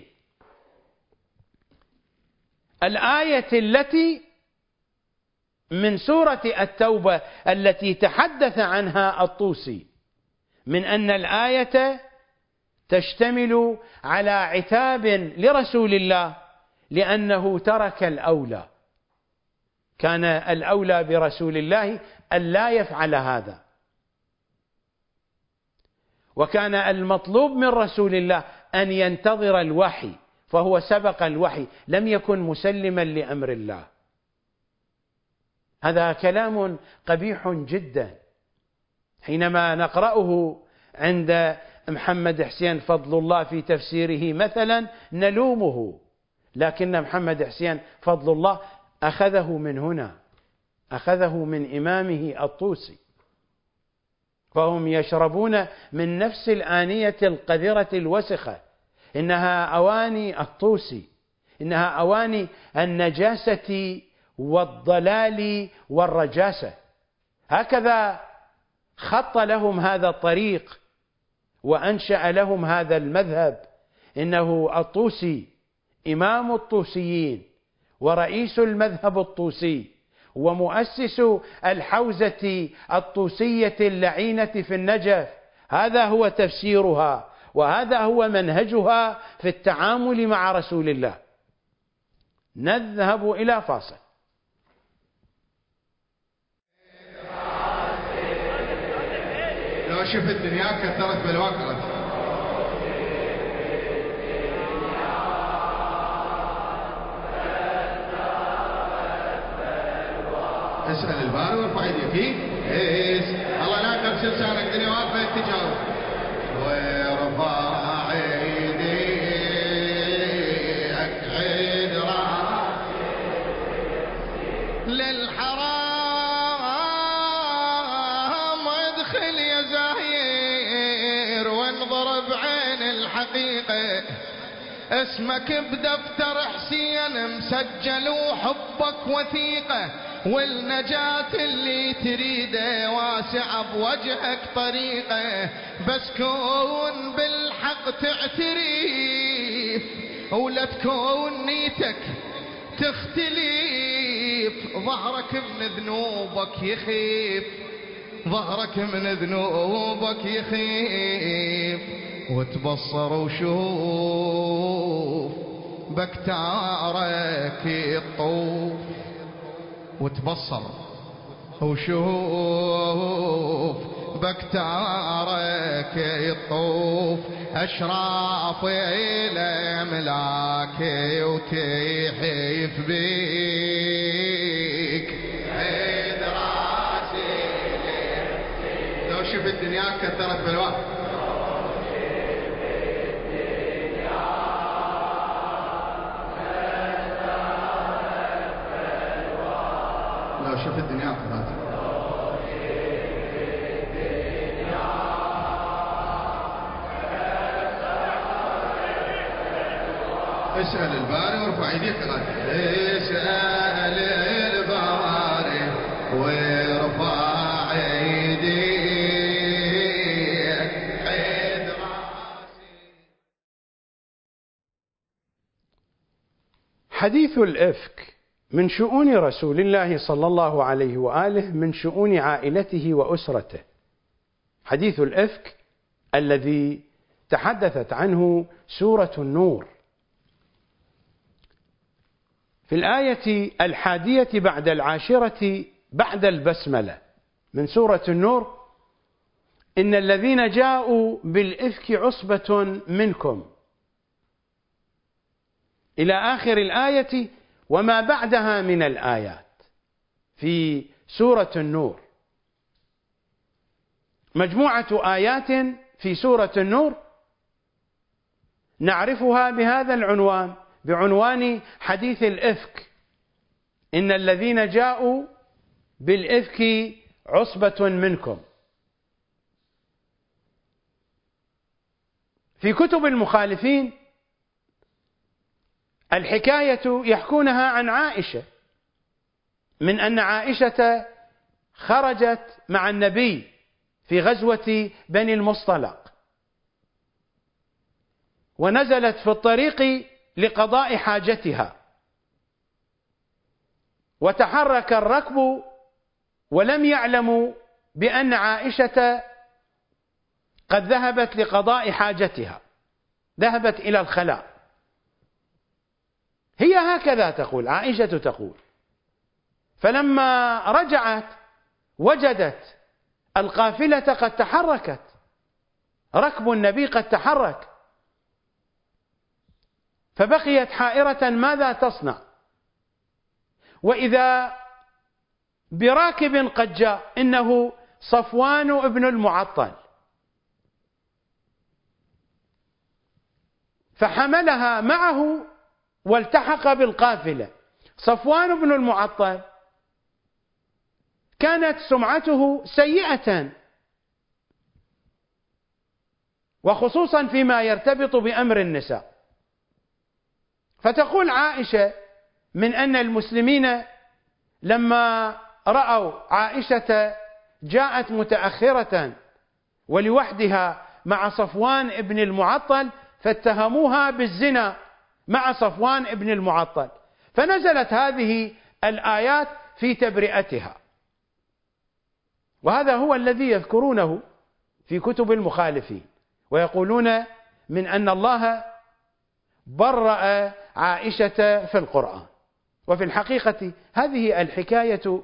الآية التي من سورة التوبة التي تحدث عنها الطوسي، من أن الآية تشتمل على عتاب لرسول الله لأنه ترك الأولى. كان الأولى برسول الله أن لا يفعل هذا، وكان المطلوب من رسول الله أن ينتظر الوحي، فهو سبق الوحي، لم يكن مسلما لأمر الله. هذا كلام قبيح جدا. حينما نقرأه عند محمد حسين فضل الله في تفسيره مثلا نلومه، لكن محمد حسين فضل الله أخذه من هنا، أخذه من إمامه الطوسي. فهم يشربون من نفس الآنية القذرة الوسخة. إنها أواني الطوسي، إنها أواني النجاسة والضلال والرجاسة. هكذا خط لهم هذا الطريق وأنشأ لهم هذا المذهب. إنه الطوسي إمام الطوسيين ورئيس المذهب الطوسي ومؤسس الحوزة الطوسية اللعينة في النجف. هذا هو تفسيرها، وهذا هو منهجها في التعامل مع رسول الله. نذهب إلى فاصل. لو شفت الدنيا كثرت بالوقت، اسأل الباري وارفع يديك. ايش الله لا تبس لسانك، الدنيا واقفة تجاوب. وارفع يديك عيد راسك للحرام، ادخل يا زهير وانظر بعين الحقيقة. اسمك بدفتر حسين مسجل وحبك وثيقة، والنجاة اللي تريده واسعة بوجهك طريقة. بس كون بالحق تعتريف ولا تكون نيتك تختلف، ظهرك من ذنوبك يخيف، ظهرك من ذنوبك يخيف. وتبصر وشوف بكتارك يطوف، وتبصر وشوف قربك تارك يطوف أشراف الأملاك وتحيف بيك عيد راسي لو شفت دنياك كثرت بالوقت لو شفت دنياك كثرت اسأل الباري وارفع يديك غد اسأل الباري وارفع يديك عيد راسي. حديث الإفك من شؤون رسول الله صلى الله عليه وآله، من شؤون عائلته وأسرته. حديث الإفك الذي تحدثت عنه سورة النور في الآية الحادية بعد العاشرة بعد البسملة من سورة النور: إن الذين جاءوا بالإفك عصبة منكم، إلى آخر الآية وما بعدها من الآيات في سورة النور. مجموعة آيات في سورة النور نعرفها بهذا العنوان، بعنوان حديث الإفك. إن الذين جاءوا بالإفك عصبة منكم. في كتب المخالفين الحكاية يحكونها عن عائشة، من أن عائشة خرجت مع النبي في غزوة بني المصطلق، ونزلت في الطريق لقضاء حاجتها، وتحرك الركب ولم يعلموا بأن عائشة قد ذهبت لقضاء حاجتها، ذهبت إلى الخلاء. هي هكذا تقول، عائشة تقول: فلما رجعت وجدت القافلة قد تحركت، ركب النبي قد تحرك، فبقيت حائرة ماذا تصنع، وإذا براكب قد جاء، إنه صفوان ابن المعطل، فحملها معه والتحق بالقافلة. صفوان بن المعطل كانت سمعته سيئة، وخصوصا فيما يرتبط بأمر النساء. فتقول عائشة: من أن المسلمين لما رأوا عائشة جاءت متأخرة ولوحدها مع صفوان ابن المعطل فاتهموها بالزنا مع صفوان ابن المعطل، فنزلت هذه الآيات في تبرئتها. وهذا هو الذي يذكرونه في كتب المخالفين، ويقولون من أن الله برأ عائشة في القرآن. وفي الحقيقة هذه الحكاية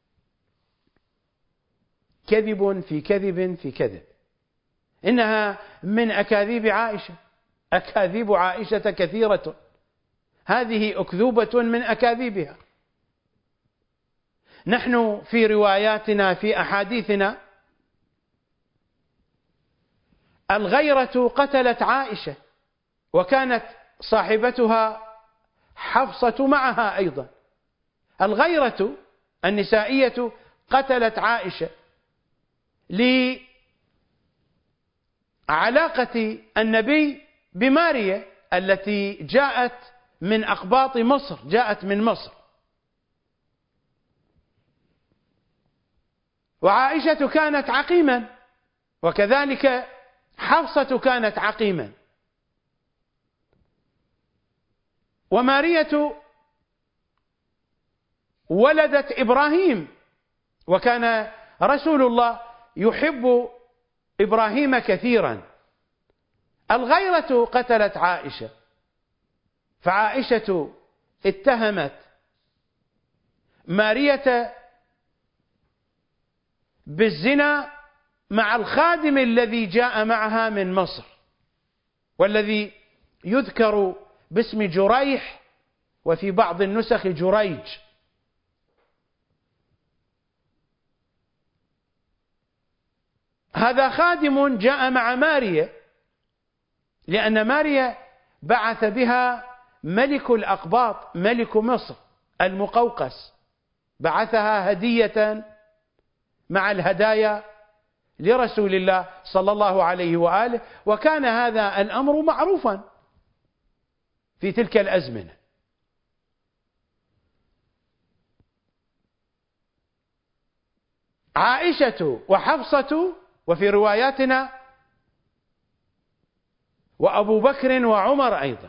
كذب في كذب في كذب، إنها من أكاذيب عائشة. أكاذيب عائشة كثيرة، هذه أكذوبة من أكاذيبها. نحن في رواياتنا في أحاديثنا الغيرة قتلت عائشة، وكانت صاحبتها حفصة معها أيضا. الغيرة النسائية قتلت عائشة لعلاقة النبي بماريا التي جاءت من أقباط مصر، جاءت من مصر. وعائشة كانت عقيما، وكذلك حفصة كانت عقيما. ومارية ولدت إبراهيم، وكان رسول الله يحب إبراهيم كثيرا. الغيرة قتلت عائشة، فعائشة اتهمت مارية بالزنا مع الخادم الذي جاء معها من مصر، والذي يذكر باسم جريح وفي بعض النسخ جريج. هذا خادم جاء مع ماريا، لأن ماريا بعث بها ملك الأقباط ملك مصر المقوقس، بعثها هدية مع الهدايا لرسول الله صلى الله عليه وآله، وكان هذا الأمر معروفا في تلك الأزمنة. عائشة وحفصة وفي رواياتنا وأبو بكر وعمر أيضا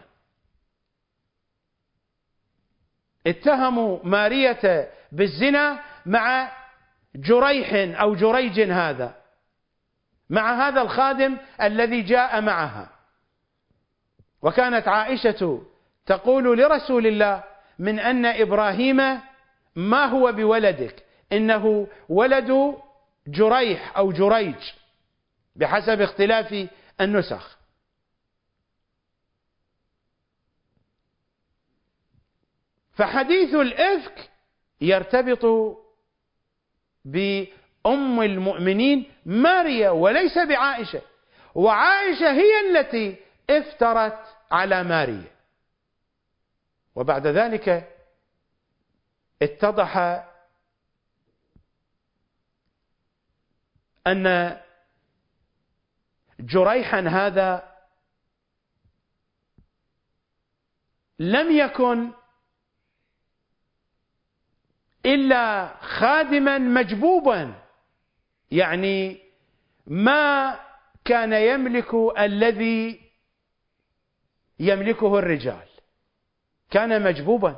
اتهموا مارية بالزنا مع جريح أو جريج، هذا مع هذا الخادم الذي جاء معها. وكانت عائشة تقول لرسول الله: من أن إبراهيم ما هو بولدك، إنه ولد جريح أو جريج بحسب اختلاف النسخ. فحديث الإفك يرتبط بأم المؤمنين ماريا وليس بعائشة، وعائشة هي التي افترت على ماريا. وبعد ذلك اتضح أن جريحا هذا لم يكن إلا خادما مجبوبا، يعني ما كان يملك الذي يملكه الرجال، كان مجبوبا.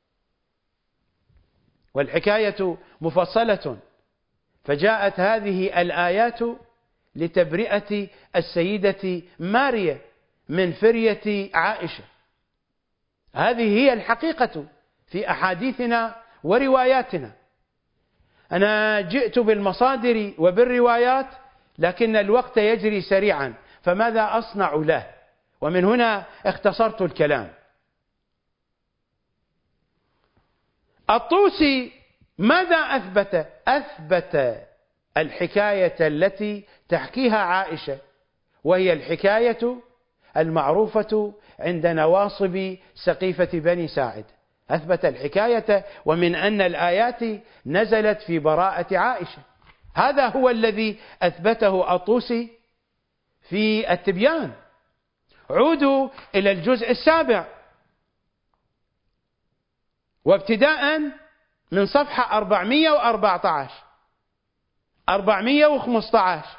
والحكاية مفصلة، فجاءت هذه الآيات لتبرئة السيدة ماريا من فرية عائشة. هذه هي الحقيقة في أحاديثنا ورواياتنا. أنا جئت بالمصادر وبالروايات، لكن الوقت يجري سريعا، فماذا أصنع له؟ ومن هنا اختصرت الكلام. الطوسي ماذا أثبت؟ أثبت الحكاية التي تحكيها عائشة، وهي الحكاية المعروفة عند نواصب سقيفة بني ساعد. أثبت الحكاية، ومن أن الآيات نزلت في براءة عائشة. هذا هو الذي أثبته الطوسي في التبيان. عودوا إلى الجزء السابع، وابتداء من صفحة أربعمئة وأربعة عشر أربعمئة وخمسة عشر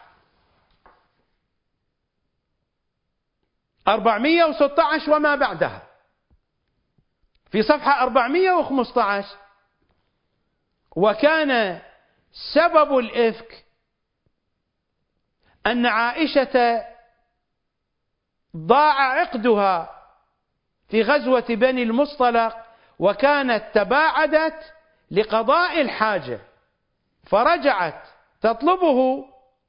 أربعمئة وستة عشر وما بعدها. في صفحة أربعمئة وخمسة عشر: وكان سبب الإفك أن عائشة ضاع عقدها في غزوة بني المصطلق، وكانت تباعدت لقضاء الحاجة، فرجعت تطلبه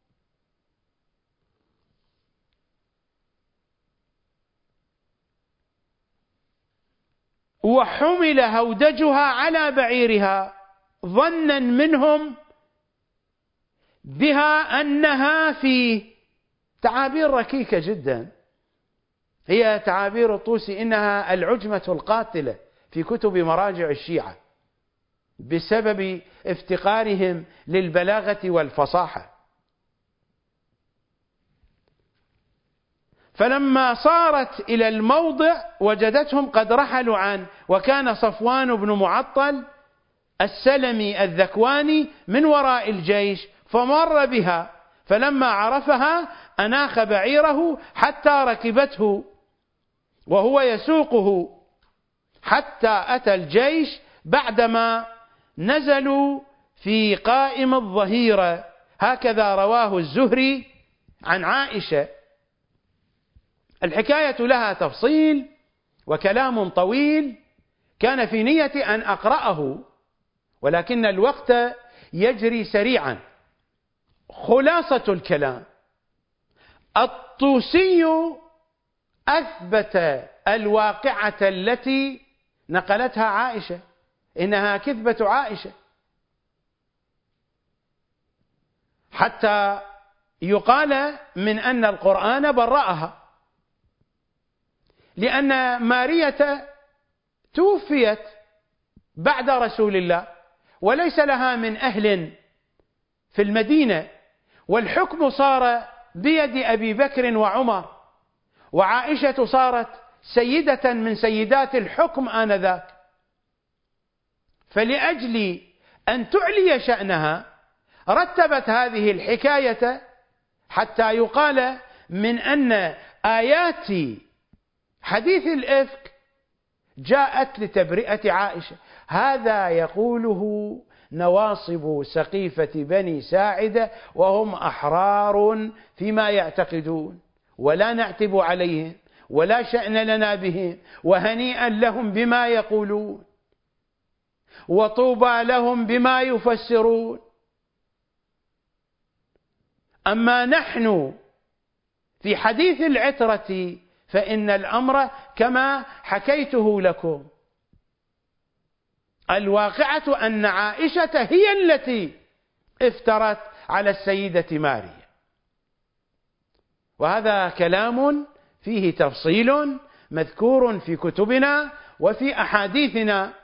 وحمل هودجها على بعيرها ظنا منهم بها أنها فيه. تعابير ركيكة جدا، هي تعابير الطوسي إنها العجمة القاتلة في كتب مراجع الشيعة بسبب افتقارهم للبلاغة والفصاحة. فلما صارت إلى الموضع وجدتهم قد رحلوا عنه، وكان صفوان بن معطل السلمي الذكواني من وراء الجيش، فمر بها، فلما عرفها أناخ بعيره حتى ركبته وهو يسوقه حتى أتى الجيش بعدما نزلوا في قائم الظهيرة. هكذا رواه الزهري عن عائشة. الحكاية لها تفصيل وكلام طويل، كان في نية أن أقرأه ولكن الوقت يجري سريعا. خلاصة الكلام: الطوسي أثبت الواقعة التي نقلتها عائشة، إنها كذبة عائشة، حتى يقال من أن القرآن برأها، لأن مارية توفيت بعد رسول الله وليس لها من أهل في المدينة، والحكم صار بيد أبي بكر وعمر، وعائشة صارت سيدة من سيدات الحكم آنذاك، فلأجل أن تعلي شأنها رتبت هذه الحكاية حتى يقال من أن آيات حديث الإفك جاءت لتبرئة عائشة. هذا يقوله نواصب سقيفة بني ساعدة وهم أحرار فيما يعتقدون، ولا نعتب عليهم ولا شأن لنا بهم، وهنيئا لهم بما يقولون، وطوبى لهم بما يفسرون. أما نحن في حديث العترة فإن الأمر كما حكيته لكم. الواقعة أن عائشة هي التي افترت على السيدة ماريا، وهذا كلام فيه تفصيل مذكور في كتبنا وفي أحاديثنا.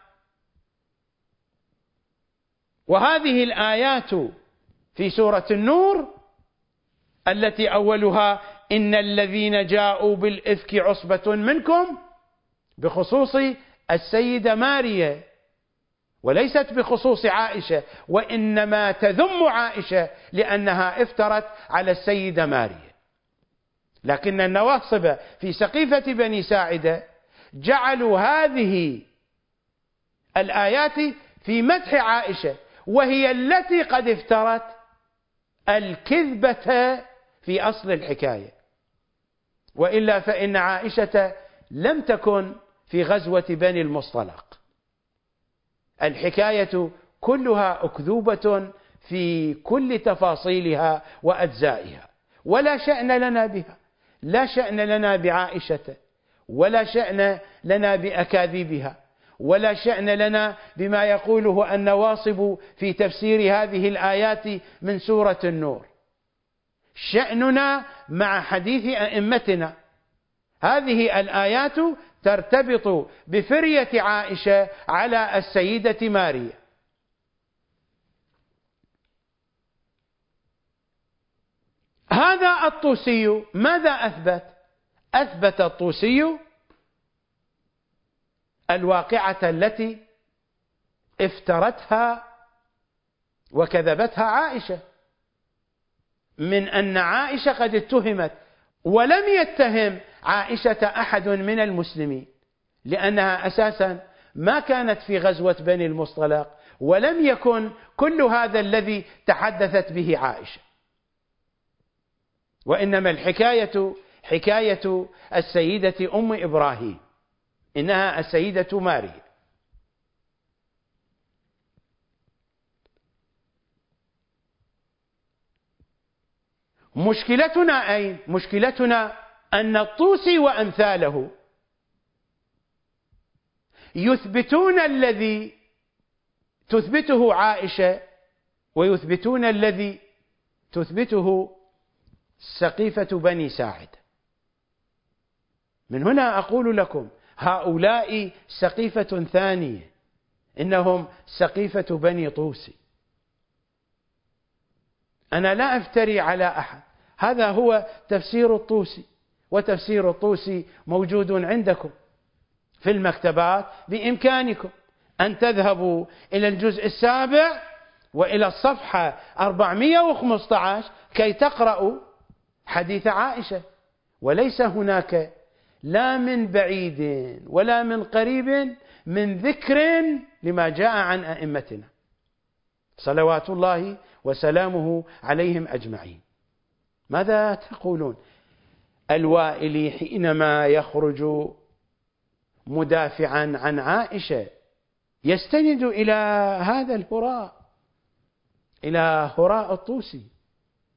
وهذه الآيات في سورة النور التي أولها إن الذين جاءوا بالإفك عصبة منكم بخصوص السيدة ماريا وليست بخصوص عائشة، وإنما تذم عائشة لأنها افترت على السيدة ماريا. لكن النواصب في سقيفة بني ساعدة جعلوا هذه الآيات في مدح عائشة، وهي التي قد افترت الكذبة في أصل الحكاية، وإلا فإن عائشة لم تكن في غزوة بني المصطلق. الحكاية كلها أكذوبة في كل تفاصيلها وأجزائها، ولا شأن لنا بها، لا شأن لنا بعائشة، ولا شأن لنا بأكاذيبها، ولا شأن لنا بما يقوله النواصب في تفسير هذه الآيات من سورة النور. شأننا مع حديث أئمتنا. هذه الآيات ترتبط بفرية عائشة على السيدة ماريا. هذا الطوسي ماذا أثبت؟ أثبت الطوسي الواقعة التي افترتها وكذبتها عائشة، من أن عائشة قد اتهمت، ولم يتهم عائشة أحد من المسلمين، لأنها أساسا ما كانت في غزوة بني المصطلق، ولم يكن كل هذا الذي تحدثت به عائشة، وإنما الحكاية حكاية السيدة أم إبراهيم، إنها السيدة ماريا. مشكلتنا أين؟ مشكلتنا أن الطوسي وأمثاله يثبتون الذي تثبته عائشة ويثبتون الذي تثبته سقيفة بني ساعد. من هنا أقول لكم هؤلاء سقيفة ثانية، إنهم سقيفة بني طوسي. أنا لا أفتري على أحد، هذا هو تفسير الطوسي، وتفسير الطوسي موجود عندكم في المكتبات، بإمكانكم أن تذهبوا إلى الجزء السابع وإلى الصفحة أربعمئة وخمسة عشر كي تقرأوا حديث عائشة. وليس هناك لا من بعيد ولا من قريب من ذكر لما جاء عن أئمتنا صلوات الله وسلامه عليهم أجمعين. ماذا تقولون؟ الوائلي حينما يخرج مدافعا عن عائشة يستند إلى هذا الهراء، إلى هراء الطوسي،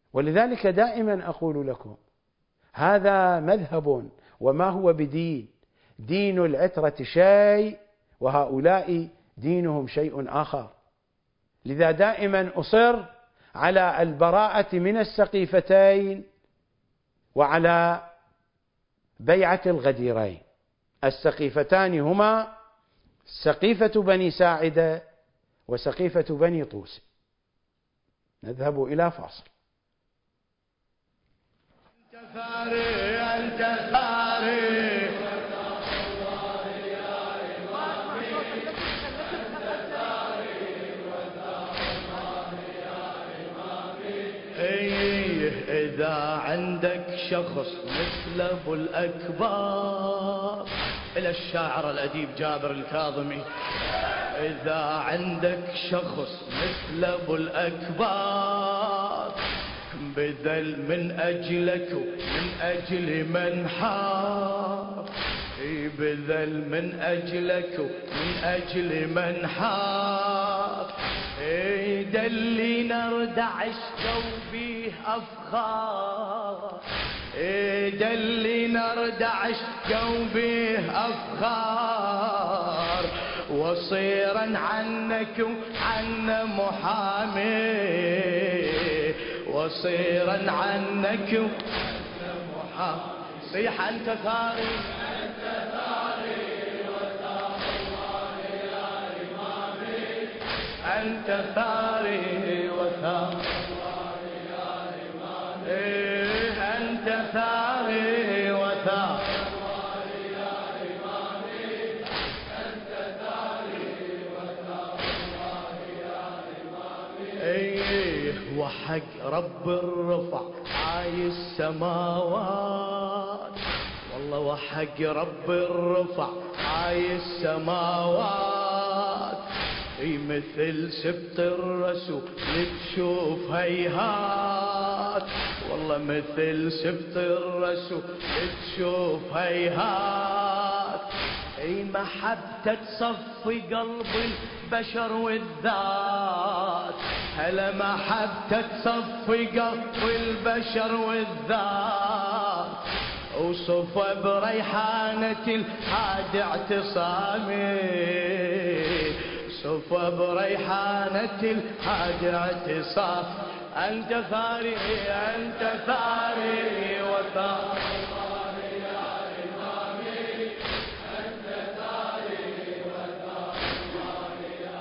ولذلك دائما أقول لكم هذا مذهب وما هو بدين، دين العترة شيء وهؤلاء دينهم شيء آخر. لذا دائما أصر على البراءة من السقيفتين وعلى بيعة الغديرين. السقيفتان هما سقيفة بني ساعدة وسقيفة بني طوس. نذهب إلى فاصل. أنت ثاري أنت ثاري إذا عندك شخص مثل أبو الأكبر، إلى الشاعر الأديب جابر الكاظمي، إذا عندك شخص مثل أبو الأكبر بذل من أجلك ومن أجل من حار، بذل من أجلك ومن أجل من حار، دلي نردع ثوبيه أفخار، دلي نردع ثوبيه أفخار، وصيرا عنك وعن محامي، وصيرا عنك وعن محامي. صيح أنت ثاري أنت ثاري وثار الله يا إمامي، أنت ثاري وثار الله يا إمامي، أنت ثاري وثار الله يا إمامي، أنت ثاري وثار الله يا إمامي. وحق رب الرفع عاي السماوات، والله وحق رب الرفع عاي السماوات، مثل سبط الرسول تشوف هيهات، والله مثل سبط الرسول تشوف هيهات، اي محبة تصفي قلب البشر والذات، هلا محبة تصفي قلب البشر والذات، وصفى بريحانة الهاد اعتصامي، صفى بريحانة الهاد اعتصام. أنت ثاري أنت ثاري وثار الله يا إمامي، أنت ثاري وثار الله يا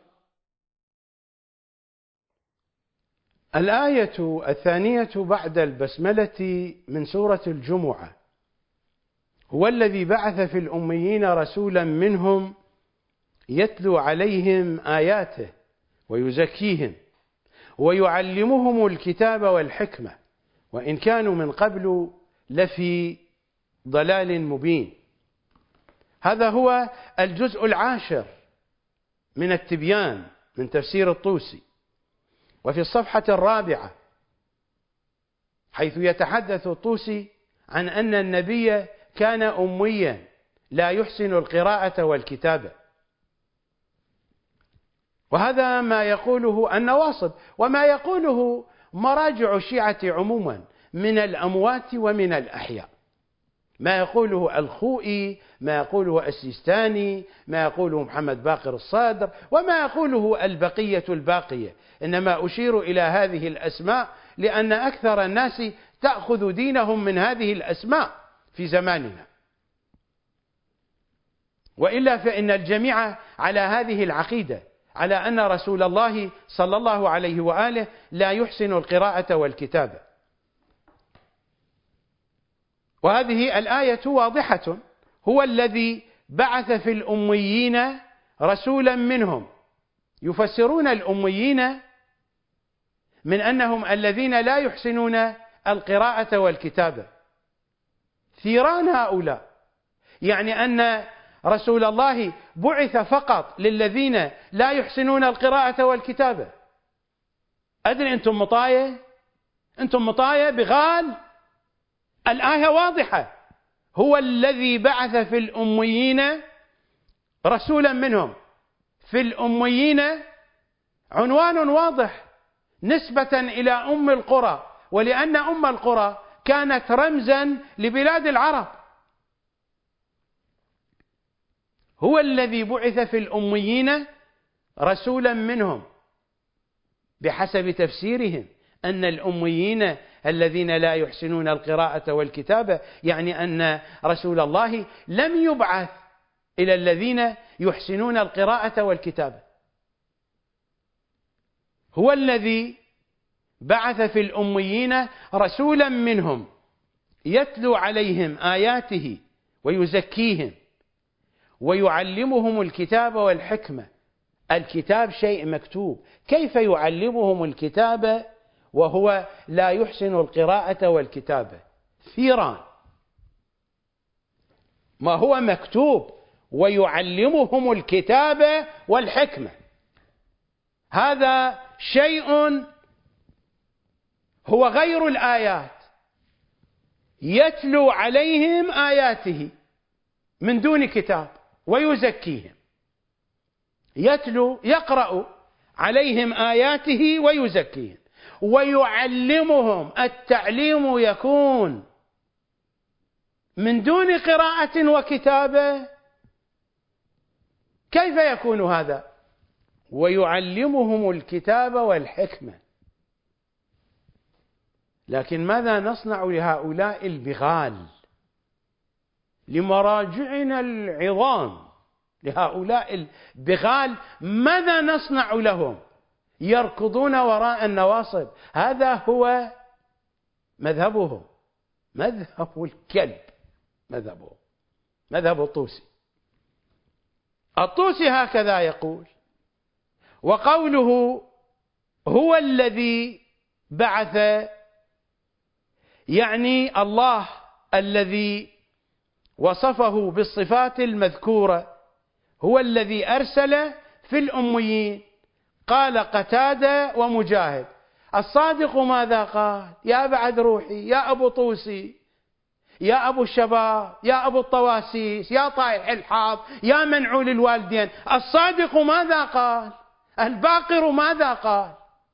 إمامي. الآية الثانية بعد البسملة من سورة الجمعة: هو الذي بعث في الأميين رسولا منهم يتلو عليهم آياته ويزكيهم ويعلمهم الكتاب والحكمة وإن كانوا من قبل لفي ضلال مبين. هذا هو الجزء العاشر من التبيان من تفسير الطوسي. وفي الصفحة الرابعة حيث يتحدث الطوسي عن أن النبي كان أميا لا يحسن القراءة والكتابة، وهذا ما يقوله النواصب وما يقوله مراجع الشيعة عموما من الأموات ومن الأحياء، ما يقوله الخوئي، ما يقوله السيستاني، ما يقوله محمد باقر الصادر، وما يقوله البقية الباقية. إنما أشير إلى هذه الأسماء لأن أكثر الناس تأخذ دينهم من هذه الأسماء في زماننا، وإلا فإن الجميع على هذه العقيدة، على أن رسول الله صلى الله عليه وآله لا يحسن القراءة والكتابة. وهذه الآية واضحة: هو الذي بعث في الأميين رسولا منهم. يفسرون الأميين من أنهم الذين لا يحسنون القراءة والكتابة. ثيران هؤلاء، يعني أن رسول الله بعث فقط للذين لا يحسنون القراءة والكتابة. أدري أنتم مطاية أنتم مطاية بغال. الآية واضحة: هو الذي بعث في الأميين رسولا منهم. في الأميين عنوان واضح نسبة إلى أم القرى ولأن أم القرى كانت رمزا لبلاد العرب. هو الذي بعث في الأميين رسولا منهم، بحسب تفسيرهم أن الأميين الذين لا يحسنون القراءة والكتابة، يعني أن رسول الله لم يبعث إلى الذين يحسنون القراءة والكتابة. هو الذي بعث في الأميين رسولا منهم يتلو عليهم آياته ويزكيهم ويعلمهم الكتاب والحكمة. الكتاب شيء مكتوب، كيف يعلمهم الكتاب وهو لا يحسن القراءة والكتابة؟ ثيران. ما هو مكتوب ويعلمهم الكتاب والحكمة، هذا شيء هو غير الآيات. يتلو عليهم آياته من دون كتاب ويزكيهم، يتلو يقرأ عليهم آياته ويزكيهم ويعلمهم. التعليم يكون من دون قراءة وكتابة، كيف يكون هذا؟ ويعلمهم الكتاب والحكمة. لكن ماذا نصنع لهؤلاء البغال، لمراجعنا العظام، لهؤلاء البغال ماذا نصنع لهم؟ يركضون وراء النواصب. هذا هو مذهبهم، مذهب الكلب، مذهبه مذهب الطوسي. الطوسي هكذا يقول. وقوله هو الذي بعث، يعني الله الذي وصفه بالصفات المذكورة، هو الذي أرسل في الأميين. قال قتادة ومجاهد. الصادق ماذا قال؟ يا بعد روحي، يا أبو طوسي، يا أبو الشباب، يا أبو الطواسيس، يا طائح الحاض، يا منعول الوالدين، الصادق ماذا قال؟ الباقر ماذا قال؟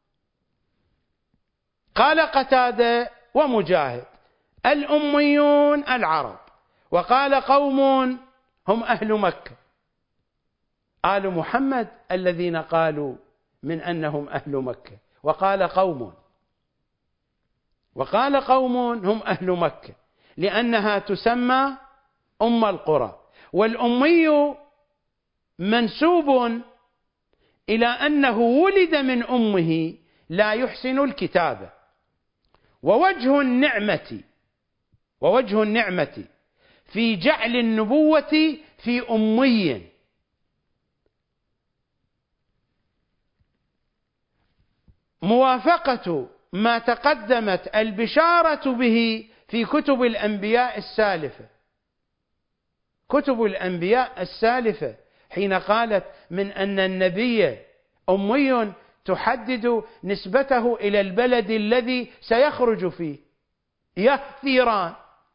قال قتادة ومجاهد الأميون العرب، وقال قوم هم أهل مكة، آل محمد الذين قالوا من أنهم أهل مكة. وقال قوم وقال قوم هم أهل مكة لأنها تسمى أم القرى. والأمي منسوب إلى أنه ولد من أمه لا يحسن الكتابة. ووجه النعمة ووجه النعمة في جعل النبوة في أمي موافقة ما تقدمت البشارة به في كتب الأنبياء السالفة. كتب الأنبياء السالفة حين قالت من أن النبي أمي تحدد نسبته إلى البلد الذي سيخرج فيه، يثيران.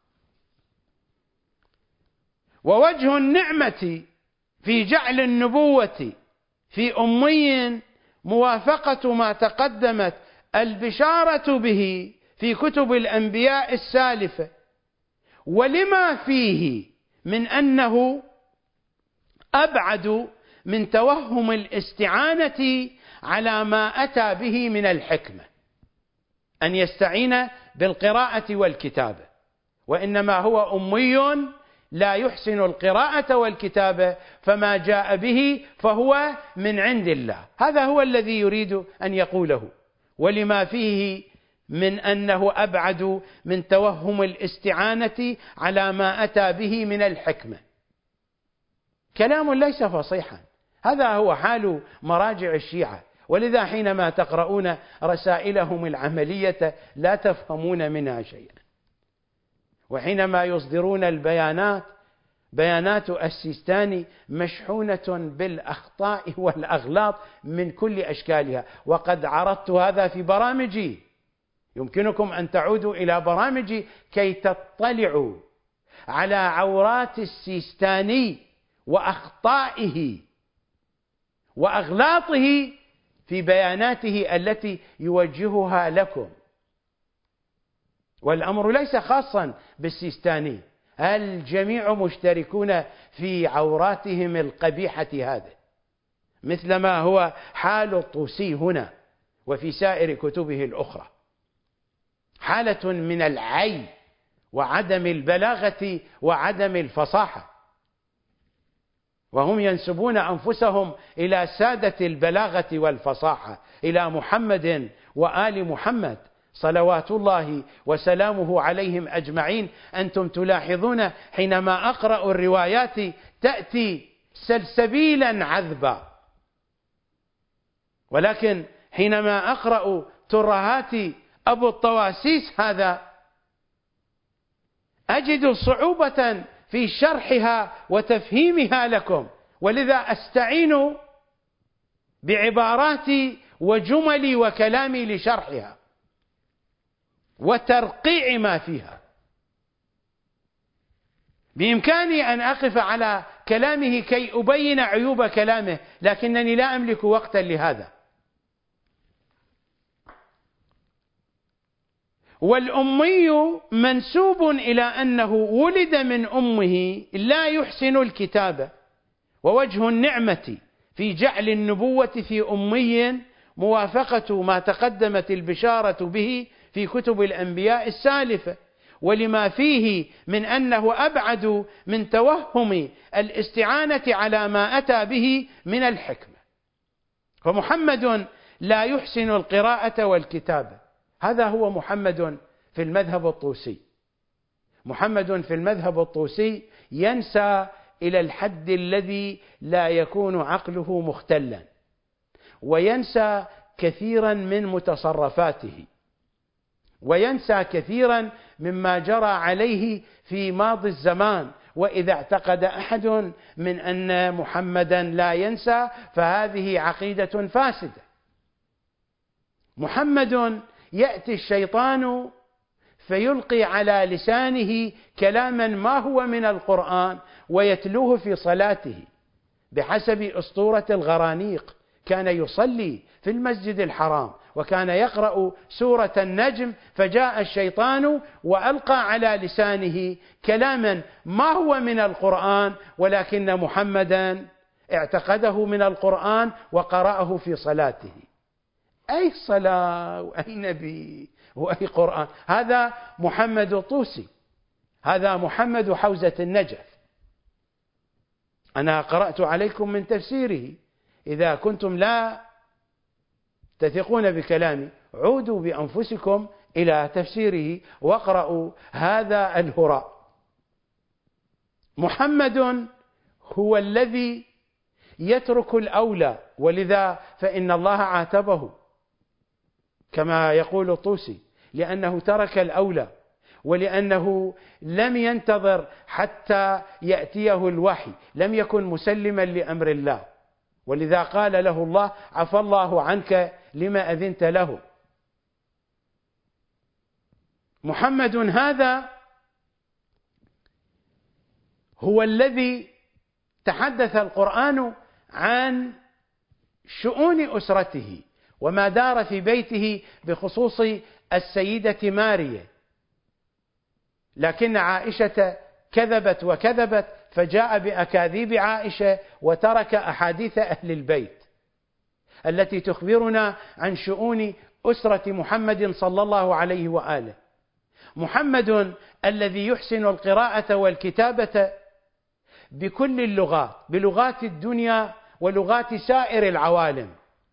ووجه النعمة في جعل النبوة في أمي موافقة ما تقدمت البشارة به في كتب الأنبياء السالفة، ولما فيه من أنه أبعد من توهم الاستعانة على ما أتى به من الحكمة، أن يستعين بالقراءة والكتابة، وإنما هو أمي لا يحسن القراءة والكتابة، فما جاء به فهو من عند الله. هذا هو الذي يريد أن يقوله. ولما فيه من أنه أبعد من توهم الاستعانة على ما أتى به من الحكمة. كلام ليس فصيحا، هذا هو حال مراجع الشيعة. ولذا حينما تقرؤون رسائلهم العملية لا تفهمون منها شيئا، وحينما يصدرون البيانات، بيانات السيستاني مشحونة بالأخطاء والأغلاط من كل أشكالها. وقد عرضت هذا في برامجي، يمكنكم أن تعودوا إلى برامجي كي تطلعوا على عورات السيستاني وأخطائه وأغلاطه في بياناته التي يوجهها لكم. والأمر ليس خاصا بالسيستاني، الجميع مشتركون في عوراتهم القبيحة هذه، مثلما هو حال الطوسي هنا وفي سائر كتبه الأخرى، حالة من العي وعدم البلاغة وعدم الفصاحة، وهم ينسبون أنفسهم إلى سادة البلاغة والفصاحة، إلى محمد وآل محمد صلوات الله وسلامه عليهم أجمعين. أنتم تلاحظون حينما أقرأ الروايات تأتي سلسبيلا عذبا، ولكن حينما أقرأ ترهات أبو الطواسيس هذا أجد صعوبة في شرحها وتفهيمها لكم، ولذا أستعين بعباراتي وجملي وكلامي لشرحها وترقيع ما فيها. بإمكاني أن أقف على كلامه كي أبين عيوب كلامه، لكنني لا أملك وقتا لهذا. والأمي منسوب إلى أنه ولد من أمه لا يحسن الكتابة، ووجه النعمة في جعل النبوة في أمي موافقة ما تقدمت البشارة به في كتب الأنبياء السالفة، ولما فيه من أنه أبعد من توهم الاستعانة على ما أتى به من الحكمة. فمحمد لا يحسن القراءة والكتابة، هذا هو محمد في المذهب الطوسي. محمد في المذهب الطوسي ينسى إلى الحد الذي لا يكون عقله مختلا، وينسى كثيرا من متصرفاته، وينسى كثيرا مما جرى عليه في ماضي الزمان. وإذا اعتقد أحد من أن محمدا لا ينسى فهذه عقيدة فاسدة. محمد يأتي الشيطان فيلقي على لسانه كلاما ما هو من القرآن ويتلوه في صلاته بحسب أسطورة الغرانيق. كان يصلي في المسجد الحرام وكان يقرأ سورة النجم، فجاء الشيطان وألقى على لسانه كلاما ما هو من القرآن، ولكن محمدا اعتقده من القرآن وقرأه في صلاته. أي صلاة وأي نبي وأي قرآن؟ هذا محمد الطوسي، هذا محمد حوزة النجف. أنا قرأت عليكم من تفسيره، إذا كنتم لا تثقون بكلامي عودوا بأنفسكم إلى تفسيره واقرأوا هذا الهراء. محمد هو الذي يترك الأولى، ولذا فإن الله عاتبه كما يقول الطوسي لأنه ترك الأولى، ولأنه لم ينتظر حتى يأتيه الوحي، لم يكن مسلما لأمر الله، ولذا قال له الله: عفى الله عنك لما أذنت له. محمد هذا هو الذي تحدث القرآن عن شؤون أسرته وما دار في بيته بخصوص السيدة ماريا، لكن عائشة كذبت وكذبت فجاء بأكاذيب عائشة وترك أحاديث أهل البيت التي تخبرنا عن شؤون أسرة محمد صلى الله عليه وآله. محمد الذي يحسن القراءة والكتابة بكل اللغات، بلغات الدنيا ولغات سائر العوالم.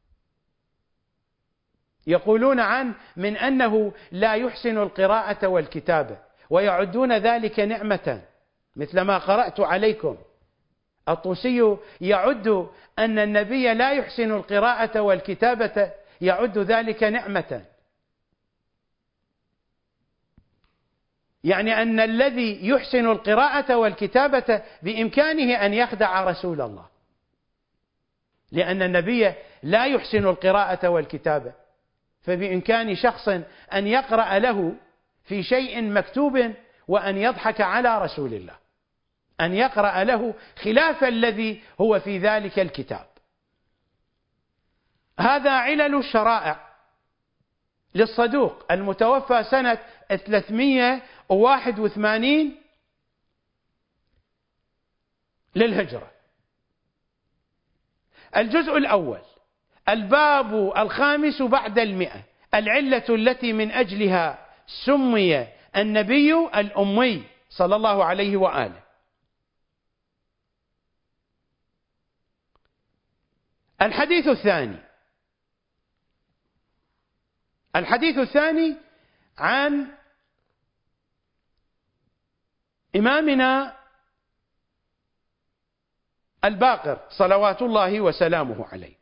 يقولون عنه من أنه لا يحسن القراءة والكتابة، ويعدون ذلك نعمة، مثل ما قرأت عليكم. الطوسي يعد أن النبي لا يحسن القراءة والكتابة، يعد ذلك نعمة، يعني أن الذي يحسن القراءة والكتابة بإمكانه أن يخدع رسول الله، لأن النبي لا يحسن القراءة والكتابة، فبإمكان شخص أن يقرأ له في شيء مكتوب وأن يضحك على رسول الله، أن يقرأ له خلاف الذي هو في ذلك الكتاب. هذا علل الشرائع للصدوق المتوفى سنة ثلاثمئة وواحد وثمانين للهجرة. الجزء الأول الباب الخامس بعد المئة، العلة التي من أجلها سمي النبي الأمي صلى الله عليه وآله. الحديث الثاني الحديث الثاني عن إمامنا الباقر صلوات الله وسلامه عليه.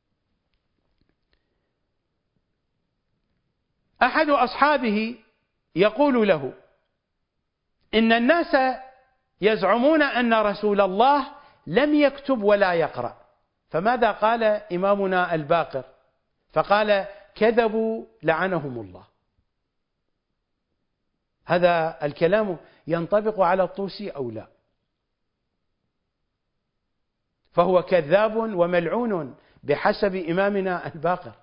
أحد أصحابه يقول له: إن الناس يزعمون أن رسول الله لم يكتب ولا يقرأ، فماذا قال إمامنا الباقر؟ فقال: كذبوا لعنهم الله. هذا الكلام ينطبق على الطوسي أو لا؟ فهو كذاب وملعون بحسب إمامنا الباقر.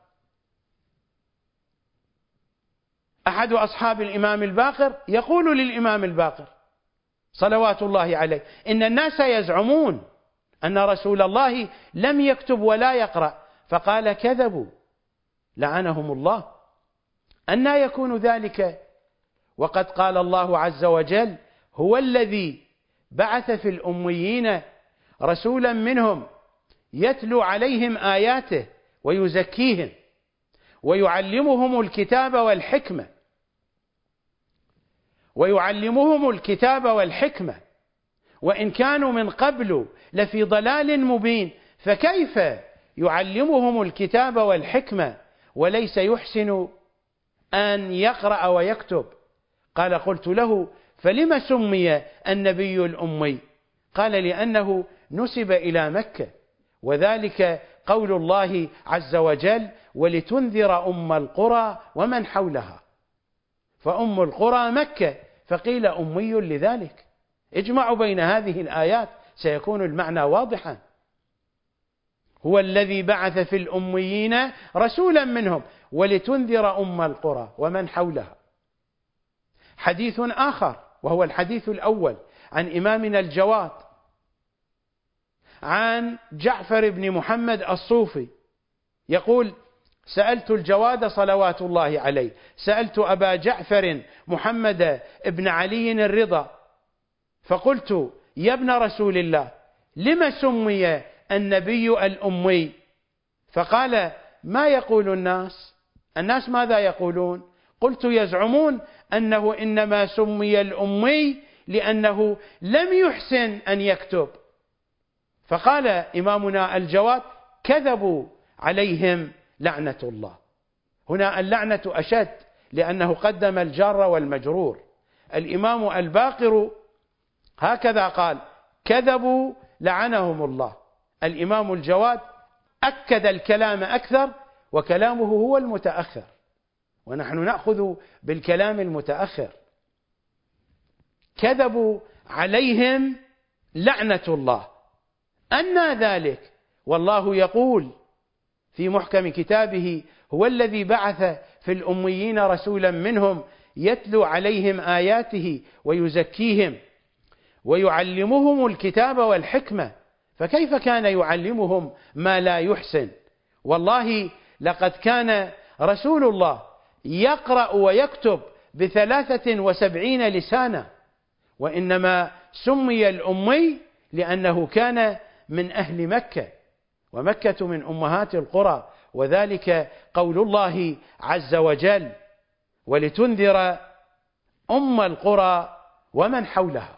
أحد أصحاب الإمام الباقر يقول للإمام الباقر صلوات الله عليه: إن الناس يزعمون أن رسول الله لم يكتب ولا يقرأ، فقال: كذبوا لعنهم الله. أنى يكون ذلك وقد قال الله عز وجل: هو الذي بعث في الأميين رسولا منهم يتلو عليهم آياته ويزكيهم ويعلمهم الكتاب والحكمة ويعلمهم الكتاب والحكمة وإن كانوا من قبل لفي ضلال مبين، فكيف يعلمهم الكتاب والحكمة وليس يحسن أن يقرأ ويكتب؟ قال: قلت له: فلم سمي النبي الأمي؟ قال: لأنه نسب إلى مكة، وذلك قول الله عز وجل: ولتنذر أم القرى ومن حولها، فأم القرى مكة، فقيل أمي لذلك. اجمعوا بين هذه الآيات سيكون المعنى واضحا. هو الذي بعث في الأميين رسولا منهم ولتنذر أم القرى ومن حولها. حديث آخر وهو الحديث الأول عن إمامنا الجواد عن جعفر بن محمد الصوفي يقول: سألت الجواد صلوات الله عليه، سألت أبا جعفر محمد بن علي الرضا فقلت: يا ابن رسول الله، لم سمي النبي الأمي؟ فقال: ما يقول الناس؟ الناس ماذا يقولون؟ قلت: يزعمون أنه إنما سمي الأمي لأنه لم يحسن أن يكتب. فقال إمامنا الجواد: كذبوا عليهم لعنة الله. هنا اللعنة أشد لأنه قدم الجار والمجرور. الإمام الباقر هكذا قال: كذبوا لعنهم الله. الإمام الجواد أكد الكلام أكثر، وكلامه هو المتأخر، ونحن نأخذ بالكلام المتأخر. كذبوا عليهم لعنة الله. أنى ذلك؟ والله يقول في محكم كتابه: هو الذي بعث في الأميين رسولا منهم يتلو عليهم آياته ويزكيهم ويعلمهم الكتاب والحكمة. فكيف كان يعلمهم ما لا يحسن؟ والله لقد كان رسول الله يقرأ ويكتب بثلاثة وسبعين لسانا، وإنما سمي الأمي لأنه كان من أهل مكة، ومكة من أمهات القرى، وذلك قول الله عز وجل: ولتنذر أم القرى ومن حولها.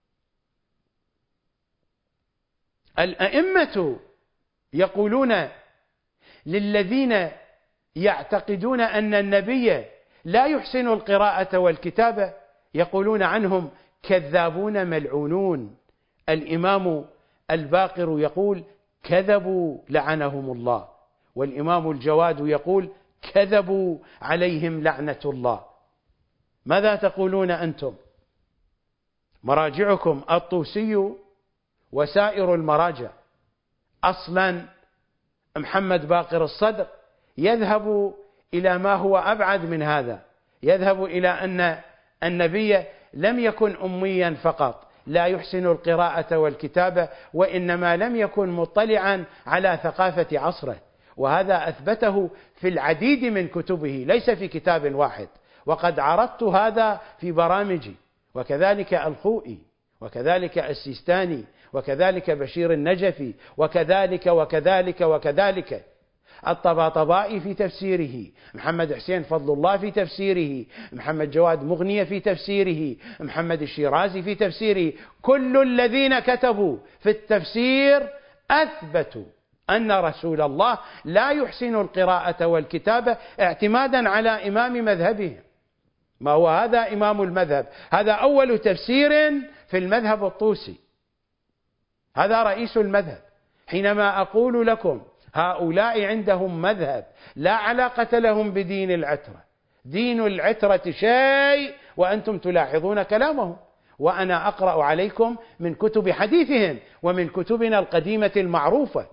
الأئمة يقولون للذين يعتقدون أن النبي لا يحسن القراءة والكتابة، يقولون عنهم كذابون ملعونون. الإمام الباقر يقول: كذبوا لعنهم الله، والإمام الجواد يقول: كذبوا عليهم لعنة الله. ماذا تقولون أنتم؟ مراجعكم الطوسي وسائر المراجع. أصلا محمد باقر الصدر يذهب إلى ما هو أبعد من هذا، يذهب إلى أن النبي لم يكن أميا فقط لا يحسن القراءة والكتابة، وإنما لم يكن مطلعا على ثقافة عصره، وهذا أثبته في العديد من كتبه ليس في كتاب واحد، وقد عرضت هذا في برامجي، وكذلك الخوئي، وكذلك السيستاني، وكذلك بشير النجفي، وكذلك وكذلك وكذلك الطباطبائي في تفسيره، محمد حسين فضل الله في تفسيره، محمد جواد مغنية في تفسيره، محمد الشيرازي في تفسيره. كل الذين كتبوا في التفسير أثبتوا أن رسول الله لا يحسن القراءة والكتابة اعتمادا على إمام مذهبهم. ما هو هذا إمام المذهب، هذا أول تفسير في المذهب الطوسي، هذا رئيس المذهب. حينما أقول لكم هؤلاء عندهم مذهب لا علاقة لهم بدين العترة، دين العترة شيء وأنتم تلاحظون كلامهم، وأنا أقرأ عليكم من كتب حديثهم ومن كتبنا القديمة المعروفة.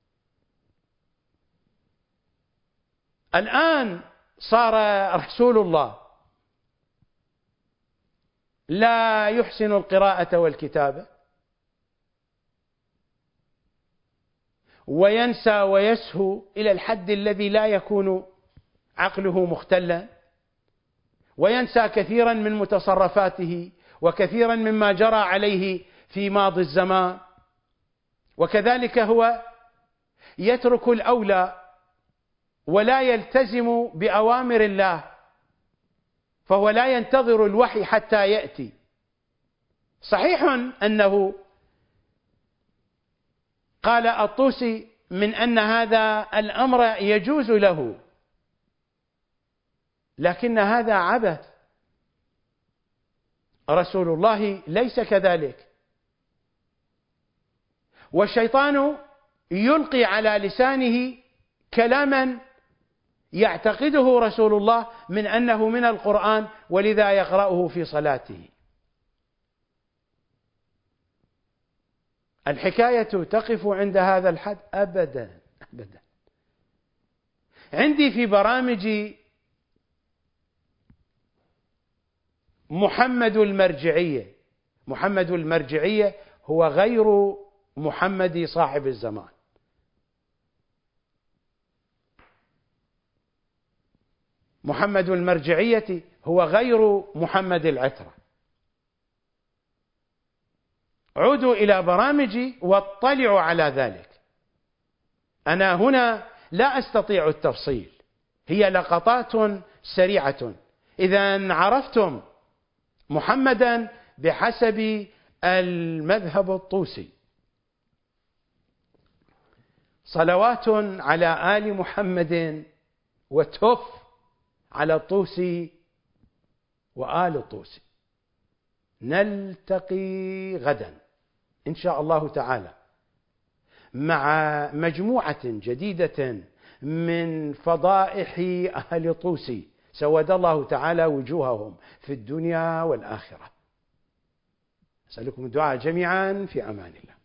الآن صار رسول الله لا يحسن القراءة والكتابة، وينسى ويسهو إلى الحد الذي لا يكون عقله مختلا، وينسى كثيرا من متصرفاته وكثيرا مما جرى عليه في ماضي الزمان، وكذلك هو يترك الأولى ولا يلتزم بأوامر الله، فهو لا ينتظر الوحي حتى يأتي. صحيح أنه قال الطوسي من أن هذا الأمر يجوز له، لكن هذا عبث، رسول الله ليس كذلك، والشيطان يلقي على لسانه كلاما يعتقده رسول الله من أنه من القرآن، ولذا يقرأه في صلاته. الحكاية تقف عند هذا الحد؟ أبدا أبدا. عندي في برامجي محمد المرجعية. محمد المرجعية هو غير محمد صاحب الزمان. محمد المرجعية هو غير محمد العترة. عودوا إلى برامجي واطلعوا على ذلك. أنا هنا لا أستطيع التفصيل، هي لقطات سريعة. إذا عرفتم محمدا بحسب المذهب الطوسي، صلوات على آل محمد وتف على الطوسي وآل الطوسي. نلتقي غدا إن شاء الله تعالى مع مجموعة جديدة من فضائح أهل طوسي، سود الله تعالى وجوههم في الدنيا والآخرة. أسألكم الدعاء جميعا، في أمان الله.